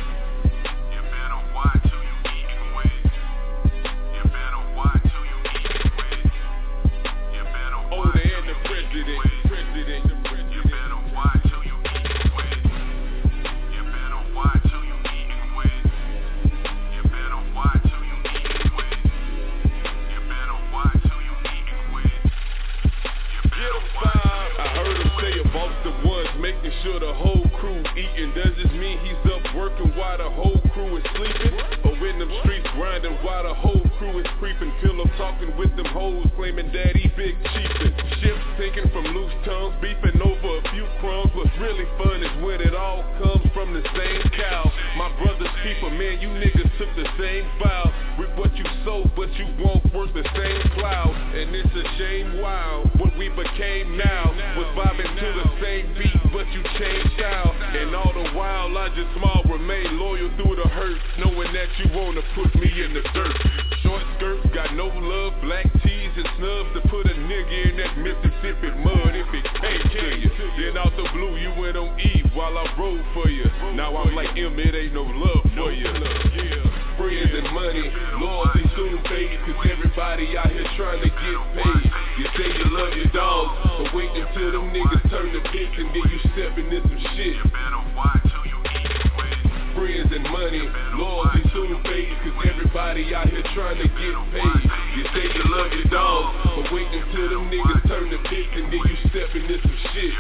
Making sure the whole crew eating. Does this mean he's up working while the whole crew is sleeping? Or in them streets grinding while the whole crew is creeping? Till I'm talking with them hoes claiming daddy big chiefin'. Ships sinking from loose tongues, beefing over a few crumbs. What's really fun is when it all comes from the same cow. My brother's keeper, man, you niggas took the same vow. With what you sow, but you won't work the same plow. And it's a shame, wow, what we became now was vibing to the same beat, but you changed out. And all the while I just smile, remain loyal through the hurt, knowing that you wanna put me in the dirt. Short skirts, got no love, black tees and snubs to put a nigga in that Mississippi mud if it came to you. Then out the blue you went on E while I rode for you. Now I'm like it ain't no love for you. Friends and money, loyalty soon fades, cause everybody out here trying to get paid. You say you love your dogs, but wait until them niggas turn the bitch and then you step into some shit. Friends and money, loyalty soon fades, cause everybody out here trying to get paid. You say you love your dogs, but wait until them niggas turn the bitch and then you step into some shit.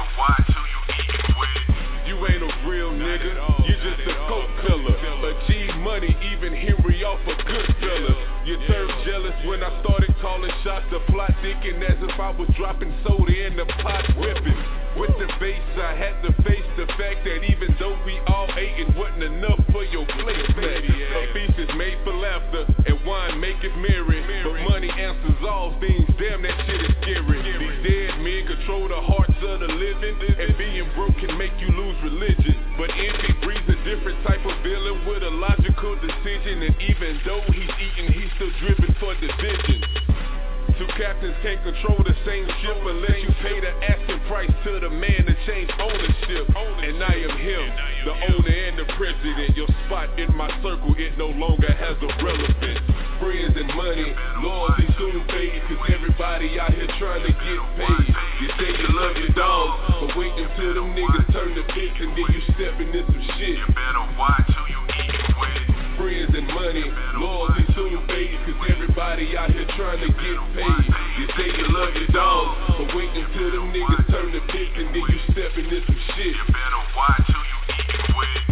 You ain't a real nigga, you just a coke killer. Achieve money, even Henry off a good fella. You turned jealous when I started calling shots. The plot sticking as if I was dropping soda in the pot whipping. With the bass, I had to face the fact that even though we all ate, it wasn't enough for your plate, man. A feast is made for laughter, and wine make it merry. But money answers all things, damn that shit is scary. These dead men control the hearts of the living, and being broke can make you lose religion. But envy breeds a different type of villain with a logical decision, and even though he's eating, he's still driven for division. Two captains can't control the same ship unless you pay the asking price to the man to change ownership. And I am him, the owner and the president. Your spot in my circle, it no longer has a relevance. Friends and money, loyalty soon fade, cause everybody out here trying to get paid. You say you love your dog, but wait until them niggas turn the pitch and then you step into some shit. You better watch who you eating with. Friends and money, loyalty soon fade, cause everybody out here trying to get paid. You say you love your dog, but wait until them niggas turn the pitch and then you step into some shit. You better watch who you eating with.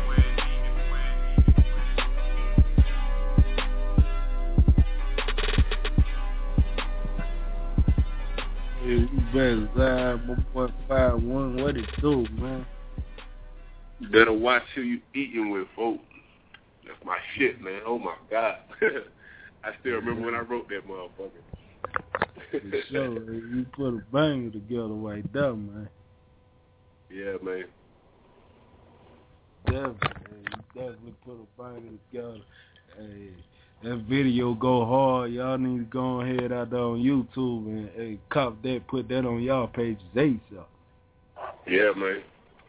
Hey, you better live, my boy 5-1. What it do, man? You better watch who you eating with, folks. That's my shit, man. Oh my God. I still remember when I wrote that motherfucker. For sure, you put a banger together right there, man. Yeah, man. Definitely, you definitely put a banger together. Hey, that video go hard. Y'all need to go ahead out there on YouTube and hey, cop that, put that on y'all pages ASAP. Yeah, man.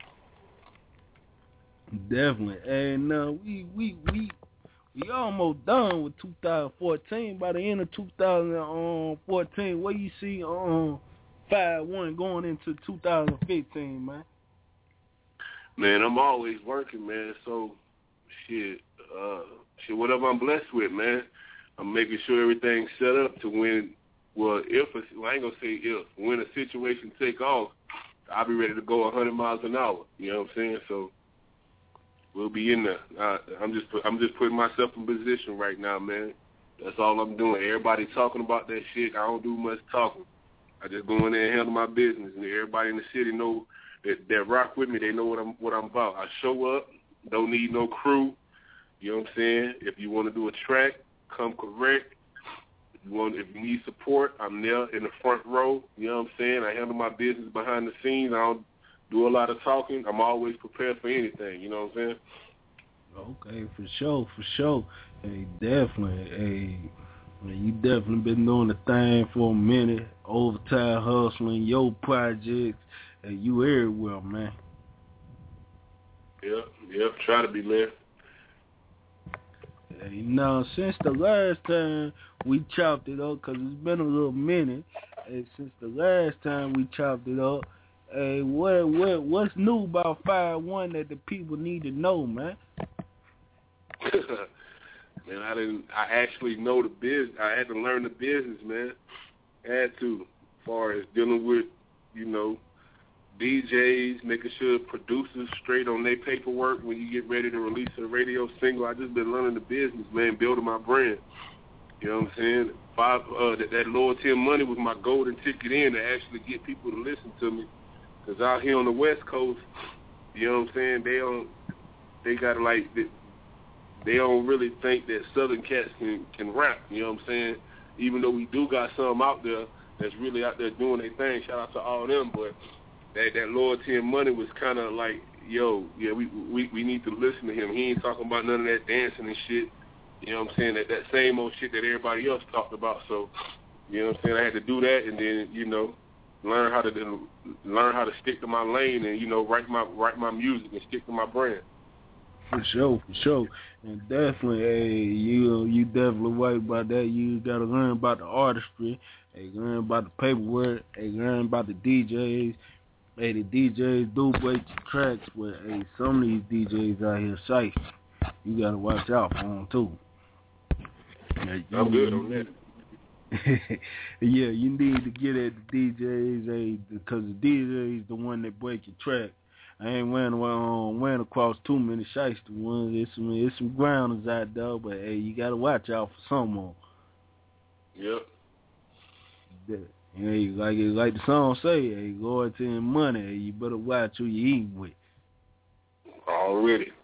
Definitely. And we almost done with 2014. By the end of 2014, where you see 5-1 going into 2015, man? Man, I'm always working, man. So shit, whatever I'm blessed with, man, I'm making sure everything's set up to when. Well, I ain't gonna say if. When a situation take off, I'll be ready to go 100 miles an hour. You know what I'm saying? So we'll be in there. I'm just putting myself in position right now, man. That's all I'm doing. Everybody talking about that shit. I don't do much talking. I just go in there and handle my business, and everybody in the city know that rock with me. They know what I'm about. I show up. Don't need no crew. You know what I'm saying? If you want to do a track, come correct. If you need support, I'm there in the front row. You know what I'm saying? I handle my business behind the scenes. I don't do a lot of talking. I'm always prepared for anything. You know what I'm saying? Okay, for sure. Hey, definitely. Hey, man, you definitely been doing the thing for a minute. Overtime hustling, your projects, and you everywhere, man. Yep. Try to be, man. Hey, now, since the last time we chopped it up, because it's been a little minute, since the last time we chopped it up, hey, what's new about 5-1 that the people need to know, man? Man, I actually know the business. I had to learn the business, man. Had to, as far as dealing with, DJs, making sure producers straight on their paperwork when you get ready to release a radio single. I just been learning the business, man, building my brand. You know what I'm saying? That loyalty and money was my golden ticket in to actually get people to listen to me. Because out here on the West Coast, you know what I'm saying, they don't really think that Southern cats can rap, you know what I'm saying? Even though we do got some out there that's really out there doing their thing, shout out to all of them, but that loyalty and money was kind of like, we need to listen to him. He ain't talking about none of that dancing and shit, you know what I'm saying, that same old shit that everybody else talked about. So, you know what I'm saying, I had to do that and then, learn how to stick to my lane and write my music and stick to my brand. For sure, and definitely, hey, you definitely right about that. You gotta learn about the artistry, hey, learn about the paperwork, hey, learn about the DJs. Hey, the DJs do break the tracks, but hey, some of these DJs out here safe. You gotta watch out for them too. I'm good on that. Yeah, you need to get at the DJs, because the DJ is the one that break your track. I ain't ran across too many shiesty ones. There's some grounders out there, but hey, you gotta watch out for someone. Yep. Hey, like the song say, hey, loyalty and money. Hey, you better watch who you eat with. Already.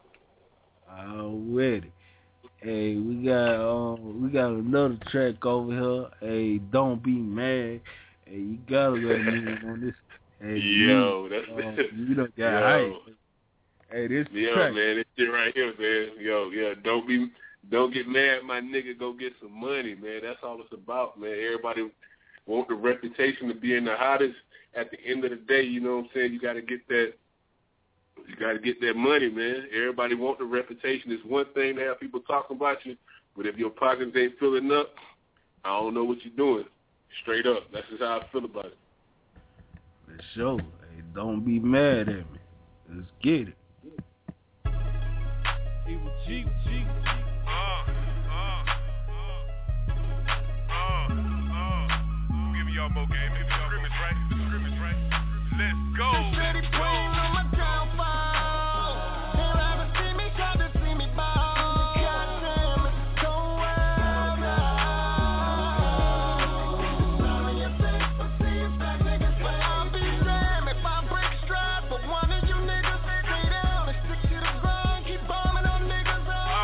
Hey, we got another track over here. Hey, Don't Be Mad. Hey, you gotta let me in on this. Hey, that's you don't got hype. Hey, this track. Man, this shit right here, man. Don't get mad, my nigga. Go get some money, man. That's all it's about, man. Everybody want the reputation to be in the hottest. At the end of the day, you know what I'm saying? You got to get that. You got to get that money, man. Everybody want the reputation. It's one thing to have people talking about you, but if your pockets ain't filling up, I don't know what you're doing. Straight up. That's just how I feel about it. For sure. Hey, don't be mad at me. Let's get it. G. I'm giving y'all more game. It's scrimmage, right? Let's go. Steady playing on my downfall. They'll ever see me, try to see me ball. Goddamn, it's so wild now. Sorry if they see you back, niggas, but I'll be damned if I break stride. But one of you niggas stay down and stick to the grind. Keep bombing on niggas.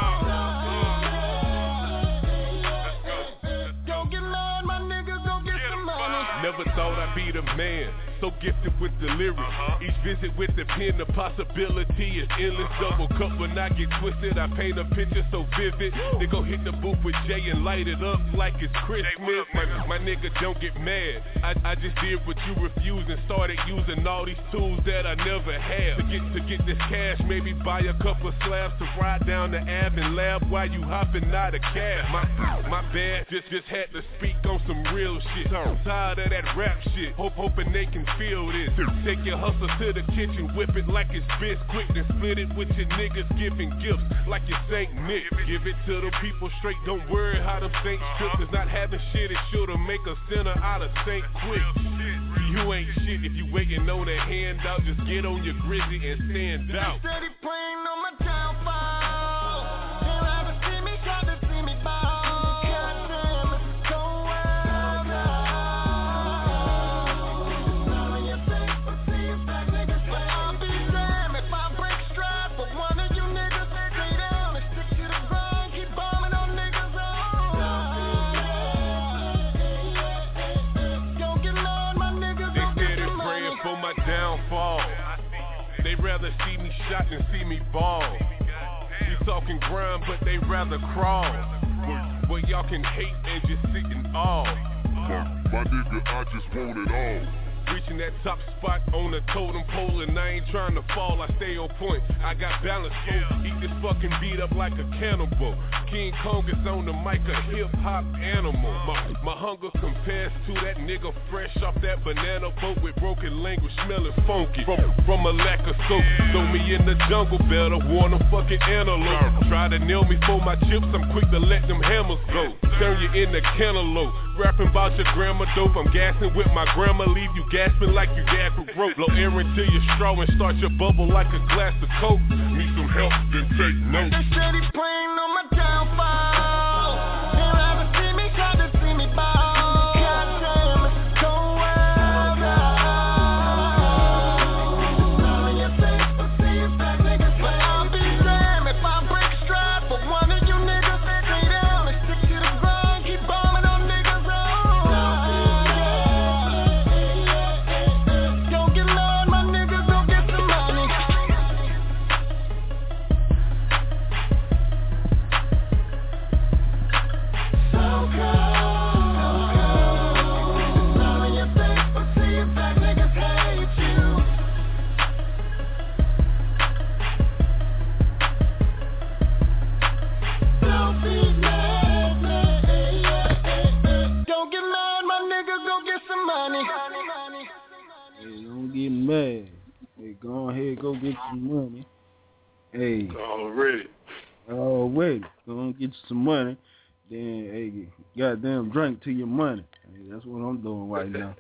Don't get mad, my niggas, go get some money. Never thought I'd be the man. So gifted with the lyrics. Each visit with the pen, the possibility is endless. Double cup when I get twisted, I paint a picture so vivid. They go hit the booth with Jay and light it up like it's Christmas. My nigga, don't get mad. I just did what you refused and started using all these tools that I never had. To get this cash, maybe buy a couple slabs to ride down the Ave and laugh while you hopping out of cab. My bad, just had to speak on some real shit. I'm tired of that rap shit. Hoping they can feel this. Take your hustle to the kitchen, whip it like it's Bisquick, then split it with your niggas giving gifts like you're Saint Nick. Give it to the people straight, don't worry how them saints trip. Cause not having shit is sure to make a sinner out of Saint quick. You ain't shit if you waiting on a handout. Just get on your grizzy and stand out. Steady playing on my downfall. They'll ever see me, try to see me ball. They rather see me shot than see me ball. We talking grind, but they rather crawl. Where y'all can hate and just sit in awe. My nigga, I just want it all. Reaching that top spot on the totem pole, and I ain't trying to fall, I stay on point. I got balance, so eat this fucking beat up like a cannibal. King Kong is on the mic, a hip-hop animal. My hunger compares to that nigga fresh off that banana boat with broken language, smelling funky. From a lack of soap, throw me in the jungle, better warn them fucking antelope. Try to nail me for my chips, I'm quick to let them hammers go. Turn you into cantaloupe, rapping about your grandma dope. I'm gassing with my grandma, leave you gasping like you gasping rope. Blow air into your straw and start your bubble like a glass of coke. Need some help, then take notes. They steady playing on my downfall. They'll ever see me, try to see me ball. Goddamn, it's so wild now. Sorry if they see you back, niggas, but I'll be damned if I break stride. But one of you niggas stay down and stick to the grind. Keep bombing on niggas. Mad. Hey, go ahead, go get some money. Hey. Already. Go and get you some money. Then, hey, goddamn drink to your money. Hey, that's what I'm doing right now.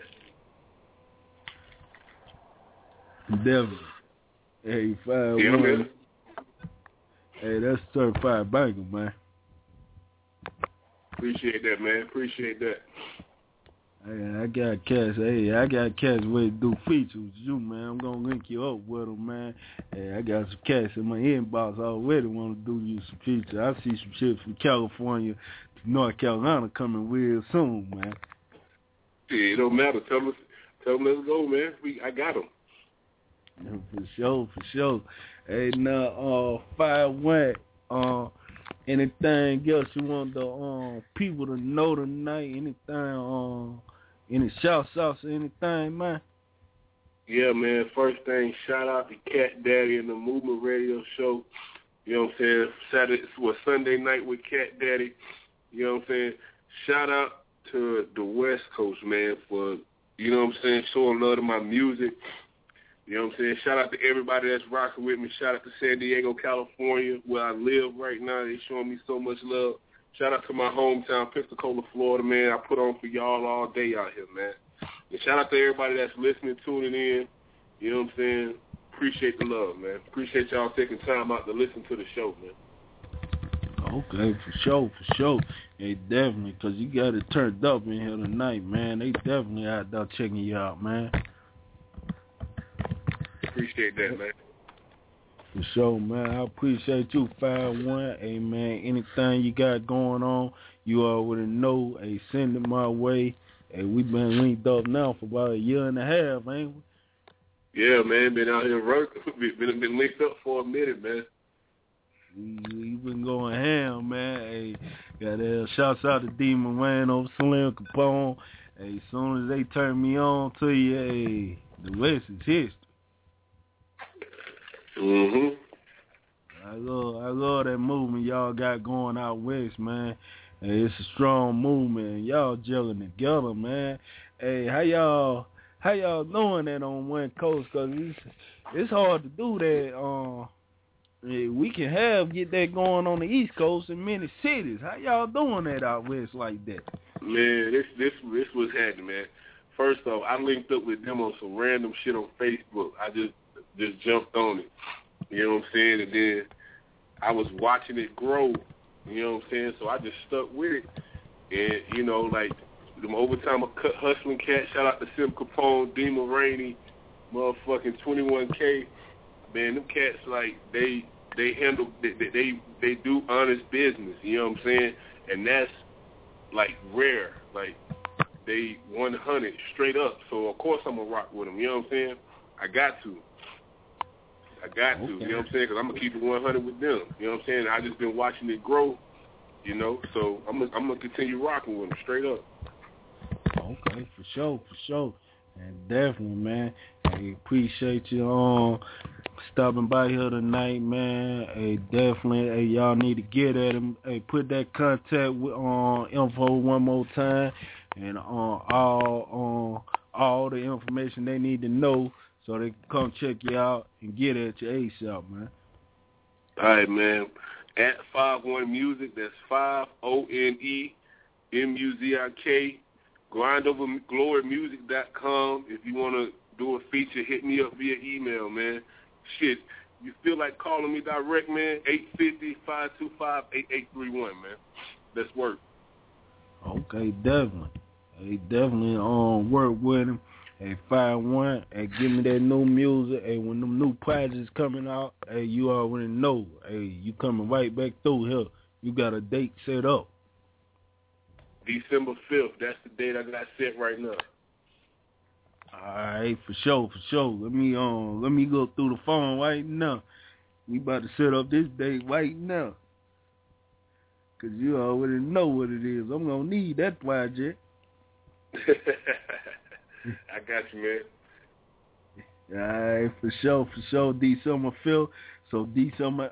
Definitely. Hey, 5-1. Hey, that's certified banker, man. Appreciate that, man. Appreciate that. Hey, I got cats ready to do features with you, man. I'm gonna link you up with them, man. Hey, I got some cats in my inbox already want to do you some features. I see some shit from California to North Carolina coming real soon, man. Yeah, it don't matter. Tell them let's go, man. I got them. For sure. Hey, now, 5-1, anything else you want the people to know tonight? Anything, any shouts or anything, man? Yeah, man. First thing, shout out to Cat Daddy and the Movement Radio Show. You know what I'm saying? Sunday night with Cat Daddy. You know what I'm saying? Shout out to the West Coast, man, for, you know what I'm saying, showing love to my music. You know what I'm saying? Shout out to everybody that's rocking with me. Shout out to San Diego, California, where I live right now. They showing me so much love. Shout out to my hometown, Pensacola, Florida, man. I put on for y'all all day out here, man. And shout out to everybody that's listening, tuning in. You know what I'm saying? Appreciate the love, man. Appreciate y'all taking time out to listen to the show, man. Okay, for sure. Hey, definitely, because you got it turned up in here tonight, man. They definitely out there checking you out, man. Appreciate that, man. For sure, man. I appreciate you, 5-1. Hey, man, anything you got going on, you already know. Hey, send it my way. Hey, we've been linked up now for about a year and a half, ain't we? Yeah, man. Been out here working. Been linked up for a minute, man. We've been going ham, man. Hey, got shouts out to Demon Wayne over Slim Capone. Hey, as soon as they turn me on to you, hey, the West is history. Mhm. I love that movement y'all got going out west, man. Hey, it's a strong movement. Y'all gelling together, man. Hey, how y'all doing that on one coast? Cause it's hard to do that. We can get that going on the East Coast in many cities. How y'all doing that out west like that? Man, this was happening, man. First off, I linked up with them on some random shit on Facebook. I just jumped on it. You know what I'm saying? And then I was watching it grow. You know what I'm saying? So I just stuck with it. And, you know, like, them overtime hustling cats, shout out to Sim Capone, Dima Rainey, motherfucking 21K. Man, them cats, like, they handle, they do honest business. You know what I'm saying? And that's, like, rare. Like, they 100 straight up. So, of course, I'm going to rock with them. You know what I'm saying? I got to. Okay. You know what I'm saying? Because I'm going to keep it 100 with them. You know what I'm saying? I just been watching it grow, you know, so I'm going to continue rocking with them straight up. Okay, for sure. And definitely, man, I appreciate you stopping by here tonight, man. Hey, definitely, hey, y'all need to get at him. Hey, put that contact info one more time, and all the information they need to know, so they can come check you out and get at your ASAP, man. All right, man. At 5-1 Music, that's 5ONE MUZIK. GrindoverGloryMusic.com. If you want to do a feature, hit me up via email, man. Shit, you feel like calling me direct, man? 850-525-8831, man. Let's work. Okay, definitely. Hey, definitely work with him. Hey, 5-1. Hey, give me that new music. Hey, when them new projects coming out, hey, you already know. Hey, you coming right back through here. You got a date set up. December 5th. That's the date I got set right now. All right, for sure. Let me go through the phone right now. We about to set up this date right now. Cause you already know what it is. I'm gonna need that project. I got you, man. All right, for sure. December 5th. So December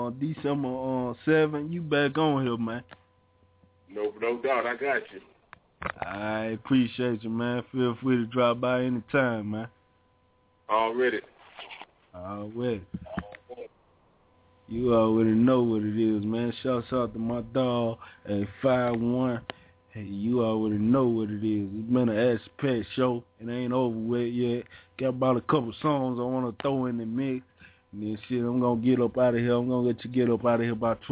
7th, you back on here, man. No doubt, I got you. I appreciate you, man. Feel free to drop by anytime, man. Already. You already know what it is, man. Shouts out to my dog at 5-1. Hey, you already know what it is. It's been an ass-packed show. It ain't over with yet. Got about a couple songs I want to throw in the mix. And then shit, I'm going to get up out of here. I'm going to let you get up out of here by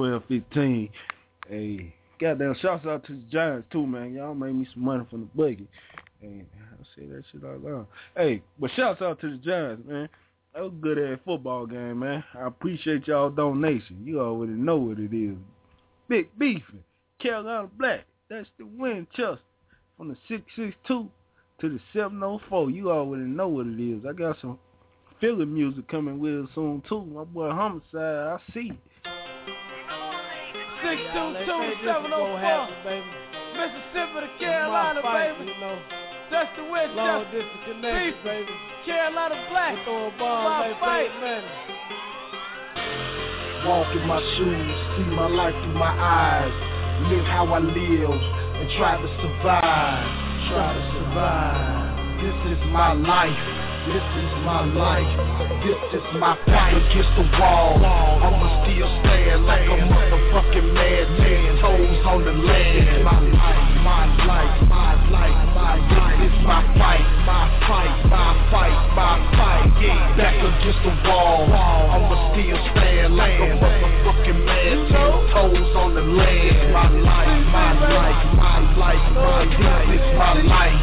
12:15. Hey, goddamn, shouts out to the Giants, too, man. Y'all made me some money from the buggy. Hey, I say that shit all along. Hey, but shouts out to the Giants, man. That was a good ass football game, man. I appreciate y'all donation. You already know what it is. Big beefing, Carolina Black. That's the Winchester. From the 662 to the 704. You already know what it is. I got some Philly music coming with us soon too. My boy Homicide, I see it. 622 704. Mississippi to Carolina, baby. That's the Winchester. Long distance connection, baby. Carolina Black. We're throwing bombs, fight. Walk in my shoes, see my life through my eyes. Live how I live and try to survive. This is my life. This is my life. This is my fight against the wall. I'ma still stand like a motherfucking madman. Toes on the land. My life. This is my fight. Yeah. Back against the wall. I'ma still stand like a motherfucking madman. Toes on the land. My life. This is my life.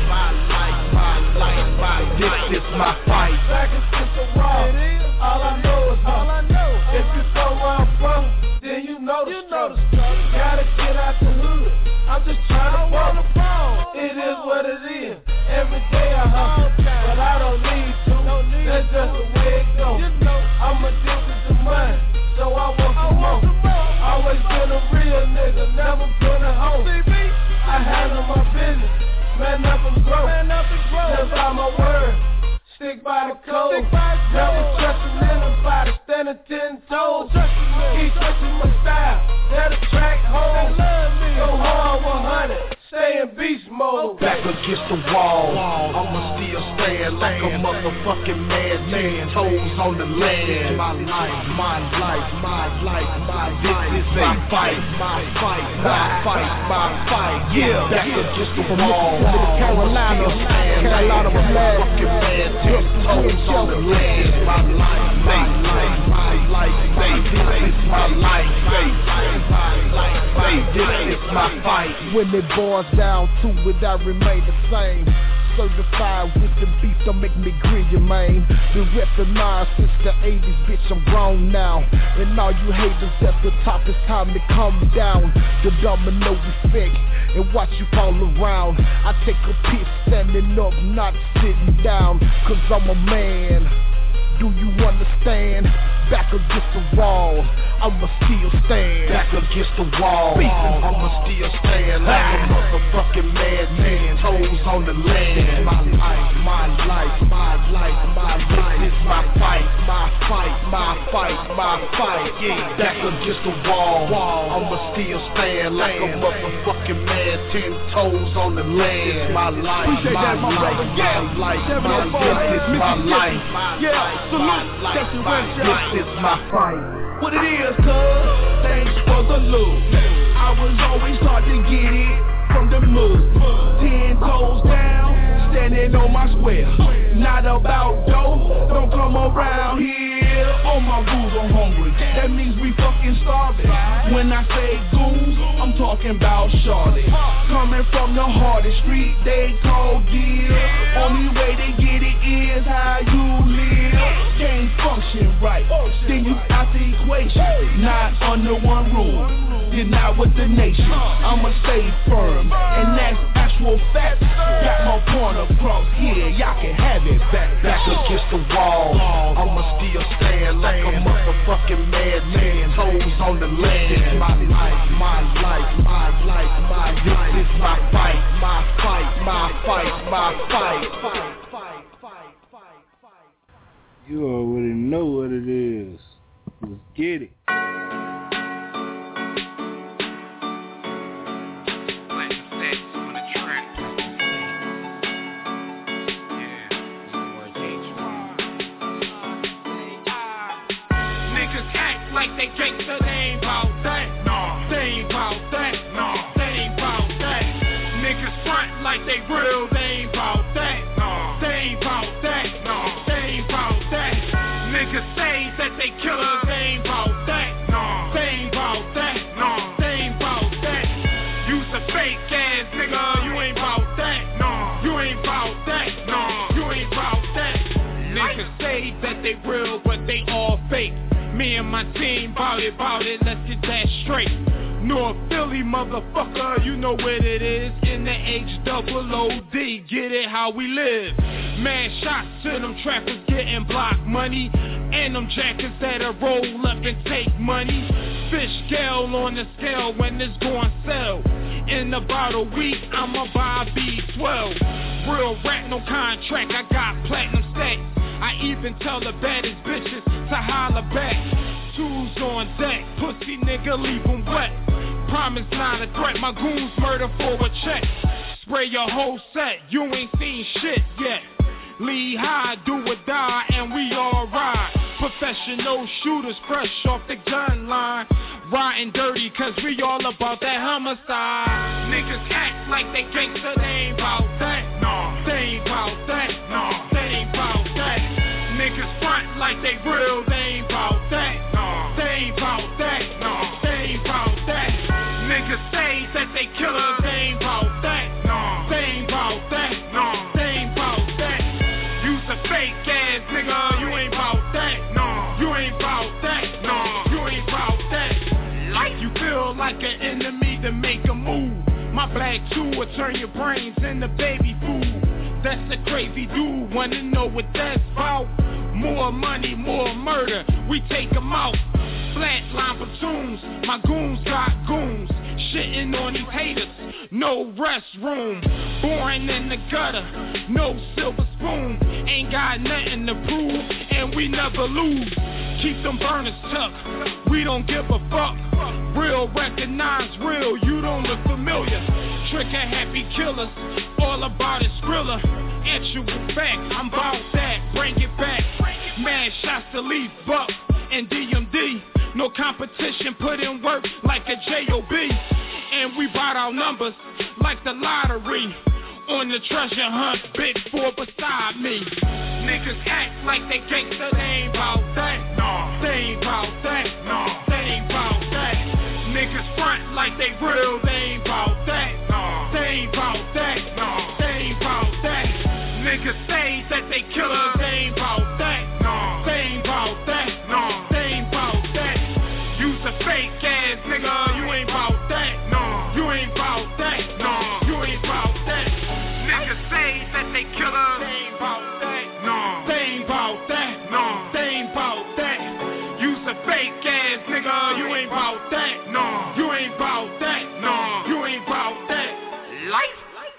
This is my fight. Back against the wall. All I know is if you go where I'm from, then you know the struggle. Gotta get out the hood. I'm just trying to fall. It is what it is. Every day I hustle, but I don't need to. That's just the way it goes. I'm addicted to money, so I want some more. Always been a real nigga, never been a hoe. I handle my business. Man up and grow. Live by my word. Stick by the code. Never trusting anybody. Standing 10 toes. Keep touching my style. That'll track home. Go hard 100. Stay in beast mode. Back against the wall. I'ma still stand like a motherfucking madman. Toes on the land. My life. This is my fight. Yeah. Back against the wall. Carolina. Carolina was motherfucking madman. Toes on the land. My life. This is my fight. When it boils down to it, I remain the same. Certified with the beef, don't make me grill you, man. Been recognized since the 80s, bitch, I'm grown now. And all you haters at the top, it's time to come down. The domino effect, and watch you fall around. I take a piss standing up, not sitting down, cause I'm a man. Do you understand? Back against the wall, I'ma still stand. Back against the wall, I'ma still stand like a motherfucking madman. Toes on the land. My life. This is my fight. Yeah. Back against the wall, I'ma still stand like a motherfucking man. 10 toes on the land. My life. This is my life. This is my fight. What it is, cuz, thanks for the loot. I was always taught to get it from the move. 10 toes down, standing on my square. Not about dough, don't come around here. On my rules, I'm hungry. That means we fucking starving. When I say goons, I'm talking about Charlotte. Coming from the hardest street they call Gill. Only way they get it is how you live. Can't function right, then you out the equation. Not under one rule, you're not with the nation. I'ma stay firm, and that's actual facts. Got my point across here, y'all can have it back. Back against the wall, I'ma still stand like a motherfucking madman. Toes on the land. This is my life. This is my fight. You already know what it is. Let's get it. Like they gangsta, they ain't bout that. No, they ain't bout that. No, they ain't bout that. Niggas front like they real, they ain't bout that. No, they ain't bout that. No, they ain't bout that. Niggas say that they killers, they ain't bout that. No, they ain't bout that. No, they ain't bout that. You's a fake ass nigga, you ain't bout that. No, you ain't bout they real, but they all fake. Me and my team bout it, let's get that straight. North Philly, motherfucker, you know what it is. In the H-double-O-D, get it how we live. Mad shots to them trappers getting block money. And them jackets that'll roll up and take money. Fish scale on the scale when it's going sell. In about a week, I'ma buy B12. Real rap, no contract, I got platinum stacks. I even tell the baddest bitches to holler back. Tools on deck, pussy nigga leave them wet. Promise not a threat, my goons murder for a check. Spray your whole set, you ain't seen shit yet. Lee High, do or die, and we all ride. Professional shooters fresh off the gun line. Riding dirty, cause we all about that homicide. Niggas act like they gangsta, they ain't bout that. No, they ain't bout that. No, they ain't bout that. Niggas front like they real, they ain't bout that. No, they ain't bout that. No, they ain't bout that. Niggas say that they killers, they ain't bout that. No, they ain't bout that. No, they ain't bout that. You's a fake ass nigga, you ain't bout that. No, you ain't bout that. No, you ain't bout that. Like you feel like an enemy to make a move. My black tool will turn your brains into baby food. That's a crazy dude, wanna know what that's about? More money, more murder, we take them out. Flatline platoons, my goons got goons. Shitting on these haters, no restroom. Born in the gutter, no silver spoon. Ain't got nothing to prove, and we never lose. Keep them burners tucked, we don't give a fuck. Real recognize real, you don't look familiar. Trick and happy killers, all about it Skrilla. Actual fact, I'm bout that, bring it back. Mad shots to Leaf Buck and DMD. No competition, put in work like a J.O.B. And we bought our numbers like the lottery. On the treasure hunt, big four beside me. Niggas act like they gangsta, they ain't bout that. No, they ain't bout that. No, they ain't bout that. Niggas front like they real, they ain't bout that. No, they ain't bout that. No, they ain't bout that. Niggas say that they killers, they ain't bout that. No, they ain't bout that. No, they ain't bout that. You's a fake ass nigga, you ain't bout that. No, you ain't bout that. No, you ain't bout that. Niggas say that they killers, they ain't bout that. No, they ain't bout that. No, they ain't bout that. You's a fake ass nigga, you ain't bout that. No, you ain't bout that. No, you ain't bout that. Life.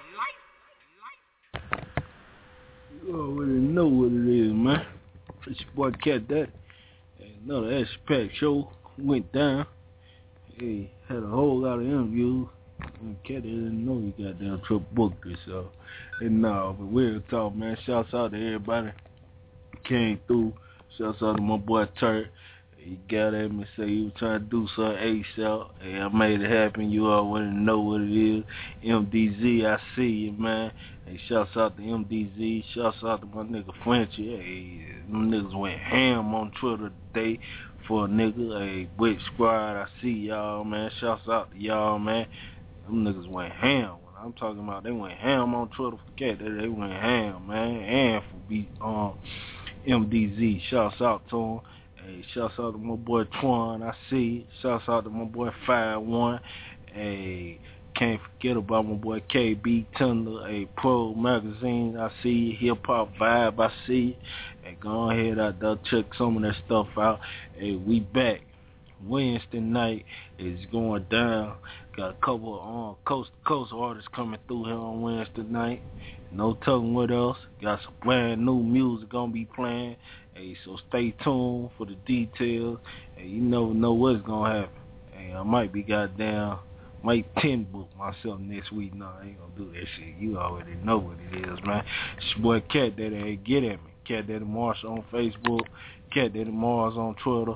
You already know what it is, man. It's your boy Cat Daddy. Another Action-Packed show went down. Hey, had a whole lot of interviews. And Cat didn't know he got down to book this, so. And but we'll talk, man. Shouts out to everybody came through. Shouts out to my boy Turk. He got at me, say he was trying to do something ASAP. Hey, I made it happen. You already know what it is. MDZ, I see you, man. Hey, shouts out to MDZ. Shouts out to my nigga Frenchie. Hey, them niggas went ham on Twitter today for a nigga. Hey, Witch Squad, I see y'all, man. Shouts out to y'all, man. Them niggas went ham. I'm talking about they went ham on Twitter for Cat. They went ham, man. And for MDZ. Shouts out to him. Hey, shouts out to my boy Twan, I see. Shouts out to my boy 5-1. Hey, can't forget about my boy KB Thunder. Hey, Pro Magazine, I see. Hip Hop Vibe, I see. Hey, go ahead out there, check some of that stuff out. Hey, we back. Wednesday night is going down. Got a couple of coast-to-coast artists coming through here on Wednesday night. No telling what else. Got some brand new music gonna be playing. Hey, so stay tuned for the details. Hey, you never know what's gonna happen. Hey, I might be might 10 book myself next week. No, I ain't gonna do that shit. You already know what it is, man. It's your boy Cat Daddy. Hey, get at me. Cat Daddy Marshall on Facebook. Cat Daddy Mars on Twitter.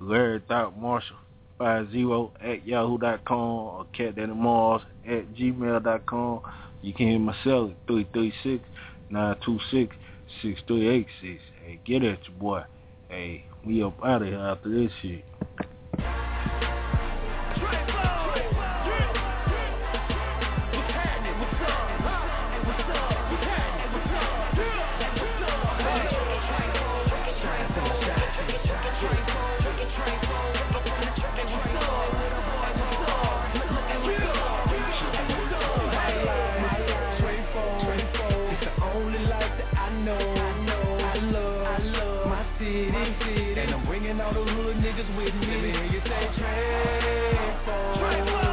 Larry.Marshall50@yahoo.com or CatDaddyMars@gmail.com. You can hit my cell at 336-926-6386. Hey, get at your boy. Hey, we up out of here after this shit. city, and I'm bringing all the hood niggas with me. Let me hear you say Trayvon.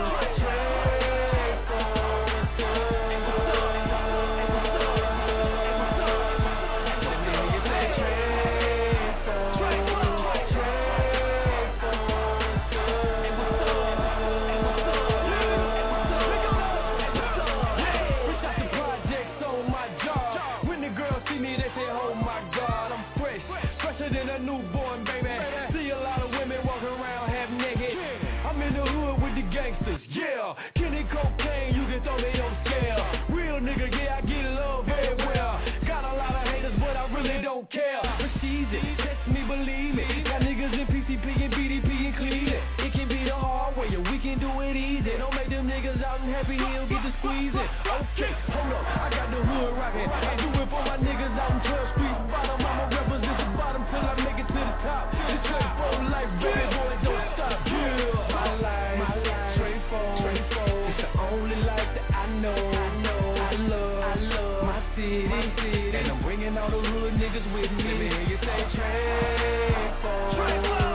Yeah, Kenny Cocaine, you can throw me on scale. Real nigga, yeah, I get love everywhere. Got a lot of haters, but I really don't care. Receive it, test me, believe me. Got niggas in PCP and BDP and Cleveland. It can be the hard way, and we can do it easy. Don't make them niggas out in Happy Hill get to squeezing. Okay, hold up, I got the hood rockin'. I do it for my niggas out in 12th Street bottom. I'ma represent the bottom till I make it to the top. It's straight for life, baby boy, don't stop. Yeah, my life. It's the only life that I know. I love my city, and I'm bringing all the hood niggas with me. Let me hear you say Trayvon.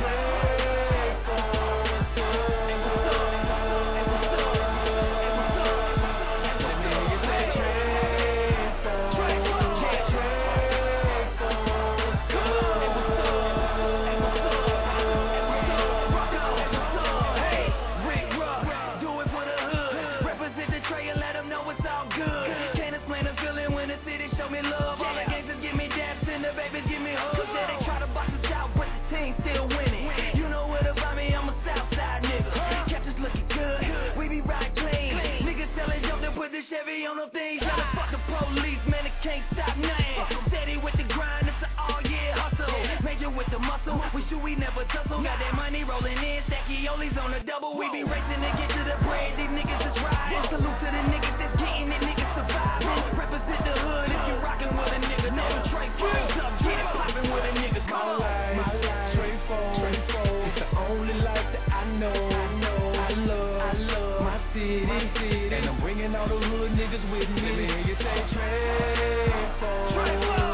Chevy on them things, trying to fuck the police, man, it can't stop nothing. Steady with the grind, it's an all-year hustle. Major with the muscle, we sure we never tussle. Got that money rolling in, Stackyoli's on the double. We be racing to get to the bread, these niggas is riding. Salute to the niggas that's getting it, niggas surviving. Represent the hood if you rockin' with a nigga. No Trayvon, up, get it poppin' with a nigga. Come on. My life, Trayvon. It's the only life that I know. I love my city, and I'm bringing all the hood niggas with me. Let me hear you say Trayvon.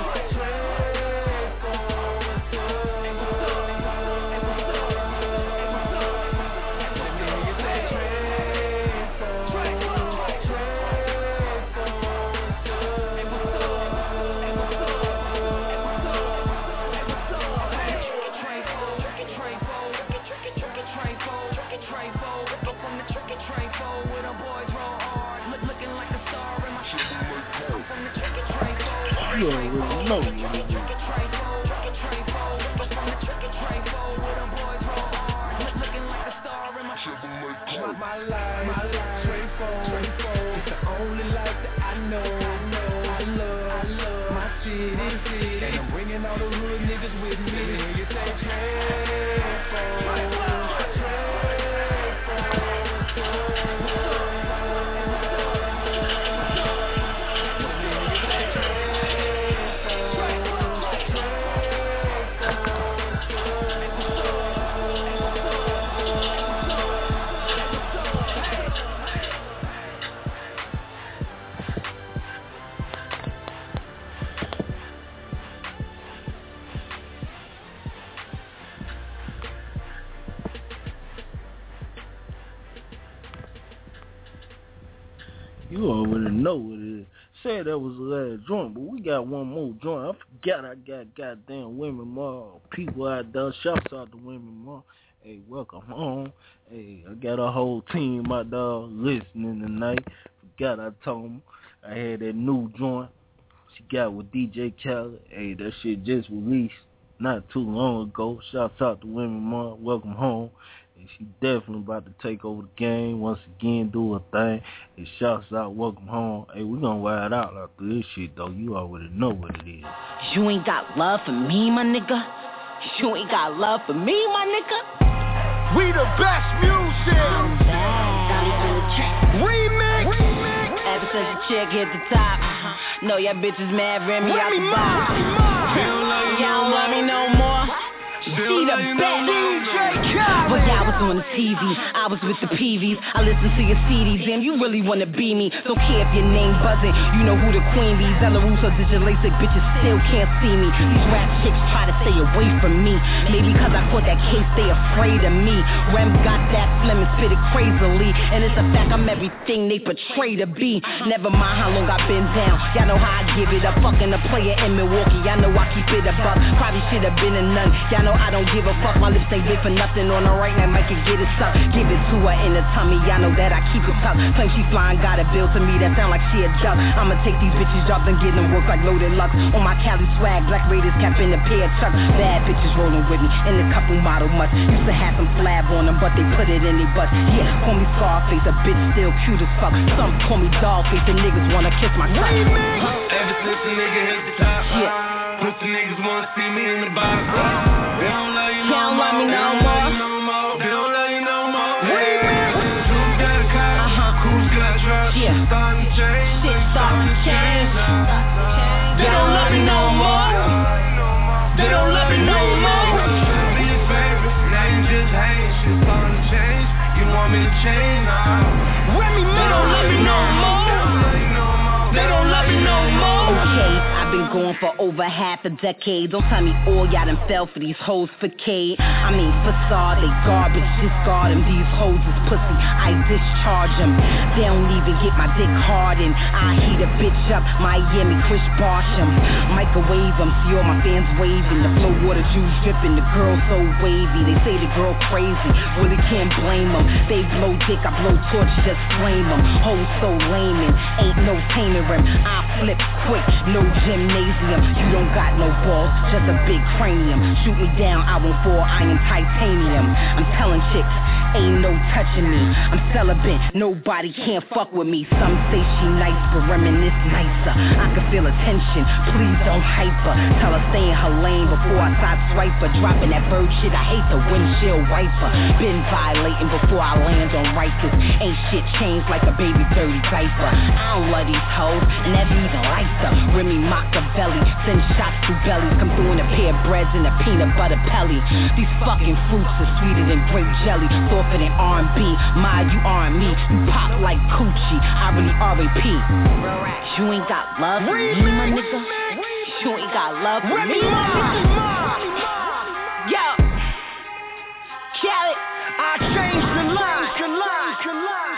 You already know what it is. My life, Trayvon. It's the only life that I know. I love my city, and I'm bringing all the hood niggas with me. You say Trayvon. You already know what it is. Said that was the last joint, but we got one more joint. I forgot I got goddamn Women More people out there. Shouts out to Women More. Hey, welcome home. Hey, I got a whole team out there listening tonight. Forgot I told them I had that new joint she got with DJ Khaled. Hey, that shit just released not too long ago. Shouts out to Women More. Welcome home. She definitely about to take over the game once again, do her thing. And shouts out, welcome home. Hey, we gonna ride out after this shit, though. You already know what it is. You ain't got love for me, my nigga. You ain't got love for me, my nigga. We the best music. Remix. Ever since the chick hit the top, know your bitches mad, Remy out the box. You don't love me no more. She the best. Well, yeah, I was on the TV, I was with the PVs. I listened to your CDs, damn, you really wanna be me. Don't care if your name buzzing, you know who the queen be. Ella Russo, digital LASIK, bitches still can't see me. These rap chicks try to stay away from me. Maybe cause I caught that case, they afraid of me. Rem got that phlegm and spit it crazily. And it's a fact I'm everything they portray to be. Never mind how long I've been down, y'all know how I give it up. Fucking a player in Milwaukee, y'all know I keep it a buck. Probably should have been a nun, y'all know I don't give a fuck. My lips ain't big for nothing, on the right now might can get it stuck. Give it to her in the tummy, y'all know that I keep it tucked. Claim she flying, got a bill to me that sound like she a duck. I'ma take these bitches jobs and get them work like loaded Lux. On my Cali swag, Black Raiders cap in the pair of trucks. Bad bitches rolling with me in a couple model mutts. Used to have some flab on them, but they put it in their butts. Yeah, call me Scarface, a bitch still cute as fuck. Some call me Dollface, the niggas wanna kiss my butt. Ever since a nigga hit the top, pussy niggas wanna see me in the box. They don't love you no more, they don't love you no more, they don't love you no more. Who's got a car, who's got a truck, shit starting to change, shit starting to change. They don't love me no more, they don't love me no more. Be your favorite, now you just hate, shit starting to change. You want me to change now? Remy, they don't love me no more. They don't love me no more. Okay, I've been going for over half a decade. Don't tell me all y'all done fell for these hoes for K. I mean facade, they garbage, discard them. These hoes is pussy, I discharge them. They don't even get my dick hard and I heat a bitch up, Miami Chris Barsham. Microwave them, see all my fans waving. The flow water juice dripping, the girl so wavy. They say the girl crazy, really can't blame them. They blow dick, I blow torch, just flame them. Hoes so lame and ain't no taming. I flip quick, no gymnasium. You don't got no balls, just a big cranium. Shoot me down, I won't fall, I am titanium. I'm telling chicks, ain't no touching me. I'm celibate, nobody can't fuck with me. Some say she nice, but reminisce nicer. I can feel attention, please don't hype her. Tell her stay in her lane before I side swipe her. Dropping that bird shit, I hate the windshield wiper. Been violating before I land on Rikers. Ain't shit changed like a baby dirty diaper. I don't love these hoes, never even liked her. Remy Machiavelli, send shots through bellies. Come through in a pair of breads and a peanut butter pelly. These fucking fruits are sweeter than grape jelly, softer than R&B. My, you R&Me, you pop like coochie. I really R.A.P. You ain't got love for me, my nigga. You ain't got love for me, my nigga. Yo, Khaled, I changed the line.